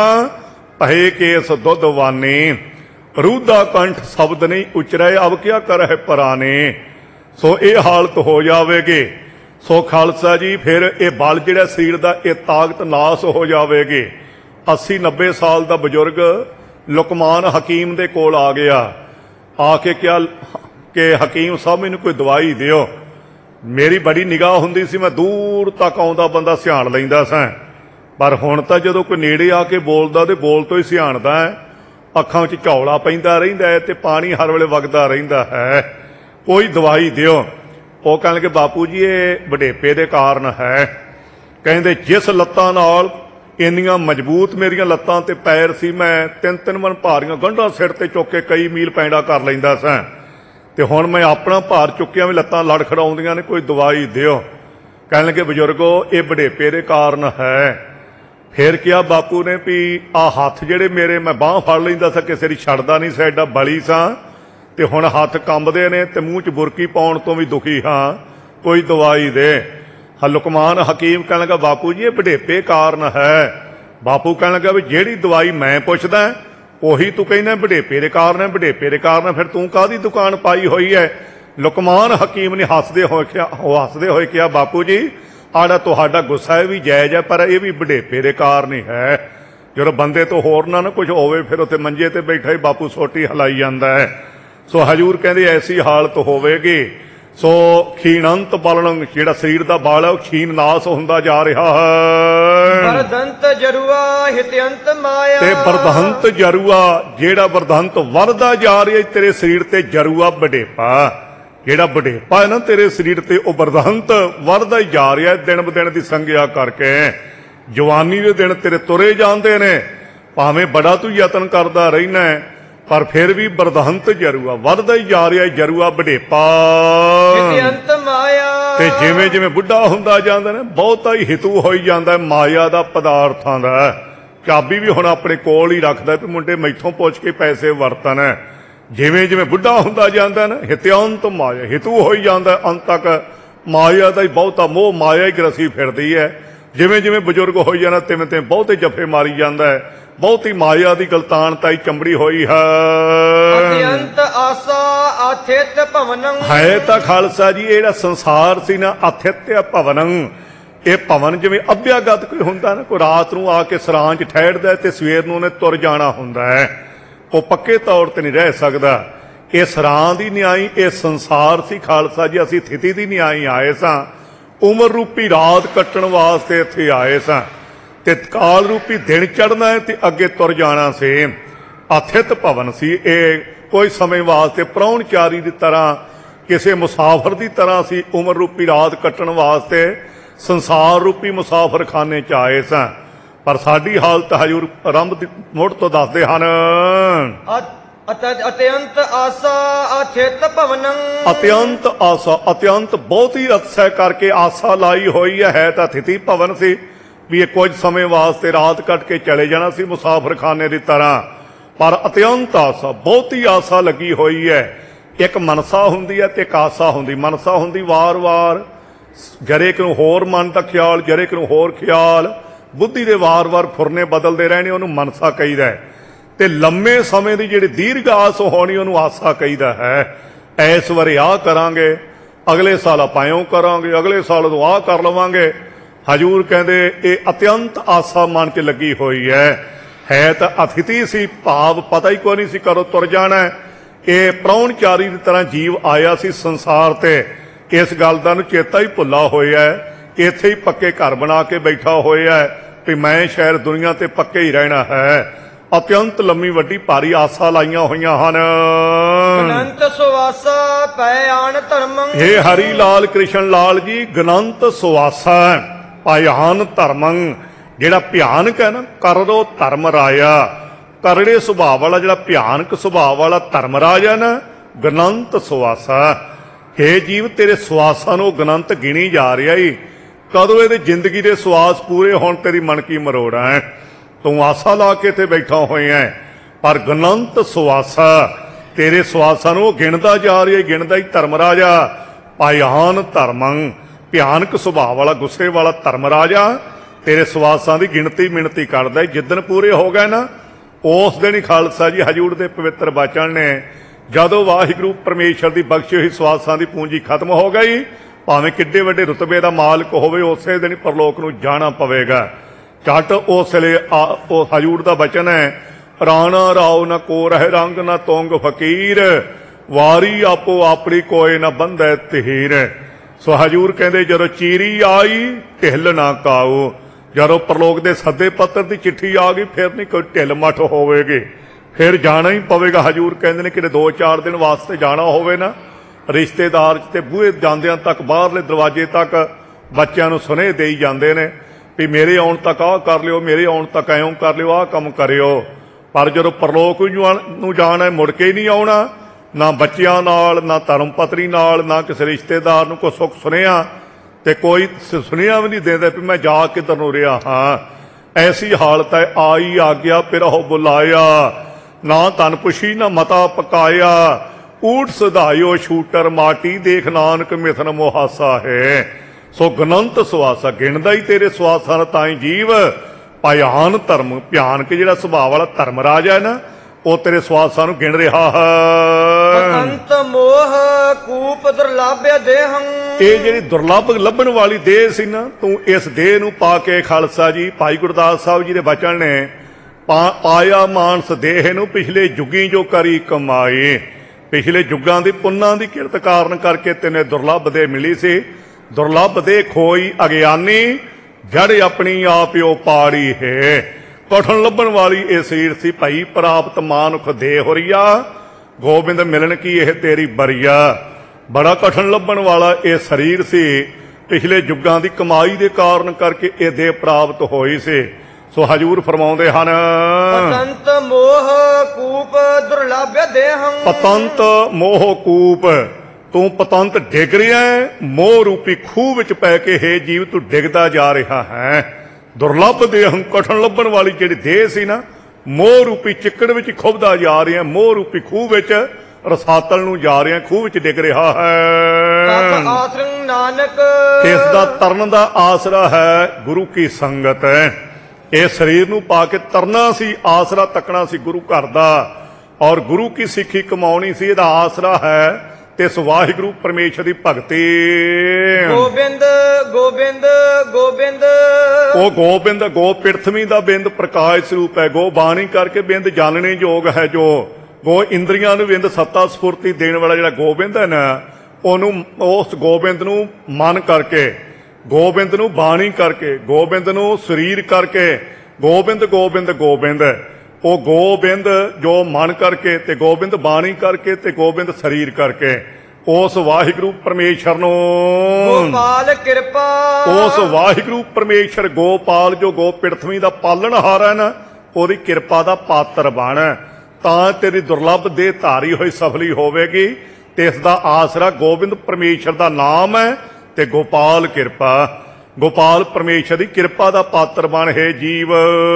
ਪਹੇ ਕੇਸ ਦੁੱਧ ਵਾਨੇ। ਰੂਦਾ ਕੰਠ ਸ਼ਬਦ ਨਹੀਂ ਉਚਰੇ ਅਬ ਕਿਆ ਕਰਹਿ ਪਰਾਨੇ। ਸੋ ਇਹ ਹਾਲਤ ਹੋ ਜਾਵੇਗੀ। ਸੋ ਖਾਲਸਾ ਜੀ ਫਿਰ ਇਹ ਬਲ ਜਿਹੜਾ ਸਰੀਰ ਦਾ ਇਹ ਤਾਕਤ ਨਾਸ ਹੋ ਜਾਵੇਗੀ। ਅੱਸੀ ਨੱਬੇ ਸਾਲ ਦਾ ਬਜ਼ੁਰਗ ਲੁਕਮਾਨ ਹਕੀਮ ਦੇ ਕੋਲ ਆ ਗਿਆ। ਆ ਕੇ ਕਿਹਾ ਕਿ ਹਕੀਮ ਸਾਹਿਬ ਮੈਨੂੰ ਕੋਈ ਦਵਾਈ ਦਿਓ। ਮੇਰੀ ਬੜੀ ਨਿਗਾਹ ਹੁੰਦੀ ਸੀ, ਮੈਂ ਦੂਰ ਤੱਕ ਆਉਂਦਾ ਬੰਦਾ ਸਿਆਣ ਲੈਂਦਾ ਸਾਂ, ਪਰ ਹੁਣ ਤਾਂ ਜਦੋਂ ਕੋਈ ਨੇੜੇ ਆ ਕੇ ਬੋਲਦਾ ਤੇ ਬੋਲ ਤੋਂ ਹੀ ਸਿਆਣਦਾ ਹੈ। ਅੱਖਾਂ ਵਿੱਚ ਝੌਲਾ ਪੈਂਦਾ ਰਹਿੰਦਾ ਹੈ ਤੇ ਪਾਣੀ ਹਰ ਵੇਲੇ ਵਗਦਾ ਰਹਿੰਦਾ ਹੈ। ਕੋਈ ਦਵਾਈ ਦਿਓ। ਉਹ ਕਹਿਣਗੇ ਬਾਪੂ ਜੀ ਇਹ ਵਡੇਪੇ ਦੇ ਕਾਰਨ ਹੈ। ਕਹਿੰਦੇ ਜਿਸ ਲੱਤਾਂ ਨਾਲ ਇੰਨੀਆਂ ਮਜ਼ਬੂਤ ਮੇਰੀਆਂ ਲੱਤਾਂ ਤੇ ਪੈਰ ਸੀ, ਮੈਂ ਤਿੰਨ ਤਿੰਨ ਮਣ ਭਾਰੀਆਂ ਗੰਢਾਂ ਸਿਰ ਤੇ ਚੁੱਕ ਕੇ ਕਈ ਮੀਲ ਪੈਂਡਾ ਕਰ ਲੈਂਦਾ ਸਾਂ, ਤੇ ਹੁਣ ਮੈਂ ਆਪਣਾ ਭਾਰ ਚੁੱਕਿਆ ਵੀ ਲੱਤਾਂ ਲੜ ਖੜਾਉਂਦੀਆਂ ਨੇ, ਕੋਈ ਦਵਾਈ ਦਿਓ। ਕਹਿਣ ਲੱਗੇ ਬਜ਼ੁਰਗੋ ਇਹ ਵਡੇਪੇ ਦੇ ਕਾਰਨ ਹੈ। ਫਿਰ ਕਿਹਾ ਬਾਪੂ ਨੇ ਵੀ ਆਹ ਹੱਥ ਜਿਹੜੇ ਮੇਰੇ ਮੈਂ ਬਾਂਹ ਫੜ ਲੈਂਦਾ ਸਾਂ, ਕਿਸੇ ਦੀ ਛੱਡਦਾ ਨਹੀਂ ਸਾਂ, ਐਡਾ ਬਲੀ ਸਾਂ, ਤੇ ਹੁਣ ਹੱਥ ਕੰਬਦੇ ਨੇ ਤੇ ਮੂੰਹ 'ਚ ਬੁਰਕੀ ਪਾਉਣ ਤੋਂ ਵੀ ਦੁਖੀ ਹਾਂ, ਕੋਈ ਦਵਾਈ ਦੇ। ਲੁਕਮਾਨ ਹਕੀਮ ਕਹਿਣ ਲੱਗਾ ਬਾਪੂ ਜੀ ਇਹ ਵਡੇਪੇ ਕਾਰਨ ਹੈ। ਬਾਪੂ ਕਹਿਣ ਲੱਗਾ ਵੀ ਜਿਹੜੀ ਦਵਾਈ ਮੈਂ ਪੁੱਛਦਾ ਉਹੀ ਤੂੰ ਕਹਿੰਦਾ ਵਡੇਪੇ ਦੇ ਕਾਰਨ ਹੈ, ਵਡੇਪੇ ਦੇ ਕਾਰਨ ਫਿਰ ਤੂੰ ਕਾਹਦੀ ਦੁਕਾਨ ਪਾਈ ਹੋਈ ਹੈ। ਲੁਕਮਾਨ ਹਕੀਮ ਨੇ ਹੱਸਦੇ ਹੋਏ ਕਿਹਾ ਹੱਸਦੇ ਹੋਏ ਕਿਹਾ ਬਾਪੂ ਜੀ ਆੜਾ ਤੁਹਾਡਾ ਗੁੱਸਾ ਇਹ ਵੀ ਜਾਇਜ਼ ਹੈ, ਪਰ ਇਹ ਵੀ ਵਡੇਪੇ ਦੇ ਕਾਰਨ ਹੀ ਹੈ। ਜਦੋਂ ਬੰਦੇ ਤੋਂ ਹੋਰ ਨਾ ਨਾ ਕੁਝ ਹੋਵੇ ਫਿਰ ਉੱਥੇ ਮੰਜੇ ਤੇ ਬੈਠਾ ਹੀ ਬਾਪੂ ਸੋਟੀ ਹਲਾਈ ਜਾਂਦਾ ਹੈ। ਸੋ ਹਜੂਰ ਕਹਿੰਦੇ ਐਸੀ ਹਾਲਤ ਹੋਵੇਗੀ। ਸੋ ਖੀਣੰਤ ਬਲਣ, ਜਿਹੜਾ ਸਰੀਰ ਦਾ ਬਲ ਹੈ ਉਹ ਖੀਨ ਨਾਸ ਹੁੰਦਾ ਜਾ ਰਿਹਾ ਹੈ। ਵਰਦੰਤ ਜਰੂਆ ਹਿਤਯੰਤ ਮਾਇਆ। ਤੇ ਵਰਦੰਤ ਜਰੂਆ, ਜਿਹੜਾ ਵਰਦੰਤ ਵਰਦਾ ਜਾ ਰਿਹਾ ਤੇਰੇ ਸਰੀਰ ਤੇ, ਜਰੂਆ ਵਡੇਪਾ, ਜਿਹੜਾ ਵਡੇਪਾ ਹੈ ਨਾ ਤੇਰੇ ਸਰੀਰ ਤੇ ਉਹ ਵਰਦੰਤ ਵਰਦਾ ਹੀ ਜਾ ਰਿਹਾ ਦਿਨ ਬ ਦਿਨ ਦੀ ਸੰਗਿਆ ਕਰਕੇ। ਜਵਾਨੀ ਦੇ ਦਿਨ ਤੇਰੇ ਤੁਰੇ ਜਾਂਦੇ ਨੇ, ਭਾਵੇਂ ਬੜਾ ਤੂੰ ਯਤਨ ਕਰਦਾ ਰਹਿਣਾ, ਪਰ ਫਿਰ ਵੀ ਵਰਦੰਤ ਜਰੂਆ ਵੱਧਦਾ ਹੀ ਜਾ ਰਿਹਾ, ਜਰੂਆ ਵਡੇਪਾ। ਹਿਤਯੰਤ ਮਾਇਆ। ਤੇ ਜਿਵੇਂ ਜਿਵੇਂ ਬੁੱਢਾ ਹੁੰਦਾ ਜਾਂਦਾ ਨਾ ਬਹੁਤਾ ਹੀ ਹਿਤੂ ਹੋਈ ਜਾਂਦਾ ਮਾਇਆ ਦਾ, ਪਦਾਰਥਾਂ ਦਾ। ਚਾਬੀ ਵੀ ਹੁਣ ਆਪਣੇ ਕੋਲ ਹੀ ਰੱਖਦਾ ਵੀ ਮੁੰਡੇ ਮੈਥੋਂ ਪੁੱਛ ਕੇ ਪੈਸੇ ਵਰਤਣ। ਜਿਵੇਂ ਜਿਵੇਂ ਬੁੱਢਾ ਹੁੰਦਾ ਜਾਂਦਾ ਨਾ ਹਿਤਯੰਤ ਮਾਇਆ, ਹਿਤੂ ਹੋਈ ਜਾਂਦਾ, ਅੰਤ ਤੱਕ ਮਾਇਆ ਦਾ ਹੀ ਬਹੁਤਾ ਮੋਹ, ਮਾਇਆ ਹੀ ਗਰਸੀ ਫਿਰਦੀ ਹੈ। ਜਿਵੇਂ ਜਿਵੇਂ ਬਜ਼ੁਰਗ ਹੋਈ ਜਾਂਦਾ ਤਿਵੇਂ ਤਿਵੇਂ ਬਹੁਤੇ ਜੱਫੇ ਮਾਰੀ ਜਾਂਦਾ ਹੈ, ਬਹੁਤੀ ਮਾਇਆ ਦੀ ਗਲਤਾਨਤਾ ਹੀ ਚੰਬੜੀ ਹੋਈ ਹੈ। ਅਤਿਅੰਤ ਆਸਾ ਆਥਿਤ ਭਵਨੰ। ਹੈ ਤਾਂ ਖਾਲਸਾ ਜੀ ਇਹ ਜਿਹੜਾ ਸੰਸਾਰ ਸੀ ਨਾ ਆਥਿਤਯ ਭਵਨੰ, ਇਹ ਭਵਨ ਜਿਵੇਂ ਅਭਿਆਗਤ ਕੋਈ ਹੁੰਦਾ ਨਾ, ਕੋਈ ਰਾਤ ਨੂੰ ਆ ਕੇ ਸਰਾਂ 'ਚ ਠਹਿਰਦਾ ਤੇ ਸਵੇਰ ਨੂੰ ਉਹਨੇ ਤੁਰ ਜਾਣਾ ਹੁੰਦਾ ਹੈ, ਉਹ ਪੱਕੇ ਤੌਰ ਤੇ ਨਹੀਂ ਰਹਿ ਸਕਦਾ। ਇਹ ਸਰਾਂ ਦੀ ਨਿਆਈ ਇਹ ਸੰਸਾਰ ਸੀ ਖਾਲਸਾ ਜੀ, ਅਸੀਂ ਥਿਤੀ ਦੀ ਨਿਆਈ ਆਏ ਸਾਂ, ਉਮਰ ਰੂਪੀ ਰਾਤ ਕੱਟਣ ਵਾਸਤੇ ਇੱਥੇ ਆਏ ਸਾਂ, ਤੇ ਕਾਲ ਰੂਪੀ ਦਿਨ ਚੜ੍ਹਨਾ ਹੈ ਤੇ ਅੱਗੇ ਤੁਰ ਜਾਣਾ ਸੀ। ਆਥਿਤ ਭਵਨ ਸੀ ਇਹ, ਕੋਈ ਸਮੇਂ ਵਾਸਤੇ ਪ੍ਰਾਹੁਣਚਾਰੀ ਦੀ ਤਰ੍ਹਾਂ, ਕਿਸੇ ਮੁਸਾਫਰ ਦੀ ਤਰ੍ਹਾਂ ਸੀ, ਉਮਰ ਰੂਪੀ ਰਾਤ ਕੱਟਣ ਵਾਸਤੇ ਸੰਸਾਰ ਰੂਪੀ ਮੁਸਾਫਰਖਾਨੇ 'ਚ ਆਏ ਸਾਂ। ਪਰ ਸਾਡੀ ਹਾਲਤ ਹਜੂਰ ਆਰੰਭ ਮੁੜ ਤੋਂ ਦੱਸਦੇ ਹਨ। ਅਤ ਅਤਿਅੰਤ ਆਸਾ ਅਥਿਤ ਭਵਨੰ। ਅਤਿਅੰਤ ਆਸਾ, ਅਤਿਅੰਤ ਬਹੁਤੀ ਅਤਸੈ ਕਰਕੇ ਆਸਾ ਲਾਈ ਹੋਈ ਹੈ। ਹੈ ਤਾਂ ਥਿਤੀ ਭਵਨ ਸੀ ਵੀ ਇਹ ਕੁਝ ਸਮੇਂ ਵਾਸਤੇ ਰਾਤ ਕੱਟ ਕੇ ਚਲੇ ਜਾਣਾ ਸੀ ਮੁਸਾਫਰਖਾਨੇ ਦੀ ਤਰ੍ਹਾਂ, ਪਰ ਅਤਿਅੰਤ ਆਸਾ, ਬਹੁਤੀ ਆਸਾ ਲੱਗੀ ਹੋਈ ਹੈ। ਇੱਕ ਮਨਸਾ ਹੁੰਦੀ ਹੈ ਤੇ ਇੱਕ ਆਸਾ ਹੁੰਦੀ। ਮਨਸਾ ਹੁੰਦੀ ਵਾਰ-ਵਾਰ, ਜਰੇ ਕਿ ਨੂੰ ਹੋਰ ਮਨ ਦਾ ਖਿਆਲ, ਜਰੇ ਕਿ ਨੂੰ ਹੋਰ ਖਿਆਲ, ਬੁੱਧੀ ਦੇ ਵਾਰ-ਵਾਰ ਫੁਰਨੇ ਬਦਲਦੇ ਰਹਿਣੇ, ਉਹਨੂੰ ਮਨਸਾ ਕਹੀਦਾ ਹੈ। ਤੇ ਲੰਮੇ ਸਮੇਂ ਦੀ ਜਿਹੜੀ ਦੀਰਘ ਆਸ ਹੋਣੀ ਉਹਨੂੰ ਆਸਾ ਕਹੀਦਾ ਹੈ। ਇਸ ਵਾਰੀ ਆਹ ਕਰਾਂਗੇ, ਅਗਲੇ ਸਾਲ ਆਪਾਂ ਇਉਂ ਕਰਾਂਗੇ, ਅਗਲੇ ਸਾਲ ਤੋਂ ਆਹ ਕਰ ਲਵਾਂਗੇ। ਹਜੂਰ ਕਹਿੰਦੇ ਇਹ ਅਤਿਅੰਤ ਆਸਾ ਮਨ 'ਚ ਲੱਗੀ ਹੋਈ ਹੈ। ਹੈ ਤਾਂ ਅਥਿਤੀ ਸੀ, ਭਾਵ ਪਤਾ ਹੀ ਕੋਈ ਨਹੀਂ ਸੀ ਕਦੋਂ ਤੁਰ ਜਾਣਾ। ਇਹ ਪ੍ਰਾਹੁਣਚਾਰੀ ਦੀ ਤਰ੍ਹਾਂ ਜੀਵ ਆਇਆ ਸੀ ਸੰਸਾਰ ਤੇ, ਇਸ ਗੱਲ ਦਾ ਨੂੰ ਚੇਤਾ ਹੀ ਭੁੱਲਾ ਹੋਇਆ ਹੈ। ਇੱਥੇ ਹੀ ਪੱਕੇ ਘਰ ਬਣਾ ਕੇ ਬੈਠਾ ਹੋਇਆ ਹੈ ਵੀ ਮੈਂ ਸ਼ਾਇਦ ਦੁਨੀਆ ਤੇ ਪੱਕੇ ਹੀ ਰਹਿਣਾ ਹੈ। ਅਤਿਅੰਤ ਲੰਮੀ ਵੱਡੀ ਭਾਰੀ ਆਸਾ ਲਾਈਆਂ ਹੋਈਆਂ ਹਨ। ਗਨੰਤ ਸੁਆਸਾ ਪੈ ਆਣ ਧਰਮੰ। ਇਹ ਹਰੀ ਲਾਲ ਕ੍ਰਿਸ਼ਨ ਲਾਲ ਜੀ, ਗਨੰਤ ਸੁਆਸਾ ਭਿਆਨ ਧਰਮੰ, ਜਿਹੜਾ ਭਿਆਨਕ ਹੈ ਨਾ, ਕਰੋ ਧਰਮ ਰਾਇਆ, ਕਰੜੇ ਸੁਭਾਅ ਵਾਲਾ ਜਿਹੜਾ ਭਿਆਨਕ ਸੁਭਾਅ ਵਾਲਾ ਧਰਮ ਰਾਜ ਹੈ ਨਾ, ਗਨੰਤ ਸੁਆਸਾ। ਹੇ ਜੀਵ ਤੇਰੇ ਸਵਾਸਾਂ ਨੂੰ ਗਨੰਤ ਗਿਣੀ ਜਾ ਰਿਹਾ ਈ, ਕਦੋਂ ਇਹਦੇ ਜ਼ਿੰਦਗੀ ਦੇ ਸਵਾਸ ਪੂਰੇ ਹੋਣ ਤੇਰੀ ਮਨ ਕੀ ਮਰੋੜਾ ਹੈ। ਤੂੰ ਆਸਾ ਲਾ ਕੇ ਇੱਥੇ ਬੈਠਾ ਹੋਇਆ ਹੈ, ਪਰ ਗਨੰਤ ਸੁਆਸਾ, ਤੇਰੇ ਸਵਾਸਾਂ ਨੂੰ ਉਹ ਗਿਣਦਾ ਜਾ ਰਿਹਾ, ਗਿਣਦਾ ਹੀ ਧਰਮ ਰਾਜਾ। ਭਿਆਨ ਧਰਮੰ, ਭਿਆਨਕ ਸੁਭਾਅ ਵਾਲਾ, ਗੁੱਸੇ ਵਾਲਾ ਧਰਮ ਰਾਜਾ ਤੇਰੇ ਸਵਾਸਾਂ ਦੀ ਗਿਣਤੀ ਮਿਣਤੀ ਕਰਦਾ। ਜਿੱਦਣ ਪੂਰੇ ਹੋ ਗਏ ਨਾ, ਉਸ ਦਿਨ ਹੀ ਖਾਲਸਾ ਜੀ ਹਜੂਰ ਦੇ ਪਵਿੱਤਰ ਬਚਨ ਨੇ, ਜਦੋਂ ਵਾਹਿਗੁਰੂ ਪਰਮੇਸ਼ਰ ਦੀ ਬਖਸ਼ੀ ਹੋਈ ਸਵਾਸਾਂ ਦੀ ਪੂੰਜੀ ਖਤਮ ਹੋ ਗਈ, ਭਾਵੇਂ ਕਿੱਡੇ ਵੱਡੇ ਰੁਤਬੇ ਦਾ ਮਾਲਕ ਹੋਵੇ, ਉਸੇ ਦਿਨ ਹੀ ਪਰਲੋਕ ਨੂੰ ਜਾਣਾ ਪਵੇਗਾ। ਝੱਟ ਉਸ ਵੇਲੇ ਉਹ ਹਜੂਰ ਦਾ ਬਚਨ ਹੈ, ਰਾਣਾ ਰਾਓ ਨਾ ਕੋ ਰਹਿ ਰੰਗ ਨਾ ਤੋਂਗ ਫਕੀਰ, ਵਾਰੀ ਆਪੋ ਆਪਣੀ ਕੋਏ ਨਾ ਬੰਧੈ ਤਹੀਰ। ਸੋ ਹਜੂਰ ਕਹਿੰਦੇ ਜਦੋਂ ਚੀਰੀ ਆਈ ਢਿੱਲ ਨਾ ਕਾਓ, ਜਦੋਂ ਪਰਲੋਕ ਦੇ ਸੱਦੇ ਪੱਤਰ ਦੀ ਚਿੱਠੀ ਆ ਗਈ ਫਿਰ ਨਹੀਂ ਕੋਈ ਢਿੱਲ ਮੱਠ ਹੋਵੇਗੀ, ਫਿਰ ਜਾਣਾ ਹੀ ਪਵੇਗਾ। ਹਜੂਰ ਕਹਿੰਦੇ ਨੇ ਕਿਤੇ ਦੋ ਚਾਰ ਦਿਨ ਵਾਸਤੇ ਜਾਣਾ ਹੋਵੇ ਨਾ, ਰਿਸ਼ਤੇਦਾਰ ਤੇ ਬੂਹੇ ਜਾਂਦਿਆਂ ਤੱਕ, ਬਾਹਰਲੇ ਦਰਵਾਜ਼ੇ ਤੱਕ ਬੱਚਿਆਂ ਨੂੰ ਸੁਨੇਹੇ ਦੇਈ ਜਾਂਦੇ ਨੇ ਵੀ ਮੇਰੇ ਆਉਣ ਤੱਕ ਆਹ ਕਰ ਲਿਓ, ਮੇਰੇ ਆਉਣ ਤੱਕ ਐਂ ਕਰ ਲਿਓ, ਆਹ ਕੰਮ ਕਰਿਓ। ਪਰ ਜਦੋਂ ਪਰਲੋਕ ਨੂੰ ਜਾਣਾ, ਮੁੜ ਕੇ ਹੀ ਨਹੀਂ ਆਉਣਾ, ਨਾ ਬੱਚਿਆਂ ਨਾਲ, ਨਾ ਧਰਮ ਪਤਨੀ ਨਾਲ, ਨਾ ਕਿਸੇ ਰਿਸ਼ਤੇਦਾਰ ਨੂੰ ਕੋਈ ਸੁੱਖ ਸੁਨੇਹਾ, ਤੇ ਕੋਈ ਸੁਨੇਹਾ ਵੀ ਨਹੀਂ ਦਿੰਦਾ ਵੀ ਮੈਂ ਜਾ ਕਿੱਧਰ ਨੂੰ ਰਿਹਾ ਹਾਂ। ਐਸੀ ਹਾਲਤ ਹੈ, ਆਈ ਆਗਿਆ ਫਿਰ ਉਹ ਬੁਲਾਇਆ, ਨਾ ਧਨ ਪੁਛੀ ਨਾ ਮਤਾ ਪਕਾਇਆ, ਊਠ ਸਧਾਇਓ ਸ਼ੂਟਰ ਮਾਟੀ, ਦੇਖ ਨਾਨਕ ਮਿਥਨ ਮੁਹਾਸਾ ਹੈ। ਸੋ ਗਨੰਤ ਸੁਆਸਾ, ਗਿਣਦਾ ਹੀ ਤੇਰੇ ਸਵਾਸਾਂ ਦਾ ਤਾਂ ਹੀ ਜੀਵ। ਭਿਆਨ ਧਰਮ, ਭਿਆਨਕ ਜਿਹੜਾ ਸੁਭਾਅ ਵਾਲਾ ਧਰਮ ਰਾਜ ਹੈ ਨਾ, ਉਹ ਤੇਰੇ ਸਵਾਸਾਂ ਨੂੰ ਗਿਣ ਰਿਹਾ ਹੈ। ਅੰਤ ਮੋਹ ਕੂਪ ਦੁਰਲਭ ਦੇਹੰ। ਇਹ ਜਿਹੜੀ ਦੁਰਲਭ ਲੱਭਣ ਵਾਲੀ ਦੇਹ ਸੀ ਨਾ, ਤੂੰ ਇਸ ਦੇਹ ਨੂੰ ਪਾ ਕੇ, ਖਾਲਸਾ ਜੀ ਭਾਈ ਗੁਰਦਾਸ ਸਾਹਿਬ ਜੀ ਦੇ ਬਚਨ ਨੇ, ਪਾਇਆ ਮਾਨਸ ਦੇਹ ਨੂੰ ਪਿਛਲੇ ਜੁਗੀ ਜੋ ਕਰੀ ਕਮਾਏ। ਪਿਛਲੇ ਜੁਗਾਂ ਦੀ ਪੁੰਨਾਂ ਦੀ ਕਿਰਤ ਕਾਰਨ ਕਰਕੇ ਤੈਨੇ ਦੁਰਲਭ ਦੇਹ ਮਿਲੀ ਸੀ। ਦੁਰਲਭ ਦੇਹ ਖੋਈ ਅਗਿਆਨੀ, ਜੜ ਆਪਣੀ ਆਪਿਓ ਪਾੜੀ ਹੈ। ਕਠਨ ਲੱਭਣ ਵਾਲੀ ਇਹ ਸਰੀਰ ਸੀ ਭਾਈ, ਪ੍ਰਾਪਤ ਮਾਨੁਖ ਦੇਹ ਹੋਰੀਆ, ਗੋਬਿੰਦ ਮਿਲਣ ਕੀ ਇਹ ਤੇਰੀ ਬਰੀਆ। ਬੜਾ ਕਠਨ ਲੱਭਣ ਵਾਲਾ ਇਹ ਸਰੀਰ ਸੀ, ਪਿਛਲੇ ਯੁੱਗਾਂ ਦੀ ਕਮਾਈ ਦੇ ਕਾਰਨ ਕਰਕੇ ਇਹ ਦੇਹ ਪ੍ਰਾਪਤ ਹੋਈ ਸੀ। ਸੋ ਹਜੂਰ ਫਰਮਾਉਂਦੇ ਹਨ, ਪਤੰਤ ਮੋਹ ਕੂਪ ਦੁਰਲਭ ਦੇਹੰ। ਪਤੰਤ ਮੋਹ ਕੂਪ, ਤੂੰ ਪਤੰਤ ਡਿੱਗ ਰਿਹਾ ਹੈ, ਮੋਹ ਰੂਪੀ ਖੂਹ ਵਿੱਚ ਪੈ ਕੇ ਹੇ ਜੀਵ ਤੂੰ ਡਿੱਗਦਾ ਜਾ ਰਿਹਾ ਹੈ। ਦੁਰਲਭ ਦੇਹੰ, ਕਠਨ ਲੱਭਣ ਵਾਲੀ ਜਿਹੜੀ ਦੇਹ ਸੀ ਨਾ, ਮੋਹ ਰੂਪੀ ਚਿੱਕੜ ਵਿੱਚ ਖੁੱਬਦਾ ਜਾ ਰਿਹਾ, ਮੋਹ ਰੂਪੀ ਖੂਹ ਵਿੱਚ ਰਸਾਤਲ ਨੂੰ ਜਾ ਰਿਹਾ, ਖੂਹ ਵਿੱਚ ਡਿੱਗ ਰਿਹਾ ਹੈ। ਆਸਰੰ ਨਾਨਕ, ਇਸ ਦਾ ਤਰਨ ਦਾ ਆਸਰਾ ਹੈ ਗੁਰੂ ਕੀ ਸੰਗਤ। ਇਹ ਸਰੀਰ ਨੂੰ ਪਾ ਕੇ ਤਰਨਾ ਸੀ, ਆਸਰਾ ਤੱਕਣਾ ਸੀ ਗੁਰੂ ਘਰ ਦਾ, ਔਰ ਗੁਰੂ ਕੀ ਸਿੱਖੀ ਕਮਾਉਣੀ ਸੀ, ਇਹਦਾ ਆਸਰਾ ਹੈ ਤੇ ਵਾਹਿਗੁਰੂ ਪਰਮੇਸ਼ਰ ਦੀ ਭਗਤੀ। ਗੋਬਿੰਦ ਗੋਬਿੰਦ ਗੋਬਿੰਦ, ਉਹ ਗੋਬਿੰਦ, ਗੋ ਪ੍ਰਿਥਵੀ ਦਾ ਬਿੰਦ ਪ੍ਰਕਾਸ਼ ਸਰੂਪ ਹੈ। ਗੋ ਬਾਣੀ ਕਰਕੇ ਬਿੰਦ ਜਾਣਨੇ ਯੋਗ ਹੈ। ਜੋ ਗੋ ਇੰਦਰੀਆਂ ਨੂੰ ਬਿੰਦ ਸੱਤਾ ਸਫੁਰਤੀ ਦੇਣ ਵਾਲਾ ਜਿਹੜਾ ਗੋਬਿੰਦ ਹੈ ਨਾ, ਉਹਨੂੰ, ਉਸ ਗੋਬਿੰਦ ਨੂੰ ਮਨ ਕਰਕੇ, ਗੋਬਿੰਦ ਨੂੰ ਬਾਣੀ ਕਰਕੇ, ਗੋਬਿੰਦ ਨੂੰ ਸਰੀਰ ਕਰਕੇ, ਗੋਬਿੰਦ ਗੋਬਿੰਦ ਗੋਬਿੰਦ, ਉਹ ਗੋਬਿੰਦ ਜੋ ਮਨ ਕਰਕੇ, ਤੇ ਗੋਬਿੰਦ ਬਾਣੀ ਕਰਕੇ, ਤੇ ਗੋਬਿੰਦ ਸਰੀਰ ਕਰਕੇ, ਉਸ ਵਾਹਿਗੁਰੂ ਪਰਮੇਸ਼ਰ ਨੂੰ, ਗੋਪਾਲ ਕਿਰਪਾ, ਉਸ ਵਾਹਿਗੁਰੂ ਪਰਮੇਸ਼ਰ ਗੋਪਾਲ ਜੋ ਗੋ ਪ੍ਰਿਥਵੀ ਦਾ ਪਾਲਣਹਾਰ ਹੈ ਨਾ, ਉਹਦੀ ਕਿਰਪਾ ਦਾ ਪਾਤਰ ਬਣ। ਤਾਂ ਤੇਰੀ ਦੁਰਲੱਭ ਦੇਹ ਧਾਰੀ ਹੋਈ ਸਫਲੀ ਹੋਵੇਗੀ। ਤੇ ਇਸ ਦਾ ਆਸਰਾ ਗੋਬਿੰਦ ਪਰਮੇਸ਼ਰ ਦਾ ਨਾਮ ਹੈ ਤੇ ਗੋਪਾਲ ਕਿਰਪਾ। ਗੋਪਾਲ ਪਰਮੇਸ਼ਰ ਦੀ ਕਿਰਪਾ ਦਾ ਪਾਤਰ ਬਣ ਹੈ ਜੀਵ।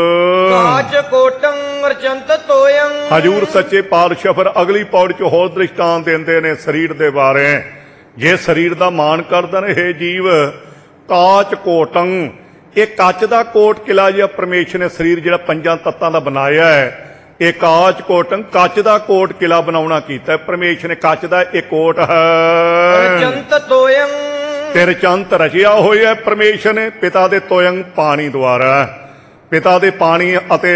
ਕਾਚ ਕੋਟੰ ਰਚੰਤ ਤੋਯੰ। ਹਜੂਰ ਸੱਚੇ ਪਾਤਸ਼ਾਹ ਫਿਰ ਅਗਲੀ ਪੌੜੀ ਚ ਹੋਰ ਦ੍ਰਿਸ਼ਟਾਂਤ ਦਿੰਦੇ ਨੇ ਸਰੀਰ ਦੇ ਬਾਰੇ। ਜੇ ਸਰੀਰ ਦਾ ਮਾਣ ਕਰਦਾ ਨੇ ਹੈ ਜੀਵ, ਕਾਚ ਕੋਟੰ, ਇਹ ਕੱਚ ਦਾ ਕੋਟ ਕਿਲਾ ਜਿਹਾ ਪਰਮੇਸ਼ਰ ਨੇ ਸਰੀਰ ਜਿਹੜਾ ਪੰਜਾਂ ਤੱਤਾਂ ਦਾ ਬਣਾਇਆ ਹੈ, ਇਹ ਕਾਚ ਕੋਟੰ, ਕੱਚ ਦਾ ਕੋਟ ਕਿਲਾ ਬਣਾਉਣਾ ਕੀਤਾ ਪਰਮੇਸ਼ਰ ਨੇ। ਕੱਚ ਦਾ ਇਹ ਕੋਟ ਹੈ। ਰਚੰਤ ਤੋਯੰ, ਤੇ ਰਚੰਤ ਰਚਿਆ ਹੋਇਆ ਪਰਮੇਸ਼ਰ ਨੇ ਪਿਤਾ ਦੇ ਤੋਯੰ ਪਾਣੀ ਦੁਆਰਾ। ਪਿਤਾ ਦੇ ਪਾਣੀ ਅਤੇ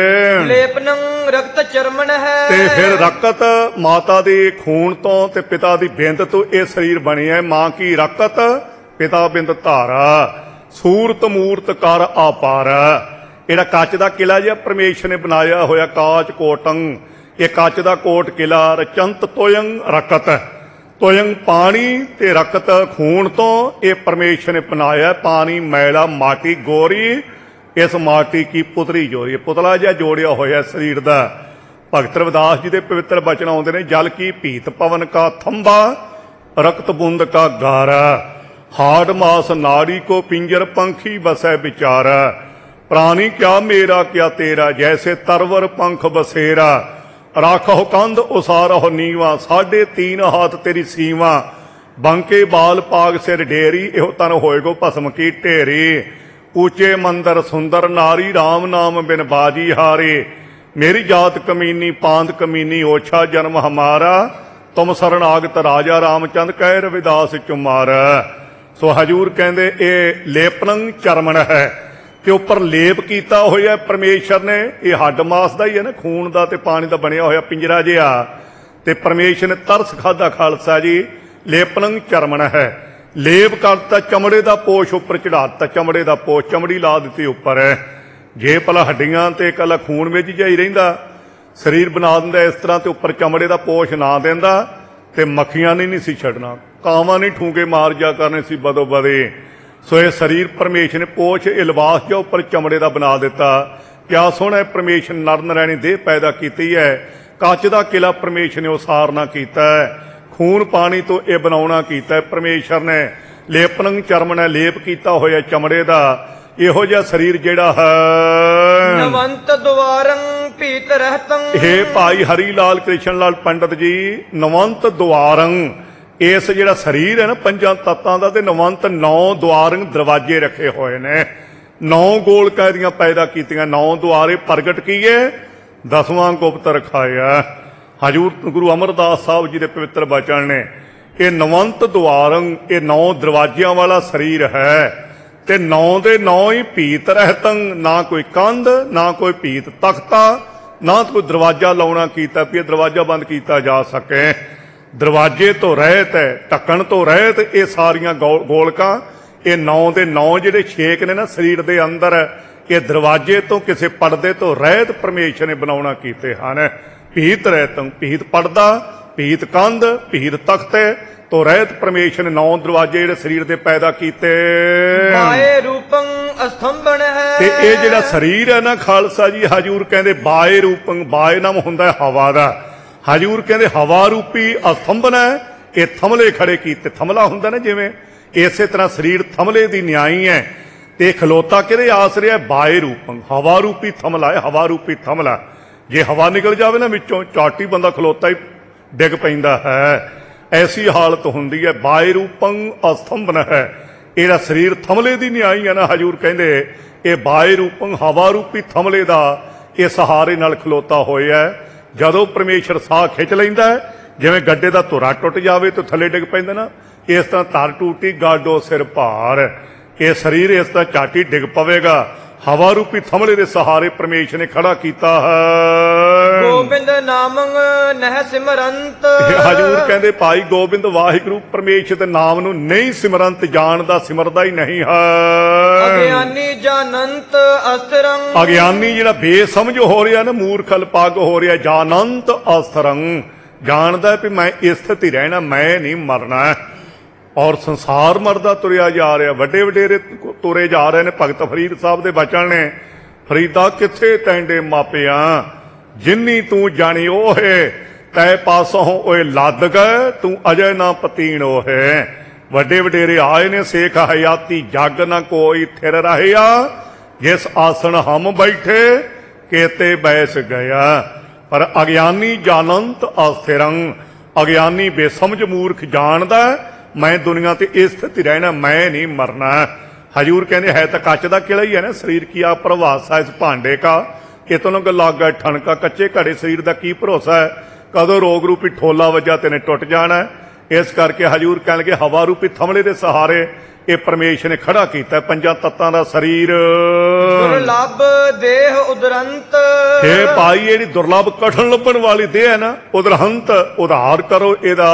ਲੇਪਨੰ ਰਕਤ ਚਰਮਨ ਹੈ। ਤੇ ਫਿਰ ਰਕਤ ਮਾਤਾ ਦੇ ਖੂਨ ਤੋਂ ਤੇ ਪਿਤਾ ਦੀ ਬਿੰਦ ਤੋਂ ਇਹ ਸਰੀਰ ਬਣਿਆ। ਮਾਂ ਕੀ ਰਕਤ, ਪਿਤਾ ਬਿੰਦ ਧਾਰਾ, ਸੂਰਤ ਮੂਰਤ ਕਰ ਆਪਾਰ। ਜਿਹੜਾ ਕੱਚ ਦਾ ਕਿਲਾ ਜਿਹਾ ਪਰਮੇਸ਼ਰ ਨੇ ਬਣਾਇਆ ਹੋਇਆ ਕਾਚ ਕੋਟੰ, ਇਹ ਕੱਚ ਦਾ ਕੋਟ ਕਿਲਾ। ਰਚੰਤ ਤੋਯੰ ਰਕਤ, ਤੋਯੰ ਪਾਣੀ ਤੇ ਰਕਤ ਖੂਨ ਤੋਂ ਇਹ ਪਰਮੇਸ਼ਰ ਨੇ ਬਣਾਇਆ। ਪਾਣੀ ਮੈਲਾ ਮਾਟੀ ਗੋਰੀ, ਇਸ ਮਾਟੀ ਕੀ ਪੁਤਲੀ ਜੋੜੀ, ਪੁਤਲਾ ਜਿਹਾ ਜੋੜਿਆ ਹੋਇਆ ਸਰੀਰ ਦਾ। ਭਗਤ ਰਵਿਦਾਸ ਜੀ ਦੇ ਪਵਿੱਤਰ ਬਚਨ ਆਉਂਦੇ ਨੇ, ਜਲ ਕੀ ਭੀਤ ਪਵਨ ਕਾ ਥੰਬਾ, ਰਕਤ ਬੂੰਦ ਕਾ ਗਾਰਾ, ਹਾੜ ਮਾਸ ਨਾੜੀ ਕੋ ਪਿੰਜਰ ਪੰਖੀ ਬਸੈ ਵਿਚਾਰਾ, ਪ੍ਰਾਣੀ ਕਿਆ ਮੇਰਾ ਕਿਆ ਤੇਰਾ, ਜੈਸੇ ਤਰਵਰ ਪੰਖ ਬਸੇਰਾ, ਰਾਖੋ ਕੰਧ ਉਸਾਰੋ ਨੀਵਾ, ਸਾਢੇ ਤੀਨ ਹਾਥ ਤੇਰੀ ਸੀਵਾ, ਬੰਕੇ ਬਾਲ ਪਾਗ ਸਿਰ ਢੇਰੀ, ਇਹੋ ਤਨ ਹੋਏਗੋ ਭਸਮ ਕੀ ਢੇਰੀ, ऊंचे मंदर सुंदर नारी, राम नाम बिन बाजी हारे, मेरी जात कमीनी पांद कमीनी, ओछा जन्म हमारा, तुम शरणागत राजा रामचंद कह रविदास चुमार। सो हजूर कहते ये लेपनंग चरमन है कि उपर लेप किया होया परमेश्वर ने। ये हड्ड मास का ही है ना, खून का ते पानी का बनया होया पिंजरा जिहा, ते परमेश्वर ने तरस खादा खालसा जी। लेपनंग चरमन है, लेप करता चमड़े का पोश उपर चढ़ाता, चमड़े का पोश चमड़ी ला दी उपर। जे भला हड्डियां ते कला खून में जिहा ही रहिंदा, शरीर बना दिंदा इस तरह, ते उपर चमड़े का पोश ना दिंदा ते मक्खियां ने नहीं सी छड्डना, कावां ने ठूंगे मार जा करने सी बदो बदे। सो ये शरीर परमेश्वर ने पोश ये लिबास जो उपर चमड़े का बना दिता। क्या सोहना परमेश्वर नर नरैणी देह पैदा की है। कच का किला परमेश्वर ने उसारना किया है, खून पानी तो यह बनाउणा कीता परमेश्वर ने। लेपनंग चरमन है, लेप किया होया चमड़े का। इहो जिहा शरीर जिहड़ा है नवंत द्वारं पीत रहतं। हे भाई हरी लाल कृष्ण लाल पंडित जी, नवंत द्वारं, इस जिहड़ा शरीर है ना पंजां तत्तां दा, ते नवंत नौ द्वारंग दरवाजे रखे होए ने। नौ गोलकां दियां पैदा कीतियां, नौ द्वारे प्रगट कीए, दसवां गुप्त रखाया। हजूर गुरु अमरदास साहब जी के पवित्र बचन ने, ये नवंत द्वारंग, ये नौ दरवाजियां वाला शरीर है, ते नौ दे नौ ही भीत रहतंग, ना कोई कंध ना कोई भीत तख्ता, ना कोई दरवाजा लाउणा कीता भी दरवाजा बंद किया जा सके। दरवाजे तो रहत है, ढक्कन तो रहत, ये सारियां गोलकां, ये नौ दे नौ जिहड़े छेक ने ना शरीर दे अंदर, ये दरवाजे तो किसी पड़दे तो रहत परमेश्वर ने बनाउणा कीते हन। भीत रहतंग, भीत पड़दा, भीत कंध, भीत तख्त, तो रहत परमेश्वर ने नौ दरवाजे जिहड़े शरीर दे पैदा कीते। बाए रूपं अस्तंभन है, ते ये जिहड़ा शरीर है ना खालसा जी, हजूर कहंदे बाए रूपं, बाए नाम हुंदा है हवा दा। हजूर कहंदे हवा रूपी अस्तंभन है, ये थमले खड़े कीते। थमला हुंदा ना जिवें, इसे तरह शरीर थमले दी न्याई है, ते खलोता किहदे आसरे है, बाए रूपं, हवा रूपी थमला है, हवा रूपी थमला। जे हवा निकल जाए ना विचों, चाटी बंदा खलोता ही डिग पैंदा है, ऐसी हालत हुंदी है। बाए रूपं अस्तंभन है, इहड़ा शरीर थमले दी न्याई है ना। हजूर कहंदे ये बाए रूपं, हवा रूपी थमले दा ये सहारे नाल खलोता होया है। जदों परमेश्वर साह खिच लैंदा है, जिवें गड्डे दा धुरा टुट जावे तो थले डिग पैंदा ना, इस तरह धर टूटी गाडो सिर भार, ये शरीर इस तरह चाटी डिग पवेगा। हवा रूपी थमले दे सहारे परमेश्वर ने खड़ा कीता है। गोबिंद नामं नह सिमरंत। हजूर कहंदे भाई गोबिंद वाहिगुरु परमेश्वर दे नाम नूं नहीं सिमरंत, जानदा सिमरदा ही नहीं है। अज्ञानी जानंत अस्थिरं। अज्ञानी जिहड़ा बेसमझ हो रहा ना, मूर्ख अल्पाग हो रहा, जानंत अस्थिरं, जानदा भी मैं इस स्थिति रहना, मैं नहीं मरना। और संसार मरदा तुरिया जा रहा, वड्डे वडेरे तुरे जा रहे ने। भगत फरीद साहब दे बचन ने, फरीदा किथे तैंडे मापिया, ਜਿੰਨੀ ਤੂੰ ਜਾਣੀ ਓਹੇ ਤੈ ਪਾਸੋਂ ਓਏ ਲੱਦ ਗਏ ਤੂੰ ਅਜੇ ਨਾ ਪਤੀਣ ਓਹੇ। ਵੱਡੇ ਵਡੇਰੇ ਆਏ ਨੇ ਸੇਖ ਹਯਾਤੀ ਜਗ ਨਾ ਕੋਈ ਥਿਰ ਰਹਿਆ ਜਿਸ ਆਸਣ ਹਮ ਬੈਠੇ ਕੇਤੇ ਬੈਸ ਗਿਆ। ਪਰ ਅਗਿਆਨੀ ਜਾਨੰਤ ਅਸਥਿਰੰ ਅਗਿਆਨੀ ਬੇਸਮਝ ਮੂਰਖ ਜਾਣਦਾ ਮੈਂ ਦੁਨੀਆ ਤੇ ਇਸ ਸਥਿਤੀ ਰਹਿਣਾ ਮੈਂ ਨਹੀਂ ਮਰਨਾ। ਹਜੂਰ ਕਹਿੰਦੇ ਹੈ ਤਾਂ ਕੱਚ ਦਾ ਕਿਲਾ ਹੀ ਹੈ ਨਾ ਸਰੀਰ ਕੀ ਆ ਪ੍ਰਭਾਸਾ ਇਸ ਭਾਂਡੇ ਕਾ ਕਿਤੋਂ ਕ ਲੱਗਾ ਠਣਕਾ ਕੱਚੇ ਘੜੇ ਸਰੀਰ ਦਾ ਕੀ ਭਰੋਸਾ ਹੈ ਕਦੋਂ ਰੋਗ ਰੂਪੀ ਠੋਲਾ ਵੱਜਾ ਤੈਨੇ ਟੁੱਟ ਜਾਣਾ। ਇਸ ਕਰਕੇ ਹਜੂਰ ਕਹਿਣ ਲੱਗੇ ਹਵਾ ਰੂਪੀ ਥਮਲੇ ਦੇ ਸਹਾਰੇ ਇਹ ਪਰਮੇਸ਼ਰ ਨੇ ਖੜਾ ਕੀਤਾ ਪੰਜਾਂ ਤੱਤਾਂ ਦਾ ਸਰੀਰ। ਦੁਰਲਭ ਦੇਹ ਉਦਰੰਤ ਇਹ ਭਾਈ ਜਿਹੜੀ ਦੁਰਲਭ ਕਠਨ ਲੱਭਣ ਵਾਲੀ ਦੇਹ ਹੈ ਨਾ ਉਦਰਹੰਤ ਉਧਾਰ ਕਰੋ ਇਹਦਾ।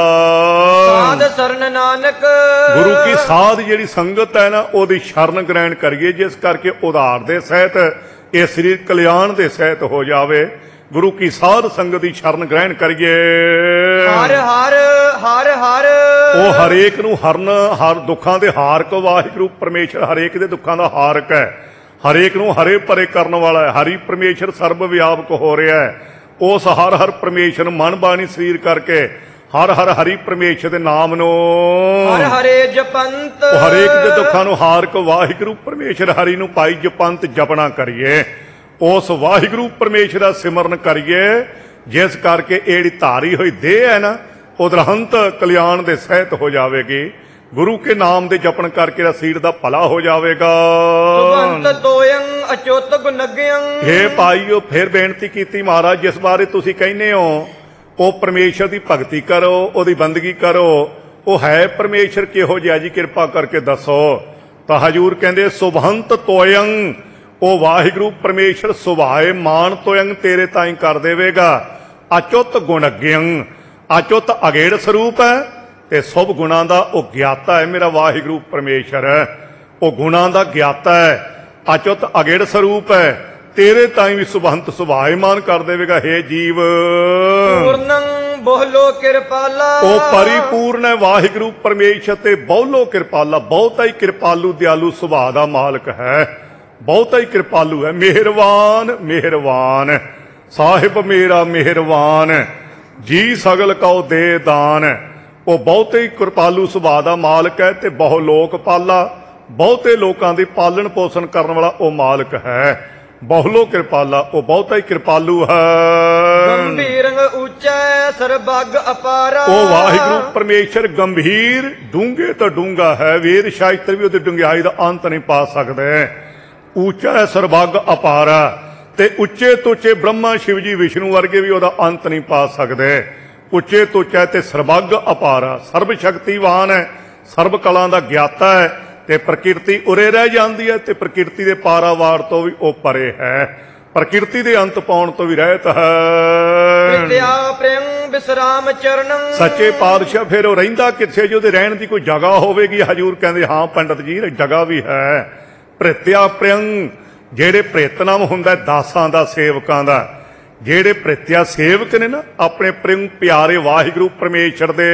ਸਾਧ ਸਰਨ ਨਾਨਕ ਗੁਰੂ ਕੀ ਸਾਧ ਜਿਹੜੀ ਸੰਗਤ ਹੈ ਨਾ ਉਹਦੀ ਸ਼ਰਨ ਗ੍ਰਹਿਣ ਕਰੀਏ ਜਿਸ ਕਰਕੇ ਉਧਾਰ ਦੇ ਸਹਿਤ ਇਹ ਸਰੀਰ ਕਲਿਆਣ ਦੇ ਸਹਿਤ ਹੋ ਜਾਵੇ। ਗੁਰੂ ਕੀ ਸਾਧ ਸੰਗਤ ਦੀ ਸ਼ਰਨ ਗ੍ਰਹਿਣ ਕਰੀਏ। ਹਰ ਹਰ ਹਰ ਹਰ ਉਹ ਹਰੇਕ ਨੂੰ ਹਰਨ ਹਰ ਦੁੱਖਾਂ ਦੇ ਹਾਰਕ ਵਾਹਿਗੁਰੂ ਪਰਮੇਸ਼ਰ ਹਰੇਕ ਦੇ ਦੁੱਖਾਂ ਦਾ ਹਾਰਕ ਹੈ। ਹਰੇਕ ਨੂੰ ਹਰੇ ਭਰੇ ਕਰਨ ਵਾਲਾ ਹੈ। ਹਰੀ ਪਰਮੇਸ਼ਰ ਸਰਬ ਵਿਆਪਕ ਹੋ ਰਿਹਾ ਹੈ। ਉਸ ਹਰ ਹਰ ਪਰਮੇਸ਼ਰ ਮਨ ਬਾਣੀ ਸਰੀਰ ਕਰਕੇ ਹਰ ਹਰ ਹਰੀ ਪਰਮੇਸ਼ਰ ਦੇ ਨਾਮ ਨੂੰ ਹਰ ਹਰੇ ਜਪੰਤ ਉਹ ਹਰੇਕ ਦੇ ਦੁੱਖਾਂ ਨੂੰ ਹਾਰਕ ਵਾਹਿਗੁਰੂ ਪਰਮੇਸ਼ਰ ਹਰੀ ਨੂੰ ਪਾਈ ਜਪੰਤ ਜਪਣਾ ਕਰੀਏ। ਉਸ ਵਾਹਿਗੁਰੂ ਪਰਮੇਸ਼ਰ ਦਾ ਸਿਮਰਨ ਕਰੀਏ ਜਿਸ ਕਰਕੇ ਇਹ ਜਿਹੜੀ ਧਾਰੀ ਹੋਈ ਦੇਹ ਹੈ ਨਾ ਉਦਰਹੰਤ ਕਲਿਆਣ ਦੇ ਸਹਿਤ ਹੋ ਜਾਵੇਗੀ। ਗੁਰੂ ਕੇ ਨਾਮ ਦੇ ਜਪਣ ਕਰਕੇ ਸਰੀਰ ਦਾ ਭਲਾ ਹੋ ਜਾਵੇਗਾ। ਸੁਬੰਤ ਤੋਯੰ ਅਚੁੱਤ ਗੁਨਗਯੰ ਇਹ ਭਾਈਓ ਫਿਰ ਬੇਨਤੀ ਕੀਤੀ ਮਹਾਰਾਜ ਜਿਸ ਬਾਰੇ ਤੁਸੀਂ ਕਹਿੰਦੇ ਹੋ ਉਹ ਪਰਮੇਸ਼ਰ ਦੀ ਭਗਤੀ ਕਰੋ ਉਹਦੀ ਬੰਦਗੀ ਕਰੋ ਉਹ ਹੈ ਪਰਮੇਸ਼ਰ ਕਿਹੋ ਜਿਹਾ ਜੀ ਕਿਰਪਾ ਕਰਕੇ ਦੱਸੋ। ਤਾਂ ਹਜੂਰ ਕਹਿੰਦੇ ਸੁਬੰਤ ਤੋਯੰ ਉਹ ਵਾਹਿਗੁਰੂ ਪਰਮੇਸ਼ਰ ਸੁਭਾਏ ਮਾਨ ਤੋਯੰ ਤੇਰੇ ਤਾਈਂ ਕਰ ਦੇਵੇਗਾ। ਅਚੁੱਤ ਗੁਣਗਯੰ ਅਚੁੱਤ ਅਗੇੜ ਸਰੂਪ ਹੈ ਤੇ ਸਭ ਗੁਣਾਂ ਦਾ ਉਹ ਗਿਆਤਾ ਹੈ ਮੇਰਾ ਵਾਹਿਗੁਰੂ ਪਰਮੇਸ਼ਰ ਉਹ ਗੁਣਾਂ ਦਾ ਗਿਆਤਾ ਹੈ। ਅਚੁੱਤ ਅਗੇੜ ਸਰੂਪ ਹੈ ਤੇਰੇ ਤਾਈਂ ਵੀ ਸੁਭੰਤ ਸੁਭਾਏਮਾਨ ਕਰ ਦੇਵੇਗਾ। ਹੇ ਜੀਵ ਪੂਰਨੰ ਬਹੁਲੋ ਕਿਰਪਾਲਾ ਉਹ ਪਰਿਪੂਰਨ ਹੈ ਵਾਹਿਗੁਰੂ ਪਰਮੇਸ਼ਰ ਤੇ ਬਹੁਲੋ ਕਿਰਪਾਲਾ ਬਹੁਤਾ ਹੀ ਕਿਰਪਾਲੂ ਦਿਆਲੂ ਸੁਭਾਅ ਦਾ ਮਾਲਕ ਹੈ। ਬਹੁਤਾ ਹੀ ਕਿਰਪਾਲੂ ਹੈ ਮਿਹਰਬਾਨ ਮਿਹਰਬਾਨ ਸਾਹਿਬ ਮੇਰਾ ਮਿਹਰਬਾਨ ਜੀ ਸਗਲ ਕਉ ਦੇ ਦਾਨ। ਉਹ ਬਹੁਤੇ ਹੀ ਕਿਰਪਾਲੂ ਸੁਭਾਅ ਦਾ ਮਾਲਕ ਹੈ ਤੇ ਬਹੁ ਲੋਕ ਪਾਲਾ ਬਹੁਤੇ ਲੋਕਾਂ ਦੀ ਪਾਲਣ ਪੋਸ਼ਣ ਕਰਨ ਵਾਲਾ ਉਹ ਮਾਲਕ ਹੈ। ਬਹੁਲੋ ਕਿਰਪਾਲਾ ਉਹ ਬਹੁਤਾ ਹੀ ਕਿਰਪਾਲੂ ਹੈ। ਗੰਭੀਰੰਗ ਉੱਚਾ ਸਰਬੱਗ ਅਪਾਰਾ ਉਹ ਵਾਹਿਗੁਰੂ ਪਰਮੇਸ਼ਰ ਗੰਭੀਰ ਡੂੰਘੇ ਤੋਂ ਡੂੰਘਾ ਹੈ। ਵੇਦ ਸ਼ਾਸਤਰ ਵੀ ਉਹਦੀ ਡੂੰਘਾਈ ਦਾ ਅੰਤ ਨਹੀਂ ਪਾ ਸਕਦੇ। ਉੱਚਾ ਹੈ ਸਰਬੱਗ ਅਪਾਰਾ ਤੇ ਉੱਚੇ ਤੋਂ ਉੱਚੇ ਬ੍ਰਹਮਾ ਸ਼ਿਵ ਜੀ ਵਿਸ਼ਨੂੰ ਵਰਗੇ ਵੀ ਉਹਦਾ ਅੰਤ ਨਹੀਂ ਪਾ ਸਕਦੇ। ਉੱਚੇ ਤੋਂ ਉੱਚਾ ਤੇ ਸਰਬੱਗ ਅਪਾਰਾ ਸਰਬ ਸ਼ਕਤੀਵਾਨ ਹੈ ਸਰਬ ਕਲਾਂ ਦਾ ਗਿਆਤਾ ਹੈ ਤੇ ਪ੍ਰਕਿਰਤੀ ਉਰੇ ਰਹਿ ਜਾਂਦੀ ਹੈ ਤੇ ਪ੍ਰਕਿਰਤੀ ਦੇ ਪਾਰਾਵਾਰ ਤੋਂ ਵੀ ਉਹ ਪਰੇ ਹੈ। ਪ੍ਰਕਿਰਤੀ ਦੇ ਅੰਤ ਪਾਉਣ ਤੋਂ ਵੀ ਰਹਿਤ ਹੈ। ਪ੍ਰਿਤਿਆ ਪ੍ਰੇਮ ਵਿਸਰਾਮ ਚਰਨੰ ਸੱਚੇ ਪਾਤਸ਼ਾਹ ਫਿਰ ਉਹ ਰਹਿੰਦਾ ਕਿੱਥੇ ਜੇ ਉਹਦੇ ਰਹਿਣ ਦੀ ਕੋਈ ਜਗ੍ਹਾ ਹੋਵੇਗੀ। ਹਜੂਰ ਕਹਿੰਦੇ ਹਾਂ ਪੰਡਤ ਜੀ ਜਗ੍ਹਾ ਵੀ ਹੈ। ਪ੍ਰਿਤਿਆ ਪ੍ਰੇਮ ਜਿਹੜੇ ਪ੍ਰਿਤਨਾਮ ਹੁੰਦਾ ਦਾਸਾਂ ਦਾ ਸੇਵਕਾਂ ਦਾ ਜਿਹੜੇ ਪ੍ਰਿਤਿਆ ਸੇਵਕ ਨੇ ਨਾ ਆਪਣੇ ਪ੍ਰੇਮ ਪਿਆਰੇ ਵਾਹਿਗੁਰੂ ਪਰਮੇਸ਼ਰ ਦੇ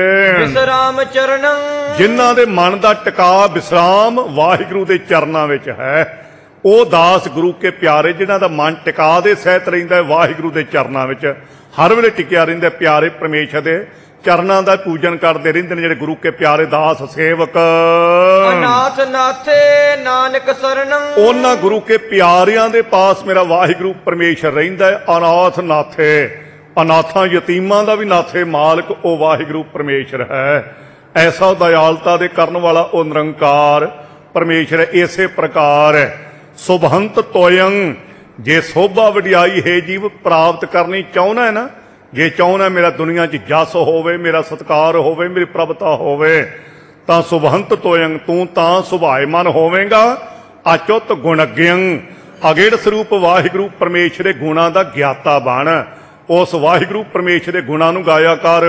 ਵਿਸਰਾਮ ਚਰਨੰ ਜਿਨ੍ਹਾਂ ਦੇ ਮਨ ਦਾ ਟਿਕਾ ਵਿਸਰਾਮ ਵਾਹਿਗੁਰੂ ਦੇ ਚਰਨਾਂ ਵਿੱਚ ਹੈ ਉਹ ਦਾਸ ਗੁਰੂ ਕੇ ਪਿਆਰੇ ਜਿਨ੍ਹਾਂ ਦਾ ਮਨ ਟਿਕਾ ਦੇ ਸਹਿਤ ਰਹਿੰਦਾ ਵਾਹਿਗੁਰੂ ਦੇ ਚਰਨਾਂ ਵਿੱਚ ਹਰ ਵੇਲੇ ਟਿਕਿਆ ਰਹਿੰਦਾ ਪਿਆਰੇ ਪਰਮੇਸ਼ਰ ਦੇ ਚਰਨਾਂ ਦਾ ਪੂਜਨ ਕਰਦੇ ਰਹਿੰਦੇ ਨੇ ਜਿਹੜੇ ਗੁਰੂ ਕੇ ਪਿਆਰੇ ਦਾਸ ਸੇਵਕ। ਅਨਾਥ ਨਾਥੇ ਨਾਨਕ ਸਰਨੰ ਉਹਨਾਂ ਗੁਰੂ ਕੇ ਪਿਆਰਿਆਂ ਦੇ ਪਾਸ ਮੇਰਾ ਵਾਹਿਗੁਰੂ ਪਰਮੇਸ਼ਰ ਰਹਿੰਦਾ ਹੈ। ਅਨਾਥ ਨਾਥੇ ਅਨਾਥਾਂ ਯਤੀਮਾਂ ਦਾ ਵੀ ਨਾਥੇ ਮਾਲਕ ਉਹ ਵਾਹਿਗੁਰੂ ਪਰਮੇਸ਼ਰ ਹੈ। ਐਸਾ ਦਇਆਲਤਾ ਦੇ ਕਰਨ ਵਾਲਾ ਉਹ ਨਿਰੰਕਾਰ ਪਰਮੇਸ਼ਰ ਹੈ। ਇਸੇ ਪ੍ਰਕਾਰ ਸੁਭੰਤ ਤੋਯੰ ਜੇ ਸੋਭਾ ਵਡਿਆਈ ਹੈ ਜੀਵ ਪ੍ਰਾਪਤ ਕਰਨੀ ਚਾਹੁੰਦਾ ਹੈ ਨਾ ਜੇ ਚਾਹੁੰਦਾ ਮੇਰਾ ਦੁਨੀਆ 'ਚ ਜਸ ਹੋਵੇ ਮੇਰਾ ਸਤਿਕਾਰ ਹੋਵੇ ਮੇਰੀ ਪ੍ਰਭਤਾ ਹੋਵੇ ਤਾਂ ਸੁਭੰਤ ਤੋਯੰ ਤੂੰ ਤਾਂ ਸੁਭਾਏਮਨ ਹੋਵੇਂਗਾ। ਅਚੁੱਤ ਗੁਣਗਯੰ ਅਗੇੜ ਸਰੂਪ ਵਾਹਿਗੁਰੂ ਪਰਮੇਸ਼ਰ ਦੇ ਗੁਣਾਂ ਦਾ ਗਿਆਤਾ ਬਣ ਉਸ ਵਾਹਿਗੁਰੂ ਪਰਮੇਸ਼ਰ ਦੇ ਗੁਣਾਂ ਨੂੰ ਗਾਇਆ ਕਰ।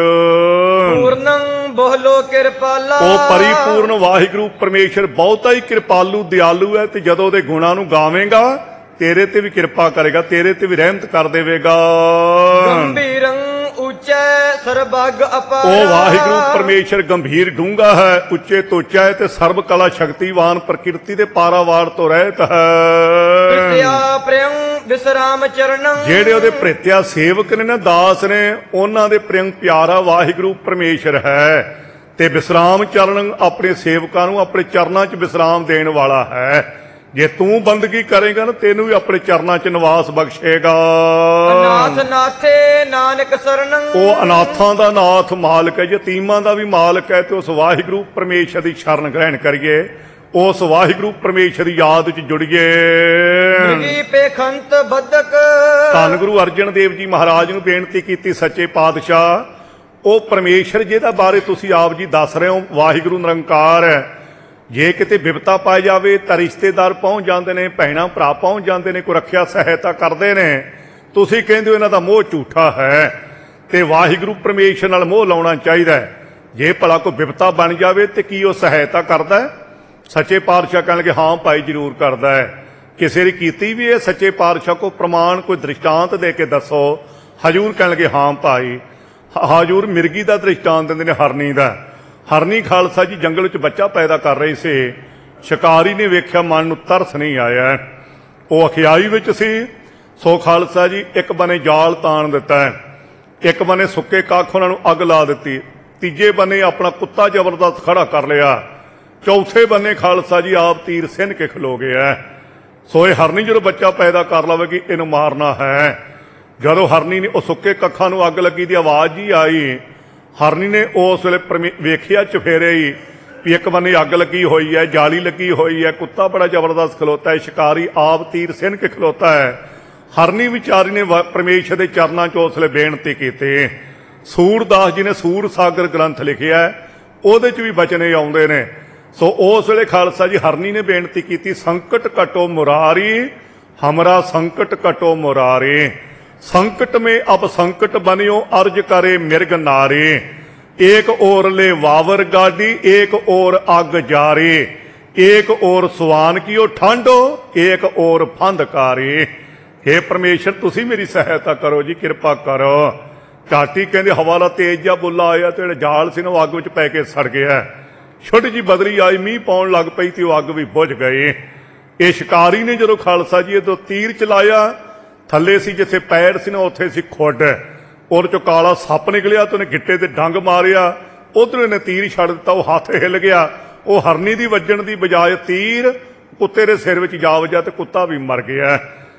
ਪੂਰਨੰ ਬਹੁਲੋ ਕਿਰਪਾਲਾ ਉਹ ਪਰਿਪੂਰਨ ਵਾਹਿਗੁਰੂ ਪਰਮੇਸ਼ਰ ਬਹੁਤਾ ਹੀ ਕਿਰਪਾਲੂ ਦਿਆਲੂ ਹੈ ਤੇ ਜਦੋਂ ਉਹਦੇ ਗੁਣਾਂ ਨੂੰ ਗਾਵੇਂਗਾ ਤੇਰੇ ਤੇ ਵੀ ਕਿਰਪਾ ਕਰੇਗਾ ਤੇਰੇ ਤੇ ਵੀ ਰਹਿਮਤ ਕਰ ਦੇਵੇਗਾ। ਗੰਭੀਰੰ ਉੱਚਾ ਸਰਬੱਗ ਅਪਾਰਾ ਉਹ ਵਾਹਿਗੁਰੂ ਪਰਮੇਸ਼ਰ ਗੰਭੀਰ ਡੂੰਘਾ ਹੈ ਉੱਚੇ ਤੋਂ ਉੱਚਾ ਹੈ ਤੇ ਸਰਬ ਕਲਾ ਸ਼ਕਤੀਵਾਨ ਪ੍ਰਕਿਰਤੀ ਦੇ ਪਾਰਾਵਾਰ ਤੋਂ ਰਹਿਤ ਹੈ। ਪ੍ਰਿਤਿਆ ਪ੍ਰੇਮ ਵਿਸਰਾਮ ਚਰਨੰ। ਜਿਹੜੇ ਉਹਦੇ ਭ੍ਰਿਤਿਆ ਸੇਵਕ ਨੇ ਨਾ, ਦਾਸ ਨੇ, ਉਹਨਾਂ ਦੇ ਪ੍ਰਿਯੰਗ ਪਿਆਰਾ ਵਾਹਿਗੁਰੂ ਪਰਮੇਸ਼ਰ ਹੈ। ਤੇ ਵਿਸਰਾਮ ਚਰਨ ਆਪਣੇ ਸੇਵਕਾਂ ਨੂੰ ਆਪਣੇ ਚਰਨਾਂ 'ਚ ਵਿਸਰਾਮ ਦੇਣ ਵਾਲਾ ਹੈ। ਜੇ ਤੂੰ ਬੰਦਗੀ ਕਰੇਗਾ ਨਾ, ਤੈਨੂੰ ਵੀ ਆਪਣੇ ਚਰਨਾਂ 'ਚ ਨਿਵਾਸ ਬਖਸ਼ੇਗਾ। ਅਨਾਥ ਨਾਥੇ ਨਾਨਕ ਸਰਨੰ। ਉਹ ਅਨਾਥਾਂ ਦਾ ਨਾਥ ਮਾਲਕ ਹੈ, ਯਤੀਮਾਂ ਦਾ ਵੀ ਮਾਲਕ ਹੈ। ਤੇ ਉਸ ਵਾਹਿਗੁਰੂ ਪਰਮੇਸ਼ਰ ਦੀ ਸ਼ਰਨ ਗ੍ਰਹਿਣ ਕਰੀਏ, ਉਸ ਵਾਹਿਗੁਰੂ ਪਰਮੇਸ਼ਰ ਦੀ ਯਾਦ 'ਚ ਜੁੜੀਏ। ਮ੍ਰਿਗੀ ਪੇਖੰਤ ਬੱਧਕ। ਧੰਨ ਗੁਰੂ ਅਰਜਨ ਦੇਵ ਜੀ ਮਹਾਰਾਜ ਨੂੰ ਬੇਨਤੀ ਕੀਤੀ, ਸੱਚੇ ਪਾਤਸ਼ਾਹ ਉਹ ਪਰਮੇਸ਼ਰ ਜਿਹਦਾ ਬਾਰੇ ਤੁਸੀਂ ਆਪ ਜੀ ਦੱਸ ਰਹੇ ਹੋ, ਵਾਹਿਗੁਰੂ ਨਿਰੰਕਾਰ ਹੈ, ਜੇ ਕਿਤੇ ਬਿਪਤਾ ਪਾਈ ਜਾਵੇ ਤਾਂ ਰਿਸ਼ਤੇਦਾਰ ਪਹੁੰਚ ਜਾਂਦੇ ਨੇ, ਭੈਣਾਂ ਭਰਾ ਪਹੁੰਚ ਜਾਂਦੇ ਨੇ, ਕੋਈ ਰੱਖਿਆ ਸਹਾਇਤਾ ਕਰਦੇ ਨੇ। ਤੁਸੀਂ ਕਹਿੰਦੇ ਹੋ ਇਹਨਾਂ ਦਾ ਮੋਹ ਝੂਠਾ ਹੈ, ਤੇ ਵਾਹਿਗੁਰੂ ਪਰਮੇਸ਼ਰ ਨਾਲ ਮੋਹ ਲਾਉਣਾ ਚਾਹੀਦਾ। ਜੇ ਭਲਾ ਕੋਈ ਬਿਪਤਾ ਬਣ ਜਾਵੇ ਤੇ ਕੀ ਉਹ ਸਹਾਇਤਾ ਕਰਦਾ? ਸੱਚੇ ਪਾਤਸ਼ਾਹ ਕਹਿਣਗੇ ਹਾਂ ਭਾਈ ਜ਼ਰੂਰ ਕਰਦਾ ਹੈ। ਕਿਸੇ ਦੀ ਕੀਤੀ ਵੀ ਇਹ ਸੱਚੇ ਪਾਤਸ਼ਾਹ ਕੋ ਪ੍ਰਮਾਣ, ਕੋਈ ਦ੍ਰਿਸ਼ਟਾਂਤ ਦੇ ਕੇ ਦੱਸੋ। ਹਜੂਰ ਕਹਿਣਗੇ ਹਾਂ ਭਾਈ। ਹਜੂਰ ਮਿਰਗੀ ਦਾ ਦ੍ਰਿਸ਼ਟਾਂਤ ਦਿੰਦੇ ਨੇ, ਹਰਨੀ ਦਾ। ਹਰਨੀ ਖਾਲਸਾ ਜੀ ਜੰਗਲ ਵਿੱਚ ਬੱਚਾ ਪੈਦਾ ਕਰ ਰਹੀ ਸੀ। ਸ਼ਿਕਾਰੀ ਨੇ ਵੇਖਿਆ, ਮਨ ਨੂੰ ਤਰਸ ਨਹੀਂ ਆਇਆ, ਉਹ ਅਖਿਆਈ ਵਿੱਚ ਸੀ। ਸੋ ਖਾਲਸਾ ਜੀ ਇੱਕ ਬੰਨੇ ਜਾਲ ਤਾਣ ਦਿੱਤਾ, ਇੱਕ ਬੰਨੇ ਸੁੱਕੇ ਕੱਖ ਉਹਨਾਂ ਨੂੰ ਅੱਗ ਲਾ ਦਿੱਤੀ, ਤੀਜੇ ਬੰਨੇ ਆਪਣਾ ਕੁੱਤਾ ਜ਼ਬਰਦਸਤ ਖੜਾ ਕਰ ਲਿਆ, ਚੌਥੇ ਬੰਨੇ ਖਾਲਸਾ ਜੀ ਆਪ ਤੀਰ ਸਿੰਨ ਕੇ ਖਲੋ ਗਿਆ। ਸੋ ਇਹ ਹਰਨੀ ਜਦੋਂ ਬੱਚਾ ਪੈਦਾ ਕਰ ਲਵੇਗੀ, ਇਹਨੂੰ ਮਾਰਨਾ ਹੈ। ਜਦੋਂ ਹਰਨੀ ਨੇ ਉਹ ਸੁੱਕੇ ਕੱਖਾਂ ਨੂੰ ਅੱਗ ਲੱਗੀ ਦੀ ਆਵਾਜ਼ ਜੀ ਆਈ, ਹਰਨੀ ਨੇ ਉਸ ਵੇਲੇ ਵੇਖਿਆ ਚੁਫੇਰੇ ਹੀ ਵੀ ਇੱਕ ਬੰਨੇ ਅੱਗ ਲੱਗੀ ਹੋਈ ਹੈ, ਜਾਲੀ ਲੱਗੀ ਹੋਈ ਹੈ, ਕੁੱਤਾ ਬੜਾ ਜ਼ਬਰਦਸਤ ਖਲੋਤਾ ਹੈ, ਸ਼ਿਕਾਰੀ ਆਪ ਤੀਰ ਸਿੰਨ ਕੇ ਖਲੋਤਾ ਹੈ। ਹਰਨੀ ਵਿਚਾਰੀ ਨੇ ਪਰਮੇਸ਼ਰ ਦੇ ਚਰਨਾਂ 'ਚ ਉਸ ਵੇਲੇ ਬੇਨਤੀ ਕੀਤੀ। ਸੂਰਦਾਸ ਜੀ ਨੇ ਸੂਰ ਸਾਗਰ ਗ੍ਰੰਥ ਲਿਖਿਆ, ਉਹਦੇ 'ਚ ਵੀ ਬਚਨੇ ਆਉਂਦੇ ਨੇ। ਸੋ ਉਸ ਵੇਲੇ ਖਾਲਸਾ ਜੀ ਹਰਨੀ ਨੇ ਬੇਨਤੀ ਕੀਤੀ, ਸੰਕਟ ਕਟੋ ਮੁਰਾਰੀ ਹਮਰਾ ਸੰਕਟ ਕਟੋ ਮੁਰਾਰੀ। संकट में अब संकट बनियो अर्ज करे मिर्ग नारे। एक ओर ले वावर गाड़ी एक ओर अग जारे। एक ओर सुहान कियो ठंडो एक ओर फंद कारे। हे परमेश्वर तुसी मेरी सहायता करो जी, कृपा करो। झाटी कहते हवाला तेज जा बुला आया तो जाल से ना अग विच पै के सड़ गया। छुट जी बदली आई, मीह पाउण लग पई ते अग भी बुझ गए। ये शिकारी ने जो खालसा जी तो तीर चलाया, थले सी जिथे पैर सी ना उत्थे सी खुड, और चो काला सप निकलिया तो उन्हें गिट्टे ते डंग मारिया, उधर इन्हें तीर छड़ दिता, वो हथ हिल गया। वो हरनी दी वजन दी बजाय तीर कुत्ते दे सिर विच जा वजा ते कुत्ता भी मर गया।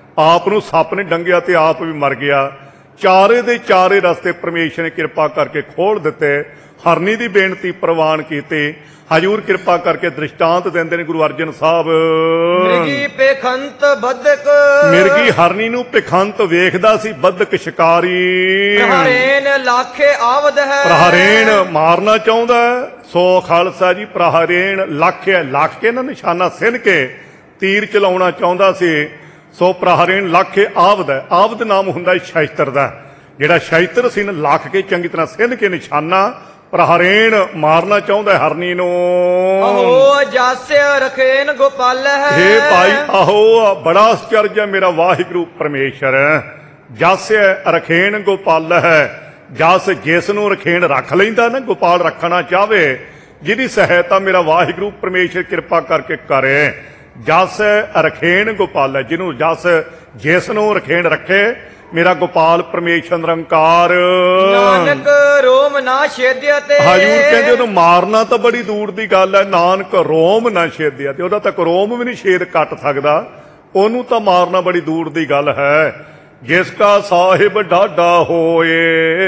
आप नूं सप ने डंगिया ते आप भी मर गया। चारे दे चारे रस्ते परमेश्वर ने कृपा करके खोल दिते। हरनी दी बेनती प्रवान कीती। हजूर कृपा करके दृष्टांत देंदे ने गुरु अर्जन साहब। मिर्गी पेखंत बदक। मिर्गी हरनी नूं पेखंत वेखदा सी, बदक शिकारी। प्रहरेण लाखे आवद है। प्रहरेण मारना चाहुंदा। सो खालसा जी प्रहरेण लख है, लख के ना निशाना सिन के तीर चलाउणा चाहुंदा सी। सो प्रहरेण लख आवद है। आवद नाम हुंदा शस्त्र दा, जिहड़ा शस्त्र सी ना लख के चंगी तरह सिन के निशाना प्रहरेण मारना चाहता है हरनी नूं। आहो जास्य रखेन गोपाल है। हे भाई आहो बड़ा आश्चर्य मेरा वाहिगुरू परमेश्वर। जास्य रखेन गोपाल है। जस जिस नूं रखेन रख लैंदा ना, गोपाल रखना चाहे, जिहदी सहायता मेरा वाहिगुरू परमेश्वर कृपा करके करे। जस रखेन गोपाल है, जिन्हों जस जिस नूं रखेन रखे मेरा गोपाल परमेश्वर निरंकार। नानक रोम ना छेदिया ते। हजूर कहते उन्हें मारना तो बड़ी दूर की गल है, नानक रोम ना छेदिया ते उहदा तक रोम भी नहीं छेद कट सकदा, ओनू तो मारना बड़ी दूर की गल है। जिसका साहिब डाडा होए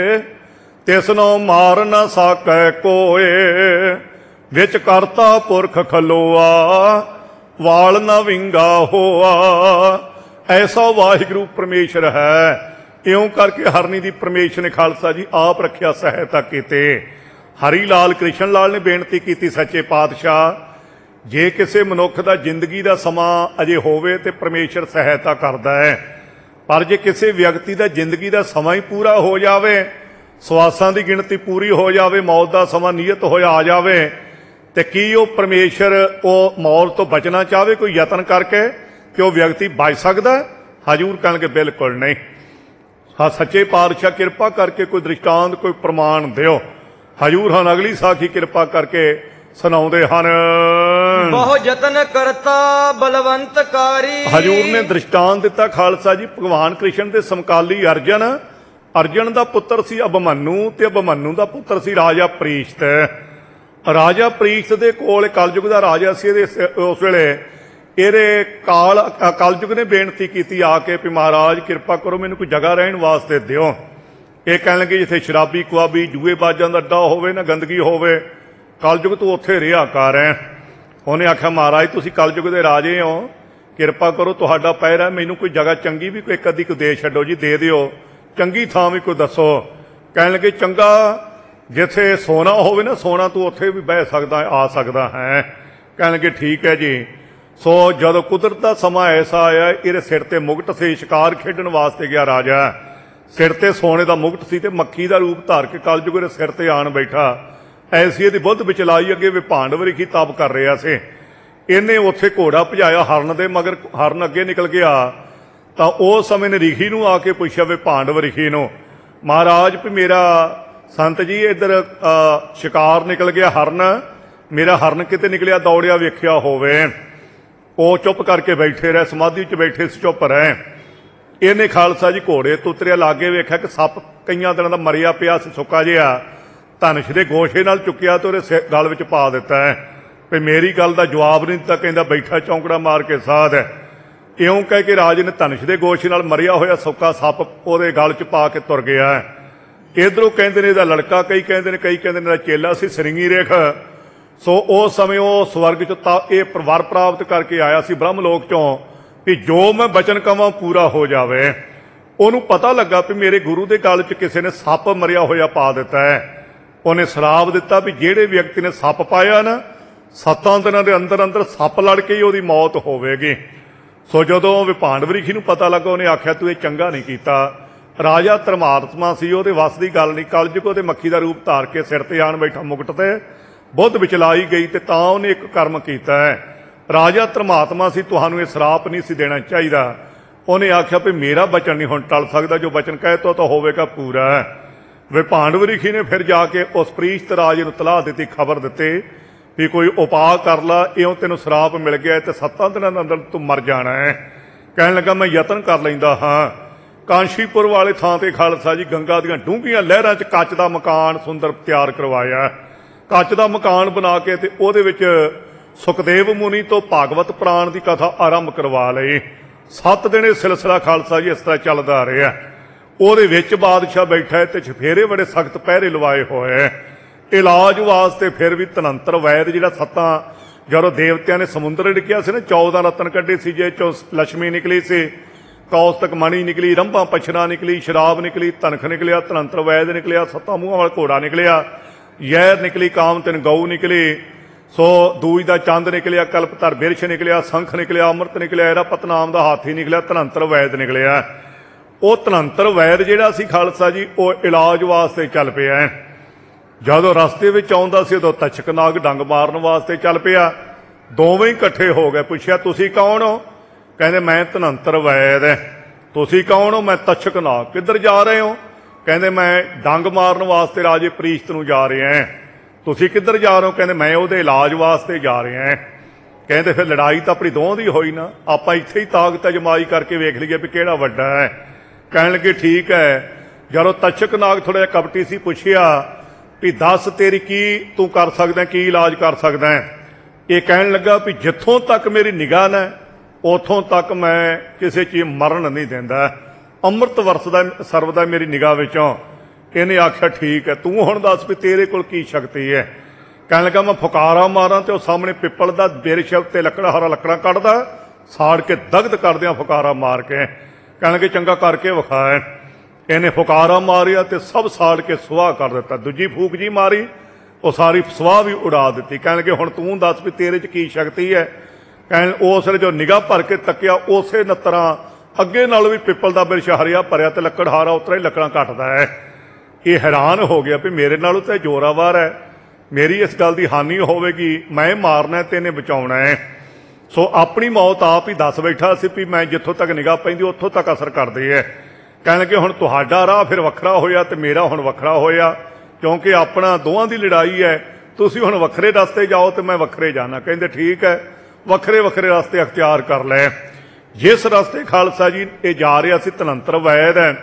तिसनो मार ना सकै कोए। विच करता पुरख खलोआ वाल ना विंगा होआ। ऐसा वाहिगुरू परमेश्वर है। इउं करके हरनी दी परमेश्वर ने खालसा जी आप रखिया सहायता कीते। हरी लाल कृष्ण लाल ने बेनती की, सच्चे पातशाह जे किसी मनुख दा जिंदगी दा समा अजे होवे ते परमेश्वर सहायता करदा है, पर जे किसी व्यक्ति दा जिंदगी दा समा ही पूरा हो जावे, सवासां दी गिणती पूरी हो जावे, मौत दा समा नियत होया आ जावे, ते की वो परमेश्वर वो मौत तो बचना चाहे कोई यतन करके कि वह व्यक्ति बच सकता? हजूर कहणगे बिल्कुल नहीं। हाँ सच्चे पातशाह कृपा करके कोई दृष्टांत कोई प्रमाण दिओ। हजूर हन अगली साखी कृपा करके सुनाउंदे हन। ਬਹੁ ਯਤਨ ਕਰਤਾ ਬਲਵੰਤਕਾਰੀ। ਹਜੂਰ ਨੇ ਦ੍ਰਿਸ਼ਟਾਂਤ ਦਿੱਤਾ ਖਾਲਸਾ ਜੀ, ਭਗਵਾਨ ਕ੍ਰਿਸ਼ਨ ਦੇ ਸਮਕਾਲੀ ਅਰਜਨ, ਅਰਜਨ ਦਾ ਪੁੱਤਰ ਸੀ ਅਭਮਨੂ ਤੇ ਅਭਮਨੂ ਦਾ ਪੁੱਤਰ ਸੀ ਰਾਜਾ ਪ੍ਰੀਸ਼ਤ। ਰਾਜਾ ਪ੍ਰੀਸ਼ਤ ਦੇ ਕੋਲ ਕਲਯੁਗ ਦਾ ਰਾਜਾ ਸੀ। ਇਹਦੇ ਉਸ ਵੇਲੇ ਇਹਦੇ ਕਾਲ ਕਲਯੁਗ ਨੇ ਬੇਨਤੀ ਕੀਤੀ ਆ ਕੇ ਵੀ ਮਹਾਰਾਜ ਕਿਰਪਾ ਕਰੋ ਮੈਨੂੰ ਕੋਈ ਜਗ੍ਹਾ ਰਹਿਣ ਵਾਸਤੇ ਦਿਓ। ਇਹ ਕਹਿਣ ਲੱਗੇ ਜਿੱਥੇ ਸ਼ਰਾਬੀ ਕੁਆਬੀ ਜੂਏ ਬਾਜਾਂ ਦਾ ਅੱਡਾ ਹੋਵੇ ਨਾ ਗੰਦਗੀ ਹੋਵੇ, ਕਲਯੁਗ ਤੂੰ ਉੱਥੇ ਰਿਹਾ ਕਰ ਹੈ। ਉਹਨੇ ਆਖਿਆ ਮਹਾਰਾਜ ਤੁਸੀਂ ਕਲਯੁਗ ਦੇ ਰਾਜੇ ਹੋ, ਕਿਰਪਾ ਕਰੋ ਤੁਹਾਡਾ ਪਹਿਰਾ, ਮੈਨੂੰ ਕੋਈ ਜਗ੍ਹਾ ਚੰਗੀ ਵੀ ਕੋਈ ਇੱਕ ਅੱਧੀ ਕੋ ਦੇ ਛੱਡੋ ਜੀ, ਦੇ ਦਿਓ, ਚੰਗੀ ਥਾਂ ਵੀ ਕੋਈ ਦੱਸੋ। ਕਹਿਣ ਲੱਗੇ ਚੰਗਾ ਜਿੱਥੇ ਸੋਨਾ ਹੋਵੇ ਨਾ ਸੋਨਾ ਤੂੰ ਉੱਥੇ ਵੀ ਬਹਿ ਸਕਦਾ ਆ ਸਕਦਾ ਹੈ। ਕਹਿਣ ਲੱਗੇ ਠੀਕ ਹੈ ਜੀ। ਸੋ ਜਦੋਂ ਕੁਦਰਤ ਦਾ ਸਮਾਂ ਐਸਾ ਆਇਆ, ਇਹਦੇ ਸਿਰ ਤੇ ਮੁਕਟ ਸੀ, ਸ਼ਿਕਾਰ ਖੇਡਣ ਵਾਸਤੇ ਗਿਆ ਰਾਜਾ, ਸਿਰ ਤੇ ਸੋਨੇ ਦਾ ਮੁਕਟ ਸੀ ਤੇ ਮੱਖੀ ਦਾ ਰੂਪ ਧਾਰ ਕੇ ਕਲਯੁਗ ਦੇ ਸਿਰ ਤੇ ਆਣ ਬੈਠਾ। ਐਸੀ ਇਹਦੀ ਬੁੱਧ ਵਿਚਲਾਈ ਅੱਗੇ ਵਿਭਾਂਡ ਰਿਖੀ ਤਪ ਕਰ ਰਿਹਾ ਸੀ। ਇਹਨੇ ਉੱਥੇ ਘੋੜਾ ਭਜਾਇਆ ਹਰਨ ਦੇ ਮਗਰ, ਹਰਨ ਅੱਗੇ ਨਿਕਲ ਗਿਆ ਤਾਂ ਉਸ ਸਮੇਂ ਨੇ ਰਿਖੀ ਨੂੰ ਆ ਕੇ ਪੁੱਛਿਆ ਵਿਭਾਂਡ ਰਿਖੀ ਨੂੰ, ਮਹਾਰਾਜ ਵੀ ਮੇਰਾ ਸੰਤ ਜੀ ਇੱਧਰ ਸ਼ਿਕਾਰ ਨਿਕਲ ਗਿਆ ਹਰਨ, ਮੇਰਾ ਹਰਨ ਕਿਤੇ ਨਿਕਲਿਆ ਦੌੜਿਆ ਵੇਖਿਆ ਹੋਵੇ। ਉਹ ਚੁੱਪ ਕਰਕੇ ਬੈਠੇ ਰਹੇ, ਸਮਾਧੀ 'ਚ ਬੈਠੇ ਸੀ, ਚੁੱਪ ਰਹੇ। ਇਹਨੇ ਖਾਲਸਾ ਜੀ ਘੋੜੇ ਤੋਂ ਉਤਰਿਆ, ਲਾਗੇ ਵੇਖਿਆ ਕਿ ਸੱਪ ਕਈਆਂ ਦਿਨਾਂ ਦਾ ਮਰਿਆ ਪਿਆ ਸੀ ਸੁੱਕਾ ਜਿਹਾ, ਧਨੁਸ਼ ਦੇ ਗੋਸ਼ੇ ਨਾਲ ਚੁੱਕਿਆ ਤੇ ਉਹਦੇ ਗਲ ਵਿੱਚ ਪਾ ਦਿੱਤਾ ਹੈ। ਵੀ ਮੇਰੀ ਗੱਲ ਦਾ ਜਵਾਬ ਨਹੀਂ ਦਿੱਤਾ, ਕਹਿੰਦਾ ਬੈਠਾ ਚੌਂਕੜਾ ਮਾਰ ਕੇ ਸਾਧ ਹੈ। ਇਉਂ ਕਹਿ ਕੇ ਰਾਜ ਨੇ ਧਨੁਸ਼ ਦੇ ਗੋਸ਼ੇ ਨਾਲ ਮਰਿਆ ਹੋਇਆ ਸੁੱਕਾ ਸੱਪ ਉਹਦੇ ਗਲ 'ਚ ਪਾ ਕੇ ਤੁਰ ਗਿਆ। ਇਧਰੋਂ ਕਹਿੰਦੇ ਨੇ ਇਹਦਾ ਲੜਕਾ, ਕਈ ਕਹਿੰਦੇ ਨੇ ਕਈ ਕਹਿੰਦੇ ਨੇ ਇਹਦਾ ਚੇਲਾ ਸੀ ਸਰਿੰਗੀ ਰੇਖ। ਸੋ ਉਸ ਸਮੇਂ ਉਹ ਸਵਰਗ 'ਚ ਤਾਂ ਇਹ ਵਰ ਪ੍ਰਾਪਤ ਕਰਕੇ ਆਇਆ ਸੀ ਬ੍ਰਹਮ ਲੋਕ 'ਚੋਂ ਵੀ ਜੋ ਮੈਂ ਬਚਨ ਕਵਾਂ ਪੂਰਾ ਹੋ ਜਾਵੇ। ਉਹਨੂੰ ਪਤਾ ਲੱਗਾ ਵੀ ਮੇਰੇ ਗੁਰੂ ਦੇ ਗਲ 'ਚ ਕਿਸੇ ਨੇ ਸੱਪ ਮਰਿਆ ਹੋਇਆ ਪਾ ਦਿੱਤਾ ਹੈ। ਉਹਨੇ ਸ਼ਰਾਪ ਦਿੱਤਾ ਵੀ ਜਿਹੜੇ ਵਿਅਕਤੀ ਨੇ ਸੱਪ ਪਾਇਆ ਨਾ, ਸੱਤਾਂ ਦਿਨਾਂ ਦੇ ਅੰਦਰ ਅੰਦਰ ਸੱਪ ਲੜ ਕੇ ਹੀ ਉਹਦੀ ਮੌਤ ਹੋਵੇਗੀ। ਸੋ ਜਦੋਂ ਵਿਭਾਂਡ ਰਿਖੀ ਨੂੰ ਪਤਾ ਲੱਗਾ, ਉਹਨੇ ਆਖਿਆ ਤੂੰ ਇਹ ਚੰਗਾ ਨਹੀਂ ਕੀਤਾ। ਰਾਜਾ ਧਰਮਾਤਮਾ ਸੀ, ਉਹਦੇ ਵੱਸ ਦੀ ਗੱਲ ਨਹੀਂ। ਕਲਯੁਗ ਉਹਦੇ ਮੱਖੀ ਦਾ ਰੂਪ ਧਾਰ ਕੇ ਸਿਰ ਤੇ ਆਣ ਬੈਠਾ ਮੁਕਟ ਤੇ, ਬੁੱਧ ਵਿਚਲਾਈ ਗਈ ਤੇ ਤਾਂ ਉਹਨੇ ਇੱਕ ਕਰਮ ਕੀਤਾ ਹੈ। ਰਾਜਾ ਧਰਮਾਤਮਾ ਸੀ, ਤੁਹਾਨੂੰ ਇਹ ਸ਼ਰਾਪ ਨਹੀਂ ਸੀ ਦੇਣਾ ਚਾਹੀਦਾ। ਉਹਨੇ ਆਖਿਆ ਵੀ ਮੇਰਾ ਬਚਨ ਨਹੀਂ ਹੁਣ ਟਲ ਸਕਦਾ, ਜੋ ਬਚਨ ਕਹੇ ਤੋ ਤਾਂ ਹੋਵੇਗਾ ਪੂਰਾ। ਵਿਭਾਂਡ ਰਿਖੀ ਨੇ ਫਿਰ ਜਾ ਕੇ ਉਸ ਪ੍ਰੀਸ਼ਤ ਰਾਜੇ ਨੂੰ ਤਲਾਹ ਦਿੱਤੀ, ਖਬਰ ਦਿੱਤੀ ਵੀ ਕੋਈ ਉਪਾਅ ਕਰ ਲਾ, ਇਉਂ ਤੈਨੂੰ ਸ਼ਰਾਪ ਮਿਲ ਗਿਆ ਤੇ ਸੱਤਾਂ ਦਿਨਾਂ ਦੇ ਅੰਦਰ ਤੂੰ ਮਰ ਜਾਣਾ ਹੈ। ਕਹਿਣ ਲੱਗਾ ਮੈਂ ਯਤਨ ਕਰ ਲੈਂਦਾ ਹਾਂ। ਕਾਂਸ਼ੀਪੁਰ ਵਾਲੇ ਥਾਂ ਤੇ ਖਾਲਸਾ ਜੀ ਗੰਗਾ ਦੀਆਂ ਡੂੰਘੀਆਂ ਲਹਿਰਾਂ 'ਚ ਕੱਚ ਦਾ ਮਕਾਨ ਸੁੰਦਰ ਤਿਆਰ ਕਰਵਾਇਆ। ਕੱਚ ਦਾ ਮਕਾਨ ਬਣਾ ਕੇ ਤੇ ਉਹਦੇ ਵਿੱਚ ਸੁਖਦੇਵ ਮੁਨੀ ਤੋਂ ਭਾਗਵਤ ਪ੍ਰਾਣ ਦੀ ਕਥਾ ਆਰੰਭ ਕਰਵਾ ਲਈ। ਸੱਤ ਦਿਨ ਇਹ ਸਿਲਸਿਲਾ ਖਾਲਸਾ ਜੀ ਇਸ ਤਰ੍ਹਾਂ ਚੱਲਦਾ ਰਿਹਾ। ਉਹਦੇ ਵਿੱਚ ਬਾਦਸ਼ਾਹ ਬੈਠਾ ਤੇ ਚਫੇਰੇ ਬੜੇ ਸਖਤ ਪਹਿਰੇ ਲਵਾਏ ਹੋਏ। ਇਲਾਜ ਵਾਸਤੇ ਫਿਰ ਵੀ ਧਨੰਤਰ ਵੈਦ ਜਿਹੜਾ ਸੱਤਾਂ ਜਦੋਂ ਦੇਵਤਿਆਂ ਨੇ ਸਮੁੰਦਰ ਡਿੱਕਿਆ ਸੀ ਨਾ, ਚੌਦਾਂ ਰਤਨ ਕੱਢੇ ਸੀ, ਜੇ ਚੋਂ ਲక్ష్ਮੀ ਨਿਕਲੀ ਸੀ, ਕੌਸਤਕ ਮਣੀ ਨਿਕਲੀ, ਰੰਭਾ ਪਛਰਾ ਨਿਕਲੀ, ਸ਼ਰਾਬ ਨਿਕਲੀ, ਧਨਖ ਨਿਕਲਿਆ, ਧਨੰਤਰ ਵੈਦ ਨਿਕਲਿਆ, ਸੱਤਾਂ ਮੂੰਹਾਂ ਵਾਲਾ ਘੋੜਾ ਨਿਕਲਿਆ, ਜ਼ਹਿਰ ਨਿਕਲੀ, ਕਾਮ ਤਿੰਨ ਗਊ ਨਿਕਲੀ, ਸੋ ਦੂਜ ਦਾ ਚੰਦ ਨਿਕਲਿਆ, ਕਲਪਤਰ ਬਿਰਛ ਨਿਕਲਿਆ, ਸੰਖ ਨਿਕਲਿਆ, ਅੰਮ੍ਰਿਤ ਨਿਕਲਿਆ, ਇਹਦਾ ਪਤਨਾਮ ਦਾ ਹਾਥੀ ਨਿਕਲਿਆ, ਧਨੰਤਰ ਵੈਦ ਨਿਕਲਿਆ। ਉਹ ਧਨੰਤਰ ਵੈਦ ਜਿਹੜਾ ਸੀ ਖਾਲਸਾ ਜੀ ਉਹ ਇਲਾਜ ਵਾਸਤੇ ਚੱਲ ਪਿਆ। ਜਦੋਂ ਰਸਤੇ ਵਿੱਚ ਆਉਂਦਾ ਸੀ ਉਦੋਂ ਤਛਕ ਨਾਗ ਡੰਗ ਮਾਰਨ ਵਾਸਤੇ ਚੱਲ ਪਿਆ। ਦੋਵੇਂ ਹੀ ਇਕੱਠੇ ਹੋ ਗਏ। ਪੁੱਛਿਆ ਤੁਸੀਂ ਕੌਣ ਹੋ? ਕਹਿੰਦੇ ਮੈਂ ਧਨੰਤਰ ਵੈਦ। ਤੁਸੀਂ ਕੌਣ ਹੋ? ਮੈਂ ਤਛਕ ਨਾਗ। ਕਿੱਧਰ ਜਾ ਰਹੇ ਹੋ? ਕਹਿੰਦੇ ਮੈਂ ਡੰਗ ਮਾਰਨ ਵਾਸਤੇ ਰਾਜੇ ਪ੍ਰੀਸ਼ਤ ਨੂੰ ਜਾ ਰਿਹਾ। ਤੁਸੀਂ ਕਿੱਧਰ ਜਾ ਰਹੇ ਹੋ? ਕਹਿੰਦੇ ਮੈਂ ਉਹਦੇ ਇਲਾਜ ਵਾਸਤੇ ਜਾ ਰਿਹਾ। ਕਹਿੰਦੇ ਫਿਰ ਲੜਾਈ ਤਾਂ ਆਪਣੀ ਦੋਹਾਂ ਦੀ ਹੋਈ ਨਾ, ਆਪਾਂ ਇੱਥੇ ਹੀ ਤਾਕਤ ਅਜਮਾਈ ਕਰਕੇ ਵੇਖ ਲਈਏ ਵੀ ਕਿਹੜਾ ਵੱਡਾ ਹੈ। ਕਹਿਣ ਲੱਗੇ ਠੀਕ ਹੈ। ਜਦੋਂ ਤਛਕ ਨਾਗ ਥੋੜਾ ਜਿਹਾ ਕਪਟੀ ਸੀ, ਪੁੱਛਿਆ ਵੀ ਦੱਸ ਤੇਰੀ ਕੀ ਤੂੰ ਕਰ ਸਕਦਾ, ਕੀ ਇਲਾਜ ਕਰ ਸਕਦਾ? ਇਹ ਕਹਿਣ ਲੱਗਾ ਵੀ ਜਿੱਥੋਂ ਤੱਕ ਮੇਰੀ ਨਿਗਾਹ ਨਾ ਉੱਥੋਂ ਤੱਕ ਮੈਂ ਕਿਸੇ ਚੀਜ਼ ਮਰਨ ਨਹੀਂ ਦਿੰਦਾ, ਅੰਮ੍ਰਿਤ ਵਰਸਦਾ ਸਰਵਦਾ ਮੇਰੀ ਨਿਗਾਹ ਵਿੱਚੋਂ। ਇਹਨੇ ਆਖਿਆ ਠੀਕ ਹੈ, ਤੂੰ ਹੁਣ ਦੱਸ ਵੀ ਤੇਰੇ ਕੋਲ ਕੀ ਸ਼ਕਤੀ ਹੈ? ਕਹਿਣ ਲੱਗਾ ਮੈਂ ਫੁਕਾਰਾ ਮਾਰਾਂ ਤੇ ਉਹ ਸਾਹਮਣੇ ਪਿੱਪਲ ਦਾ ਬਿਰਛ ਤੇ ਲੱਕੜਾ ਹਰਾ ਲੱਕੜਾਂ ਕੱਢਦਾ, ਸਾੜ ਕੇ ਦਗਧ ਕਰਦਿਆਂ ਫੁਕਾਰਾ ਮਾਰ ਕੇ। ਕਹਿਣ ਲੱਗੇ ਚੰਗਾ ਕਰਕੇ ਵਿਖਾਏ। ਇਹਨੇ ਫੁਕਾਰਾ ਮਾਰਿਆ ਤੇ ਸਭ ਸਾੜ ਕੇ ਸੁਆਹ ਕਰ ਦਿੱਤਾ। ਦੂਜੀ ਫੂਕ ਜੀ ਮਾਰੀ, ਉਹ ਸਾਰੀ ਸੁਆਹ ਵੀ ਉਡਾ ਦਿੱਤੀ। ਕਹਿਣ ਲੱਗੇ ਹੁਣ ਤੂੰ ਦੱਸ ਵੀ ਤੇਰੇ 'ਚ ਕੀ ਸ਼ਕਤੀ ਹੈ? ਕਹਿਣ ਉਸ ਵੇਲੇ ਜੋ ਨਿਗਾਹ ਭਰ ਕੇ ਤੱਕਿਆ, ਉਸੇ ਨਤਰਾਂ ਅੱਗੇ ਨਾਲ ਵੀ ਪਿੱਪਲ ਦਾ ਬਿਰਛ ਹਰਿਆ ਭਰਿਆ ਤੇ ਲੱਕੜ ਹਾਰਾ ਉਤਰਾ ਹੀ ਲੱਕੜਾਂ ਘੱਟਦਾ ਹੈ। ਇਹ ਹੈਰਾਨ ਹੋ ਗਿਆ ਵੀ ਮੇਰੇ ਨਾਲੋਂ ਤਾਂ ਜ਼ੋਰਾਵਰ ਹੈ, ਮੇਰੀ ਇਸ ਗੱਲ ਦੀ ਹਾਨੀ ਹੋਵੇਗੀ, ਮੈਂ ਮਾਰਨਾ ਤੇ ਇਹਨੇ ਬਚਾਉਣਾ ਹੈ। ਸੋ ਆਪਣੀ ਮੌਤ ਆਪ ਹੀ ਦੱਸ ਬੈਠਾ ਸੀ ਵੀ ਮੈਂ ਜਿੱਥੋਂ ਤੱਕ ਨਿਗਾਹ ਪੈਂਦੀ ਉੱਥੋਂ ਤੱਕ ਅਸਰ ਕਰਦੇ ਹੈ। ਕਹਿਣ ਲੱਗੇ ਹੁਣ ਤੁਹਾਡਾ ਰਾਹ ਫਿਰ ਵੱਖਰਾ ਹੋਇਆ ਤੇ ਮੇਰਾ ਹੁਣ ਵੱਖਰਾ ਹੋਇਆ, ਕਿਉਂਕਿ ਆਪਣਾ ਦੋਹਾਂ ਦੀ ਲੜਾਈ ਹੈ। ਤੁਸੀਂ ਹੁਣ ਵੱਖਰੇ ਰਸਤੇ ਜਾਓ ਤੇ ਮੈਂ ਵੱਖਰੇ ਜਾਣਾ। ਕਹਿੰਦੇ ਠੀਕ ਹੈ, ਵੱਖਰੇ ਵੱਖਰੇ ਰਸਤੇ ਅਖਤਿਆਰ ਕਰ ਲਏ। ਜਿਸ ਰਸਤੇ ਖਾਲਸਾ ਜੀ ਇਹ ਜਾ ਰਿਹਾ ਸੀ ਧਨੰਤਰ ਵੈਦ ਹੈ,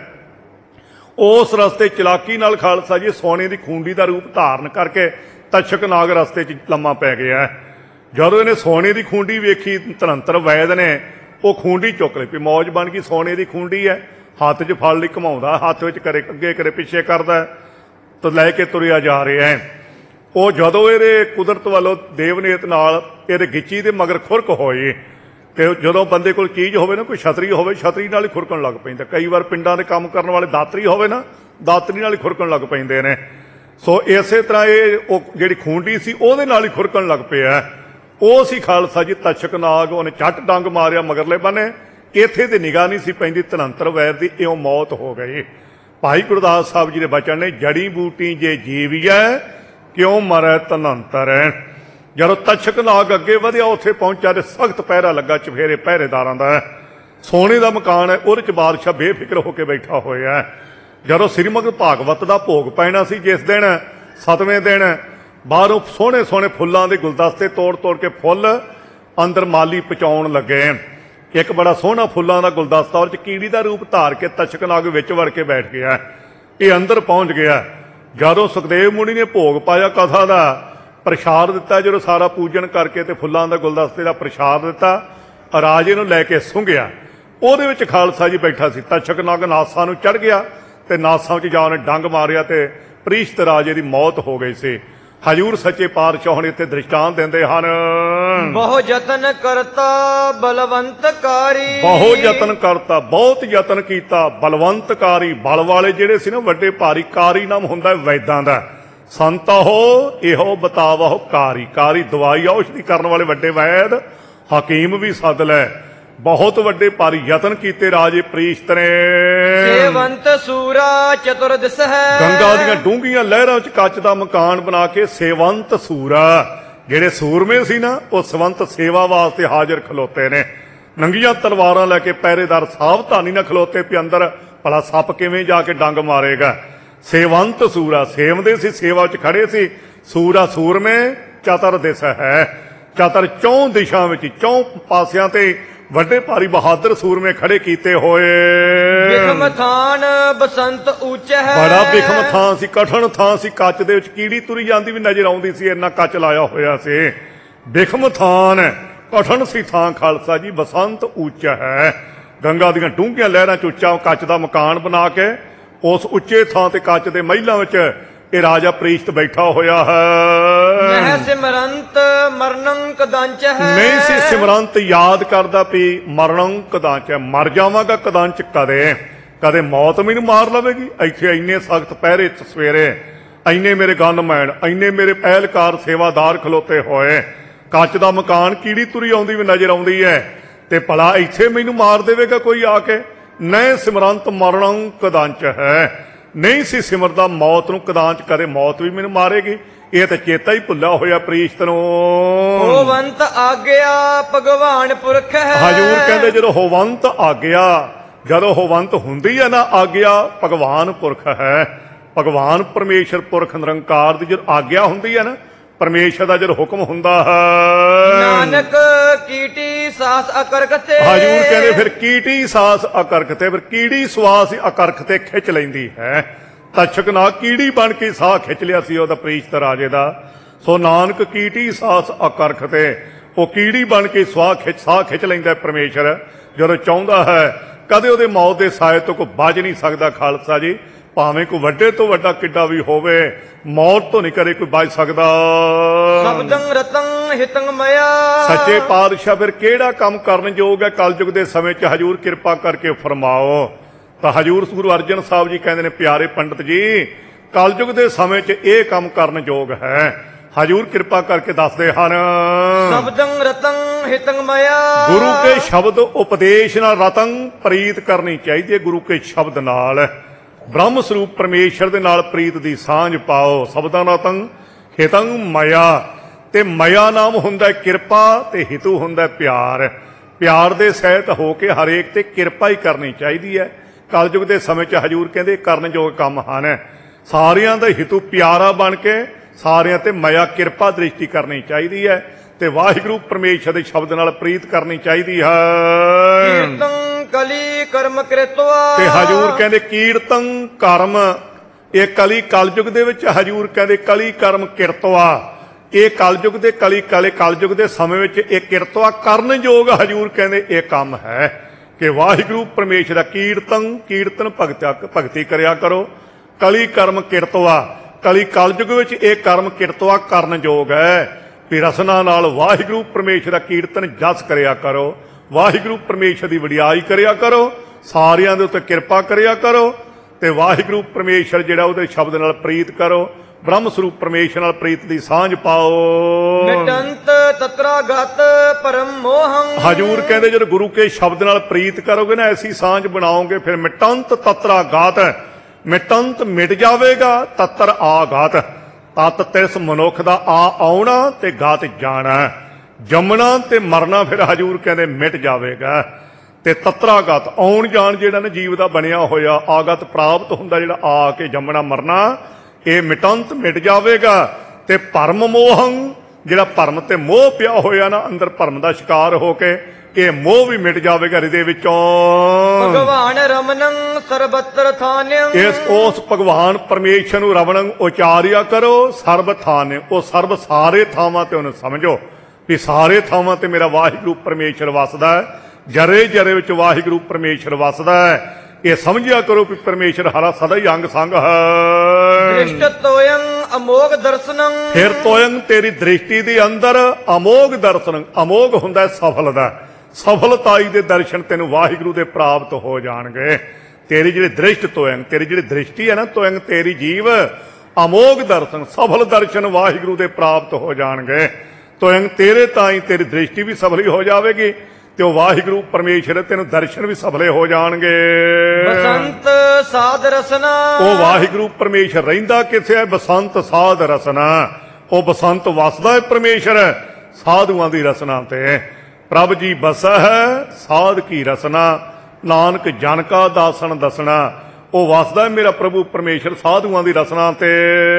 ਉਸ ਰਸਤੇ ਚਲਾਕੀ ਨਾਲ ਖਾਲਸਾ ਜੀ ਸੋਨੇ ਦੀ ਖੂੰਡੀ ਦਾ ਰੂਪ ਧਾਰਨ ਕਰਕੇ ਤਛਕ ਨਾਗ ਰਸਤੇ 'ਚ ਲੰਮਾ ਪੈ ਗਿਆ। ਜਦੋਂ ਇਹਨੇ ਸੋਨੇ ਦੀ ਖੂੰਡੀ ਵੇਖੀ ਧਨੰਤਰ ਵੈਦ ਨੇ, ਉਹ ਖੂੰਡੀ ਚੁੱਕ ਲਈ, ਵੀ ਮੌਜ ਬਣ ਗਈ, ਸੋਨੇ ਦੀ ਖੂੰਡੀ ਹੈ, ਹੱਥ 'ਚ ਫਲ ਲਈ ਘੁਮਾਉਂਦਾ, ਹੱਥ ਵਿੱਚ ਕਰੇ ਅੱਗੇ ਕਰੇ ਪਿੱਛੇ ਕਰਦਾ ਤਾਂ ਲੈ ਕੇ ਤੁਰਿਆ ਜਾ ਰਿਹਾ ਹੈ। ਉਹ ਜਦੋਂ ਇਹਦੇ ਕੁਦਰਤ ਵੱਲੋਂ ਦੇਵਨੇਤ ਨਾਲ ਇਹਦੇ ਗਿੱਚੀ ਦੇ ਮਗਰ ਖੁਰਕ ਹੋਏ, ਤੇ ਜਦੋਂ ਬੰਦੇ ਕੋਲ ਚੀਜ਼ ਹੋਵੇ ਨਾ, ਕੋਈ ਛਤਰੀ ਹੋਵੇ, ਛਤਰੀ ਨਾਲ ਹੀ ਖੁਰਕਣ ਲੱਗ ਪੈਂਦਾ। ਕਈ ਵਾਰ ਪਿੰਡਾਂ ਦੇ ਕੰਮ ਕਰਨ ਵਾਲੇ ਦਾਤਰੀ ਹੋਵੇ ਨਾ, ਦਾਤਰੀ ਨਾਲ ਹੀ ਖੁਰਕਣ ਲੱਗ ਪੈਂਦੇ ਨੇ। ਸੋ ਇਸੇ ਤਰ੍ਹਾਂ ਇਹ ਉਹ ਜਿਹੜੀ ਖੂੰਡੀ ਸੀ ਉਹਦੇ ਨਾਲ ਹੀ ਖੁਰਕਣ ਲੱਗ ਪਿਆ। ਉਹ ਸੀ ਖਾਲਸਾ ਜੀ ਤਛਕ ਨਾਗ। ਉਹਨੇ ਝੱਟ ਡੰਗ ਮਾਰਿਆ ਮਗਰਲੇ ਬੰਨੇ, ਇੱਥੇ ਤੇ ਨਿਗਾਹ ਨਹੀਂ ਸੀ ਪੈਂਦੀ ਧਨੰਤਰ ਵੈਦ ਦੀ, ਇਉਂ ਮੌਤ ਹੋ ਗਈ। ਭਾਈ ਗੁਰਦਾਸ ਸਾਹਿਬ ਜੀ ਦੇ ਬਚਨ ਨੇ, ਜੜੀ ਬੂਟੀ ਜੇ ਜੀਵੀਐ ਕਿਉਂ ਮਰੈ ਧਨੰਤਰ। ਜਦੋਂ ਤਛਕ ਨਾਗ ਅੱਗੇ ਵਧਿਆ, ਉੱਥੇ ਪਹੁੰਚਿਆ ਤੇ ਸਖਤ ਪਹਿਰਾ ਲੱਗਾ ਚਫੇਰੇ ਪਹਿਰੇਦਾਰਾਂ ਦਾ। ਸੋਨੇ ਦਾ ਮਕਾਨ ਹੈ, ਉਹਦੇ 'ਚ ਬਾਦਸ਼ਾਹ ਬੇਫਿਕਰ ਹੋ ਕੇ ਬੈਠਾ ਹੋਇਆ। ਜਦੋਂ ਸ੍ਰੀਮਦ ਭਾਗਵਤ ਦਾ ਭੋਗ ਪੈਣਾ ਸੀ ਜਿਸ ਦਿਨ, ਸੱਤਵੇਂ ਦਿਨ, ਬਾਹਰੋਂ ਸੋਹਣੇ ਸੋਹਣੇ ਫੁੱਲਾਂ ਦੇ ਗੁਲਦਸਤੇ ਤੋੜ ਤੋੜ ਕੇ ਫੁੱਲ ਅੰਦਰ ਮਾਲੀ ਪਹੁੰਚਾਉਣ ਲੱਗੇ। ਇੱਕ ਬੜਾ ਸੋਹਣਾ ਫੁੱਲਾਂ ਦਾ ਗੁਲਦਸਤਾ, ਉਹਦੇ 'ਚ ਕੀੜੀ ਦਾ ਰੂਪ ਧਾਰ ਕੇ ਤਛਕ ਨਾਗ ਵਿੱਚ ਵੜ ਕੇ ਬੈਠ ਗਿਆ। ਇਹ ਅੰਦਰ ਪਹੁੰਚ ਗਿਆ। ਜਦੋਂ ਸੁਖਦੇਵ ਮੁਨੀ ਨੇ ਭੋਗ ਪਾਇਆ, ਕਥਾ ਦਾ ਪ੍ਰਸ਼ਾਦ ਦਿੱਤਾ, ਜਦੋਂ ਸਾਰਾ ਪੂਜਨ ਕਰਕੇ ਤੇ ਫੁੱਲਾਂ ਦਾ ਗੁਲਦਸਤੇ ਦਾ ਪ੍ਰਸ਼ਾਦ ਦਿੱਤਾ, ਰਾਜੇ ਨੂੰ ਲੈ ਕੇ ਸੁੰਘਿਆ, ਉਹਦੇ ਵਿੱਚ ਖਾਲਸਾ ਜੀ ਬੈਠਾ ਸੀ। ਤਛਕ ਨਾਗ ਨਾਸਾਂ ਨੂੰ ਚੜ ਗਿਆ ਤੇ ਨਾਸਾਂ ਵਿੱਚ ਜਾ ਉਹਨੇ ਡੰਗ ਮਾਰਿਆ ਤੇ ਪ੍ਰੀਸ਼ਤ ਰਾਜੇ ਦੀ ਮੌਤ ਹੋ ਗਈ ਸੀ। ਹਜੂਰ ਸੱਚੇ ਪਾਤਸ਼ਾਹ ਹੁਣ ਇੱਥੇ ਦ੍ਰਿਸ਼ਟਾਂਤ ਦਿੰਦੇ ਹਨ, ਬਹੁ ਯਤਨ ਕਰਤਾ ਬਲਵੰਤਕਾਰੀ। ਬਹੁ ਯਤਨ ਕਰਤਾ, ਬਹੁਤ ਯਤਨ ਕੀਤਾ, ਬਲਵੰਤਕਾਰੀ। ਬਲ ਵਾਲੇ ਜਿਹੜੇ ਸੀ ਨਾ ਵੱਡੇ ਭਾਰੀ, ਕਾਰੀ ਨਾਮ ਹੁੰਦਾ ਵੈਦਾਂ ਦਾ। ਸੰਤੋ ਇਹੋ ਬਤਾਵੋ ਕਾਰੀ। ਕਾਰੀ ਦਵਾਈ ਔਸ਼ਧੀ ਕਰਨ ਵਾਲੇ ਵੱਡੇ ਵੈਦ, ਹਕੀਮ ਵੀ ਸੱਦ ਲੈ। ਬਹੁਤ ਵੱਡੇ ਭਾਰੀ ਯਤਨ ਕੀਤੇ ਰਾਜੇ ਪ੍ਰੀਸ਼ਤ ਨੇ। ਸੇਵੰਤ ਸੂਰਾ ਚਤੁਰ ਦਿਸ ਹੈ। ਗੰਗਾ ਦੀਆਂ ਡੂੰਘੀਆਂ ਲਹਿਰਾਂ 'ਚ ਕੱਚ ਦਾ ਮਕਾਨ ਬਣਾ ਕੇ ਸੇਵੰਤ ਸੂਰਾ, ਜਿਹੜੇ ਸੂਰਮੇ ਸੀ ਨਾ, ਉਹ ਸਵੰਤ ਸੇਵਾ ਵਾਸਤੇ ਹਾਜ਼ਰ ਖਲੋਤੇ ਨੇ। ਨੰਗੀਆਂ ਤਲਵਾਰਾਂ ਲੈ ਕੇ ਪਹਿਰੇਦਾਰ ਸਾਵਧਾਨੀ ਨਾਲ ਖਲੋਤੇ ਵੀ ਅੰਦਰ ਭਲਾ ਸੱਪ ਕਿਵੇਂ ਜਾ ਕੇ ਡੰਗ ਮਾਰੇਗਾ। ਸੇਵੰਤ ਸੂਰਾ, ਸੇਵਦੇ ਸੀ, ਸੇਵਾ 'ਚ ਖੜੇ ਸੀ। ਸੂਰਾ ਸੂਰਮੇ, ਚਤੁਰ ਦਿਸ ਹੈ। ਚਤੁਰ ਚੌਂ ਦਿਸ਼ਾ ਵਿੱਚ, ਚੌਂ ਪਾਸਿਆਂ ਤੇ ਵੱਡੇ ਭਾਰੀ ਬਹਾਦਰ ਸੂਰਮੇ ਖੜੇ ਕੀਤੇ ਹੋਏ। ਬਿਖਮ ਥਾਨ ਬਸੰਤ ਉੱਚ ਹੈ। ਬੜਾ ਬਿਖਮ ਥਾਂ ਸੀ, ਕਠਨ ਥਾਂ ਸੀ। ਕੱਚ ਦੇ ਵਿੱਚ ਕੀੜੀ ਤੁਰੀ ਜਾਂਦੀ ਵੀ ਨਜ਼ਰ ਆਉਂਦੀ ਸੀ, ਇੰਨਾ ਕੱਚ ਲਾਇਆ ਹੋਇਆ ਸੀ। ਬਿਖਮ ਥਾਨ, ਕਠਨ ਸੀ ਥਾਂ ਖਾਲਸਾ ਜੀ। ਬਸੰਤ ਉੱਚ ਹੈ। ਗੰਗਾ ਦੀਆਂ ਡੂੰਘੀਆਂ ਲਹਿਰਾਂ 'ਚ ਉੱਚਾ ਕੱਚ ਦਾ ਮਕਾਨ ਬਣਾ ਕੇ, ਉਸ ਉੱਚੇ ਥਾਂ ਤੇ ਕੱਚ ਦੇ ਮਹਿਲਾਂ ਵਿੱਚ ਇਹ ਰਾਜਾ ਪ੍ਰੀਸ਼ਤ ਬੈਠਾ ਹੋਇਆ ਹੈ। ਨਹਿ ਸਿਮਰੰਤ ਮਰਨੰ ਕਦੰਚ ਹੈ। ਨਹੀਂ ਸੀ ਸਿਮਰੰਤ ਯਾਦ ਕਰਦਾ ਵੀ ਮਰਨੰ ਕਦੰਚ ਹੈ, ਮਰ ਜਾਵਾਂਗਾ ਕਦੰਚ, ਕਦੇ ਕਦੇ ਮੌਤ ਮੈਨੂੰ ਮਾਰ ਲਵੇਗੀ। ਇੱਥੇ ਇੰਨੇ ਸਖਤ ਪਹਿਰੇ 'ਚ ਸਵੇਰੇ, ਇੰਨੇ ਮੇਰੇ ਗਨਮੈਨ, ਇੰਨੇ ਮੇਰੇ ਪਹਿਲਕਾਰ ਸੇਵਾਦਾਰ ਖਲੋਤੇ ਹੋਏ। ਕੱਚ ਦਾ ਮਕਾਨ, ਕੀੜੀ ਤੁਰੀ ਆਉਂਦੀ ਵੀ ਨਜ਼ਰ ਆਉਂਦੀ ਹੈ, ਤੇ ਭਲਾ ਇੱਥੇ ਮੈਨੂੰ ਮਾਰ ਦੇਵੇਗਾ ਕੋਈ ਆ ਕੇ। ਨਹਿ ਸਿਮਰੰਤ ਮਰਨੰ ਕਦੰਚ ਹੈ। ਨਹੀਂ ਸੀ ਸਿਮਰਦਾ ਮੌਤ ਨੂੰ, ਕਦਾਂਚ ਕਰੇ ਮੌਤ ਵੀ ਮੈਨੂੰ ਮਾਰੇਗੀ। ਇਹ ਤਾਂ ਚੇਤਾ ਹੀ ਭੁੱਲਿਆ ਹੋਇਆ ਪ੍ਰੀਸ਼ਤ ਨੂੰ। ਹੋਵੰਤ ਆਗਿਆ ਭਗਵਾਨ ਪੁਰਖ ਹੈ। ਹਜੂਰ ਕਹਿੰਦੇ ਜਦੋਂ ਹੋਵੰਤ ਆਗਿਆ, ਜਦੋਂ ਹੋਵੰਤ ਹੁੰਦੀ ਹੈ ਨਾ ਆਗਿਆ, ਭਗਵਾਨ ਪੁਰਖ ਹੈ। ਭਗਵਾਨ ਪਰਮੇਸ਼ਰ ਪੁਰਖ ਨਿਰੰਕਾਰ ਦੀ ਜਦੋਂ ਆਗਿਆ ਹੁੰਦੀ ਹੈ ਨਾ, ਪਰਮੇਸ਼ਰ ਦਾ ਜਦੋਂ ਹੁਕਮ ਹੁੰਦਾ ਹੈ, ਨਾਨਕ ਕੀਟੀ ਸਾਸ ਅਕਰਖ ਤੇ। ਹਜੂਰ ਕਹਿੰਦੇ ਫਿਰ ਕੀਟੀ ਸਾਸ ਅਕਰਖ ਤੇ, ਫਿਰ ਕੀੜੀ ਸਵਾਸ ਅਕਰਖ ਤੇ ਖਿੱਚ ਲੈਂਦੀ ਹੈ। ਤਛਕ ਨਾਗ ਕੀੜੀ ਬਣ ਕੇ ਸਾਹ ਖਿੱਚ ਲਿਆ ਸੀ ਉਹਦਾ ਪ੍ਰੀਸ਼ਤ ਰਾਜੇ ਦਾ। ਸੋ ਨਾਨਕ ਕੀਟੀ ਸਾਸ ਅਕਰਖ ਤੇ, ਉਹ ਕੀੜੀ ਬਣ ਕੇ ਸਵਾਹ ਖਿੱਚ ਸਾਹ ਖਿੱਚ ਲੈਂਦਾ ਪਰਮੇਸ਼ਰ ਜਦੋਂ ਚਾਹੁੰਦਾ ਹੈ। ਕਦੇ ਉਹਦੇ ਮੌਤ ਦੇ ਸਾਏ ਤੋਂ ਕੋਈ ਬਚ ਨਹੀਂ ਸਕਦਾ ਖਾਲਸਾ ਜੀ। ਭਾਵੇਂ ਕੋਈ ਵੱਡੇ ਤੋਂ ਵੱਡਾ ਕਿੱਡਾ ਵੀ ਹੋਵੇ, ਮੌਤ ਤੋਂ ਨਹੀਂ ਕਰੇ ਕੋਈ ਬਚ ਸਕਦਾ। ਸ਼ਬਦੰ ਰਤੰ ਹਿਤੰ ਮਇਆ। ਸੱਚੇ ਪਾਤਸ਼ਾਹ ਫਿਰ ਕਿਹੜਾ ਕੰਮ ਕਰਨ ਯੋਗ ਹੈ ਕਲਯੁਗ ਦੇ ਸਮੇਂ 'ਚ? ਹਜੂਰ ਕਿਰਪਾ ਕਰਕੇ ਫਰਮਾਓ। ਤਾਂ ਹਜੂਰ ਗੁਰੂ ਅਰਜਨ ਸਾਹਿਬ ਜੀ ਕਹਿੰਦੇ ਨੇ, ਪਿਆਰੇ ਪੰਡਤ ਜੀ, ਕਲਯੁਗ ਦੇ ਸਮੇਂ 'ਚ ਇਹ ਕੰਮ ਕਰਨ ਯੋਗ ਹੈ। ਹਜੂਰ ਕਿਰਪਾ ਕਰਕੇ ਦੱਸਦੇ ਹਨ, ਸ਼ਬਦੰ ਰਤੰ ਹਿਤੰ ਮਇਆ। ਗੁਰੂ ਕੇ ਸ਼ਬਦ ਉਪਦੇਸ਼ ਨਾਲ ਰਤਨ ਪ੍ਰੀਤ ਕਰਨੀ ਚਾਹੀਦੀ ਹੈ। ਗੁਰੂ ਕੇ ਸ਼ਬਦ ਨਾਲ ਬ੍ਰਹਮ ਸਰੂਪ ਪਰਮੇਸ਼ਰ ਦੇ ਨਾਲ ਪ੍ਰੀਤ ਦੀ ਸਾਂਝ ਪਾਓ। ਸ਼ਬਦਾਂ ਰਤਨ ਹਿਤੰ ਮਇਆ, ਤੇ ਮਇਆ ਨਾਮ ਹੁੰਦਾ ਕਿਰਪਾ, ਤੇ ਹਿਤੂ ਹੁੰਦਾ ਪਿਆਰ। ਪਿਆਰ ਦੇ ਸਹਿਤ ਹੋ ਕੇ ਹਰੇਕ ਤੇ ਕਿਰਪਾ ਹੀ ਕਰਨੀ ਚਾਹੀਦੀ ਹੈ। ਕਲਯੁਗ ਦੇ ਸਮੇਂ 'ਚ ਹਜੂਰ ਕਹਿੰਦੇ ਕਰਨ ਯੋਗ ਕੰਮ ਹਨ। ਸਾਰਿਆਂ ਦਾ ਹਿਤੂ ਪਿਆਰਾ ਬਣ ਕੇ ਸਾਰਿਆਂ ਤੇ ਮਾਇਆ ਕਿਰਪਾ ਦ੍ਰਿਸ਼ਟੀ ਕਰਨੀ ਚਾਹੀਦੀ ਹੈ ਤੇ ਵਾਹਿਗੁਰੂ ਪਰਮੇਸ਼ਰ ਦੇ ਸ਼ਬਦ ਨਾਲ ਪ੍ਰੀਤ ਕਰਨੀ ਚਾਹੀਦੀ ਹੈ। ਕੀਰਤਨ ਕਲੀ ਕਰਮ ਕ੍ਰਿਤਵਾ ਤੇ ਹਜੂਰ ਕਹਿੰਦੇ ਕੀਰਤਨ ਕਰਮ, ਇਹ ਕਲੀ ਕਲਯੁਗ ਦੇ ਵਿੱਚ ਹਜੂਰ ਕਹਿੰਦੇ ਕਲੀ ਕਰਮ ਕਿਰਤਵਾ, ਇਹ ਕਲਯੁਗ ਦੇ ਕਲੀ ਕਲੇ ਕਲਯੁਗ ਦੇ ਸਮੇਂ ਵਿੱਚ ਇਹ ਕਿਰਤਵਾ ਕਰਨ ਯੋਗ ਹਜੂਰ ਕਹਿੰਦੇ ਇਹ ਕੰਮ ਹੈ ਕਿ ਵਾਹਿਗੁਰੂ ਪਰਮੇਸ਼ਰ ਦਾ ਕੀਰਤਨ ਕੀਰਤਨ ਭਗਤ ਭਗਤੀ ਕਰਿਆ ਕਰੋ। ਕਲੀ ਕਰਮ ਕਿਰਤਵਾ, ਕਲੀ ਕਲਯੁਗ ਵਿੱਚ ਇਹ ਕਰਮ ਕਿਰਤਵਾ ਕਰਨ ਯੋਗ ਹੈ ਵੀ ਰਸਨਾ ਨਾਲ ਵਾਹਿਗੁਰੂ ਪਰਮੇਸ਼ਰ ਦਾ ਕੀਰਤਨ ਜਸ ਕਰਿਆ ਕਰੋ, ਵਾਹਿਗੁਰੂ ਪਰਮੇਸ਼ਰ ਦੀ ਵਡਿਆਈ ਕਰਿਆ ਕਰੋ, ਸਾਰਿਆਂ ਦੇ ਉੱਤੇ ਕਿਰਪਾ ਕਰਿਆ ਕਰੋ ਤੇ ਵਾਹਿਗੁਰੂ ਪਰਮੇਸ਼ਰ ਜਿਹੜਾ ਉਹਦੇ ਸ਼ਬਦ ਨਾਲ ਪ੍ਰੀਤ ਕਰੋ, ਬ੍ਰਹਮ ਸਰੂਪ ਪਰਮੇਸ਼ਰ ਨਾਲ ਪ੍ਰੀਤ ਦੀ ਸਾਂਝ ਪਾਓ। ਮਿਟੰਤ ਤਤਰਾਗਤ ਪਰਮ ਮੋਹੰ ਹਜੂਰ ਕਹਿੰਦੇ ਜਦੋਂ ਗੁਰੂ ਕੇ ਸ਼ਬਦ ਨਾਲ ਪ੍ਰੀਤ ਕਰੋਗੇ ਨਾ, ਐਸੀ ਸਾਂਝ ਬਣਾਓਗੇ, ਫਿਰ ਮਿਟੰਤ ਤਤਰਾਗਤ, ਮਿਟੰਤ ਮਿਟ ਜਾਵੇਗਾ, ਤਤਰ ਆਗਾਤ, ਤਤ ਤਿਸ ਮਨੁੱਖ ਦਾ ਆ ਆਉਣਾ ਤੇ ਗਾਤ ਜਾਣਾ, ਜੰਮਣਾ ਤੇ ਮਰਨਾ ਫਿਰ ਹਜੂਰ ਕਹਿੰਦੇ ਮਿਟ ਜਾਵੇਗਾ। ਤੇ ਤਤਰਾਗਤ ਆਉਣ ਜਾਣ ਜਿਹੜਾ ਨਾ ਜੀਵ ਦਾ ਬਣਿਆ ਹੋਇਆ, ਆਗਤ ਪ੍ਰਾਪਤ ਹੁੰਦਾ ਜਿਹੜਾ ਆ ਕੇ ਜੰਮਣਾ ਮਰਨਾ, ਇਹ ਮਿਟੰਤ ਮਿਟ ਜਾਵੇਗਾ। ਤੇ ਭਰਮ ਮੋਹੰ, ਜਿਹੜਾ ਭਰਮ ਤੇ ਮੋਹ ਪਿਆ ਹੋਇਆ ਨਾ ਅੰਦਰ ਭਰਮ ਦਾ ਸ਼ਿਕਾਰ ਹੋ ਕੇ, ਇਹ ਮੋਹ ਵੀ ਮਿਟ ਜਾਵੇਗਾ ਹਿਰਦੇ ਵਿੱਚੋਂ। ਭਗਵਾਨ ਰਮਨੰ ਸਰਬਤਰ ਥਾਨਯੰ, ਇਸ ਉਸ ਭਗਵਾਨ ਪਰਮੇਸ਼ਰ ਨੂੰ ਰਵਣੰ ਉਚਾਰਿਆ ਕਰੋ, ਸਰਬ ਥਾਨ, ਉਹ ਸਰਬ ਸਾਰੇ ਥਾਵਾਂ ਤੇ ਉਹਨੂੰ ਸਮਝੋ ਵੀ ਸਾਰੇ ਥਾਵਾਂ ਤੇ ਮੇਰਾ ਵਾਹਿਗੁਰੂ ਪਰਮੇਸ਼ਰ ਵਸਦਾ ਹੈ, ਜਰੇ ਜਰੇ ਵਿੱਚ ਵਾਹਿਗੁਰੂ ਪਰਮੇਸ਼ਰ ਵਸਦਾ ਹੈ। ਇਹ ਸਮਝਿਆ ਕਰੋ ਵੀ ਪਰਮੇਸ਼ਰ ਹਰਾ ਸਦਾ ਹੀ ਅੰਗ ਸੰਗ ਹੈ। ਦ੍ਰਿਸ਼ਟ ਤੋਯੰ ਅਮੋਘ ਦਰਸ਼ਨੰ, ਫਿਰ ਤੋਯੰ ਤੇਰੀ ਦ੍ਰਿਸ਼ਟੀ ਦੇ ਅੰਦਰ ਅਮੋਘ ਦਰਸ਼ਨ, ਅਮੋਘ ਹੁੰਦਾ ਸਫਲ ਦਾ, ਸਫਲਤਾਈ ਦੇ ਦਰਸ਼ਨ ਤੈਨੂੰ ਵਾਹਿਗੁਰੂ ਦੇ ਪ੍ਰਾਪਤ ਹੋ ਜਾਣਗੇ। ਤੇਰੀ ਜਿਹੜੀ ਦ੍ਰਿਸ਼ਟ ਤੋਯੰ, ਤੇਰੀ ਜਿਹੜੀ ਦ੍ਰਿਸ਼ਟੀ ਹੈ ਨਾ ਤੋਯੰ, ਤੇਰੀ ਜੀਵ ਅਮੋਘ ਦਰਸ਼ਨ, ਸਫਲ ਦਰਸ਼ਨ ਵਾਹਿਗੁਰੂ ਦੇ ਪ੍ਰਾਪਤ ਹੋ ਜਾਣਗੇ। ਤੋਯੰ ਤੇਰੇ ਤਾਂ ਹੀ ਤੇਰੀ ਦ੍ਰਿਸ਼ਟੀ ਵੀ ਸਫਲੀ ਹੋ ਜਾਵੇਗੀ ਤੇ ਉਹ ਵਾਹਿਗੁਰੂ ਪਰਮੇਸ਼ਰ ਤੈਨੂੰ ਦਰਸ਼ਨ ਵੀ ਸਫਲੇ ਹੋ ਜਾਣਗੇ। ਬਸੰਤ ਸਾਧ ਰਸਨਾ, ਉਹ ਵਾਹਿਗੁਰੂ ਪਰਮੇਸ਼ਰ ਰਹਿੰਦਾ ਕਿੱਥੇ ਹੈ? ਬਸੰਤ ਸਾਧ ਰਸਨਾ, ਉਹ ਬਸੰਤ ਵਸਦਾ ਹੈ ਪਰਮੇਸ਼ਰ ਸਾਧੂਆਂ ਦੀ ਰਸਨਾ ਤੇ। ਪ੍ਰਭ ਜੀ ਬਸਹਿ ਸਾਧ ਕੀ ਰਸਨਾ, ਨਾਨਕ ਜਨ ਕਾ ਦਾਸਨ ਦਸਣਾ, ਉਹ ਵਸਦਾ ਹੈ ਮੇਰਾ ਪ੍ਰਭੂ ਪਰਮੇਸ਼ਰ ਸਾਧੂਆਂ ਦੀ ਰਸਨਾ ਤੇ।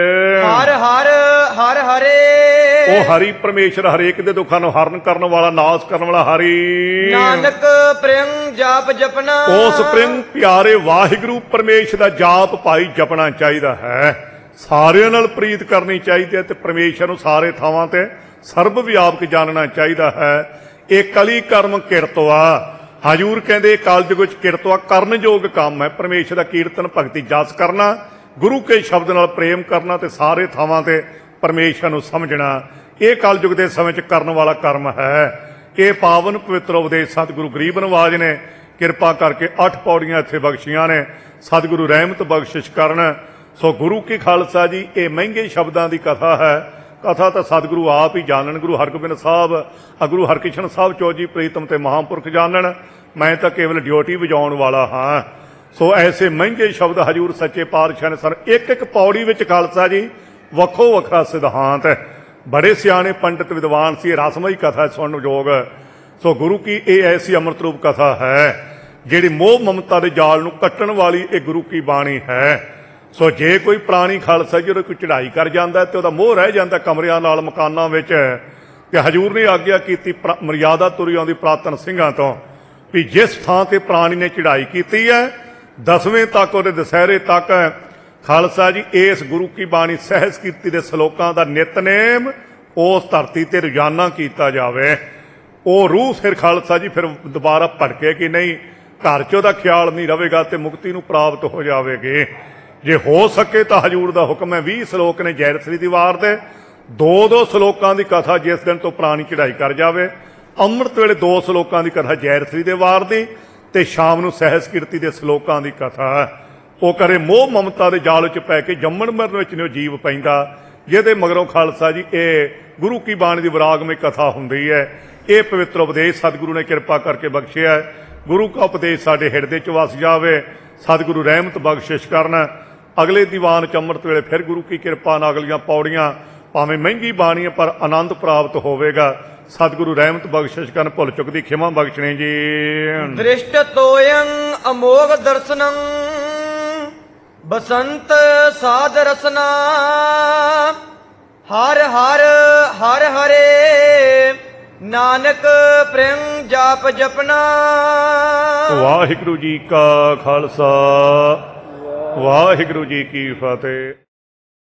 ਹਰ ਹਰ ਹਰ ਹਰੇ, ਉਹ ਹਰੀ ਪਰਮੇਸ਼ਰ ਹਰੇਕ ਦੇ ਦੁੱਖਾਂ ਨੂੰ ਹਰਨ ਕਰਨ ਵਾਲਾ, ਨਾਸ਼ ਕਰਨ ਵਾਲਾ ਹਰੀ। ਨਾਨਕ ਪ੍ਰੇਮ ਜਾਪ ਜਪਣਾ, ਉਸ ਪ੍ਰੇਮ ਪਿਆਰੇ ਵਾਹਿਗੁਰੂ ਪਰਮੇਸ਼ਰ ਦਾ ਜਾਪ ਭਾਈ ਜਪਣਾ ਚਾਹੀਦਾ ਹੈ। ਸਾਰਿਆਂ ਨਾਲ ਪ੍ਰੀਤ ਕਰਨੀ ਚਾਹੀਦੀ ਹੈ ਤੇ ਪਰਮੇਸ਼ਰ ਨੂੰ ਸਾਰੇ ਥਾਵਾਂ ਤੇ ਸਰਬ ਵਿਆਪਕ ਜਾਣਨਾ ਚਾਹੀਦਾ ਹੈ। ਇਹ ਕਲੀ ਕਰਮ ਕਿਰਤਵਾ, ਹਜੂਰ ਕਹਿੰਦੇ ਕਲਯੁਗ ਵਿੱਚ ਕਿਰਤਵਾ ਕਰਨ ਯੋਗ ਕੰਮ ਹੈ। ਪਰਮੇਸ਼ਰ ਦਾ ਕੀਰਤਨ ਭਗਤੀ ਜਸ ਕਰਨਾ, ਗੁਰੂ ਕੇ ਸ਼ਬਦ ਨਾਲ ਪ੍ਰੇਮ ਕਰਨਾ ਤੇ ਸਾਰੇ ਥਾਵਾਂ ਤੇ ਪਰਮੇਸ਼ਰ ਨੂੰ ਸਮਝਣਾ, ਇਹ ਕਲਯੁਗ ਦੇ ਸਮੇਂ 'ਚ ਕਰਨ ਵਾਲਾ ਕਰਮ ਹੈ। ਇਹ ਪਾਵਨ ਪਵਿੱਤਰ ਉਪਦੇਸ਼ ਸਤਿਗੁਰੂ ਗਰੀਬ ਨਿਵਾਜ ਨੇ ਕਿਰਪਾ ਕਰਕੇ ਅੱਠ ਪੌੜੀਆਂ ਇੱਥੇ ਬਖਸ਼ੀਆਂ ਨੇ। ਸਤਿਗੁਰੂ ਰਹਿਮਤ ਬਖਸ਼ਿਸ਼ ਕਰਨ। ਸੋ ਗੁਰੂ ਕੀ ਖਾਲਸਾ ਜੀ, ਇਹ ਮਹਿੰਗੇ ਸ਼ਬਦਾਂ ਦੀ ਕਥਾ ਹੈ। ਕਥਾ ਤਾਂ ਸਤਿਗੁਰੂ ਆਪ ਹੀ ਜਾਣਨ, ਗੁਰੂ ਹਰਗੋਬਿੰਦ ਸਾਹਿਬ, ਗੁਰੂ ਹਰਕ੍ਰਿਸ਼ਨ ਸਾਹਿਬ ਚੌਜੀ ਪ੍ਰੀਤਮ ਤੇ ਮਹਾਂਪੁਰਖ ਜਾਣਨ, ਮੈਂ ਤਾਂ ਕੇਵਲ ਡਿਊਟੀ ਵਜਾਉਣ ਵਾਲਾ ਹਾਂ। ਸੋ ਐਸੇ ਮਹਿੰਗੇ ਸ਼ਬਦ ਹਜੂਰ ਸੱਚੇ ਪਾਤਸ਼ਾਹ ਨੇ ਸਨ। ਇੱਕ ਇੱਕ ਪੌੜੀ ਵਿੱਚ ਖਾਲਸਾ ਜੀ ਵੱਖੋ ਵੱਖਰਾ ਸਿਧਾਂਤ, ਬੜੇ ਸਿਆਣੇ ਪੰਡਿਤ ਵਿਦਵਾਨ ਸੀ। ਰਸਮਈ ਕਥਾ ਸੁਣਨ ਯੋਗ। ਸੋ ਗੁਰੂ ਕੀ ਇਹ ਐਸੀ ਅੰਮ੍ਰਿਤ ਰੂਪ ਕਥਾ ਹੈ ਜਿਹੜੀ ਮੋਹ ਮਮਤਾ ਦੇ ਜਾਲ ਨੂੰ ਕੱਟਣ ਵਾਲੀ ਇਹ ਗੁਰੂ ਕੀ ਬਾਣੀ ਹੈ। ਸੋ ਜੇ ਕੋਈ ਪ੍ਰਾਣੀ ਖਾਲਸਾ ਜਦੋਂ ਕੋਈ ਚੜ੍ਹਾਈ ਕਰ ਜਾਂਦਾ ਤੇ ਉਹਦਾ ਮੋਹ ਰਹਿ ਜਾਂਦਾ ਕਮਰਿਆਂ ਨਾਲ, ਮਕਾਨਾਂ ਵਿੱਚ, ਤੇ ਹਜੂਰ ਨੇ ਆਗਿਆ ਕੀਤੀ ਮਰਿਆਦਾ ਤੁਰੀ ਆਉਂਦੀ ਪ੍ਰਾਤਨ ਸਿੰਘਾਂ ਤੋਂ ਵੀ ਜਿਸ ਥਾਂ ਤੇ ਪ੍ਰਾਣੀ ਨੇ ਚੜ੍ਹਾਈ ਕੀਤੀ ਹੈ ਦਸਵੇਂ ਤੱਕ, ਉਹਦੇ ਦੁਸਹਿਰੇ ਤੱਕ ਖਾਲਸਾ ਜੀ ਇਸ ਗੁਰੂ ਕੀ ਬਾਣੀ ਸਹਿਜ ਕੀਰਤੀ ਦੇ ਸਲੋਕਾਂ ਦਾ ਨਿਤਨੇਮ ਉਸ ਧਰਤੀ ਤੇ ਰੋਜ਼ਾਨਾ ਕੀਤਾ ਜਾਵੇ। ਉਹ ਰੂਹ ਫਿਰ ਖਾਲਸਾ ਜੀ ਫਿਰ ਦੁਬਾਰਾ ਭਟਕੇ ਕਿ ਨਹੀਂ, ਘਰ 'ਚ ਉਹਦਾ ਖਿਆਲ ਨਹੀਂ ਰਹੇਗਾ ਤੇ ਮੁਕਤੀ ਨੂੰ ਪ੍ਰਾਪਤ ਹੋ ਜਾਵੇਗੀ। ਜੇ ਹੋ ਸਕੇ ਤਾਂ ਹਜੂਰ ਦਾ ਹੁਕਮ ਹੈ ਵੀਹ ਸਲੋਕ ਨੇ ਜੈਰਸਰੀ ਦੀ ਵਾਰ ਦੇ, ਦੋ ਦੋ ਸਲੋਕਾਂ ਦੀ ਕਥਾ ਜਿਸ ਦਿਨ ਤੋਂ ਪ੍ਰਾਣੀ ਚੜ੍ਹਾਈ ਕਰ ਜਾਵੇ। ਅੰਮ੍ਰਿਤ ਵੇਲੇ ਦੋ ਸਲੋਕਾਂ ਦੀ ਕਥਾ ਜੈਰਸਰੀ ਦੇ ਵਾਰ ਦੀ ਤੇ ਸ਼ਾਮ ਨੂੰ ਸਹਿਜ ਕੀਰਤੀ ਦੇ ਸਲੋਕਾਂ ਦੀ ਕਥਾ। ਉਹ ਕਰੇ ਮੋਹ ਮਮਤਾ ਦੇ ਜਾਲ 'ਚ ਪੈ ਕੇ ਜੰਮਣ ਮਰਨ ਵਿੱਚ ਨਹੀਂ ਉਹ ਜੀਵ ਪੈਂਦਾ, ਜਿਹਦੇ ਮਗਰੋਂ ਖਾਲਸਾ ਜੀ ਇਹ ਗੁਰੂ ਕੀ ਬਾਣੀ ਦੀ ਵਿਰਾਗਮਈ ਕਥਾ ਹੁੰਦੀ ਹੈ। ਇਹ ਪਵਿੱਤਰ ਉਪਦੇਸ਼ ਸਤਿਗੁਰੂ ਨੇ ਕਿਰਪਾ ਕਰਕੇ ਬਖਸ਼ਿਆ ਹੈ। ਗੁਰੂ ਕਾ ਉਪਦੇਸ਼ ਸਾਡੇ ਹਿਰਦੇ 'ਚ ਵਸ ਜਾਵੇ। ਸਤਿਗੁਰੂ ਰਹਿਮਤ ਬਖਸ਼ਿਸ਼ ਕਰਨ। ਅਗਲੇ ਦੀਵਾਨ 'ਚ ਅੰਮ੍ਰਿਤ ਵੇਲੇ ਫਿਰ ਗੁਰੂ ਕੀ ਕਿਰਪਾ ਨਾਲ ਅਗਲੀਆਂ ਪੌੜੀਆਂ, ਭਾਵੇਂ ਮਹਿੰਗੀ ਬਾਣੀ ਹੈ ਪਰ ਆਨੰਦ ਪ੍ਰਾਪਤ ਹੋਵੇਗਾ। ਸਤਿਗੁਰੂ ਰਹਿਮਤ ਬਖਸ਼ਿਸ਼ ਕਰਨ। ਭੁੱਲ ਚੁੱਕ ਦੀ ਖਿਮਾ ਬਖਸ਼ਣੀ ਜੀ। ਦ੍ਰਿਸ਼ਟ ਤੋਯੰ ਅਮੋਘ ਦਰਸ਼ਨੰ, ਬਸੰਤ ਸਾਧ ਰਸਨਾ, ਹਰ ਹਰ ਹਰ ਹਰੇ ਨਾਨਕ ਪ੍ਰੇਮ ਜਾਪ ਜਪਨਾ। ਵਾਹਿਗੁਰੂ ਜੀ ਕਾ ਖਾਲਸਾ ਵਾਹਿਗੁਰੂ ਜੀ ਕੀ ਫਤਿਹ।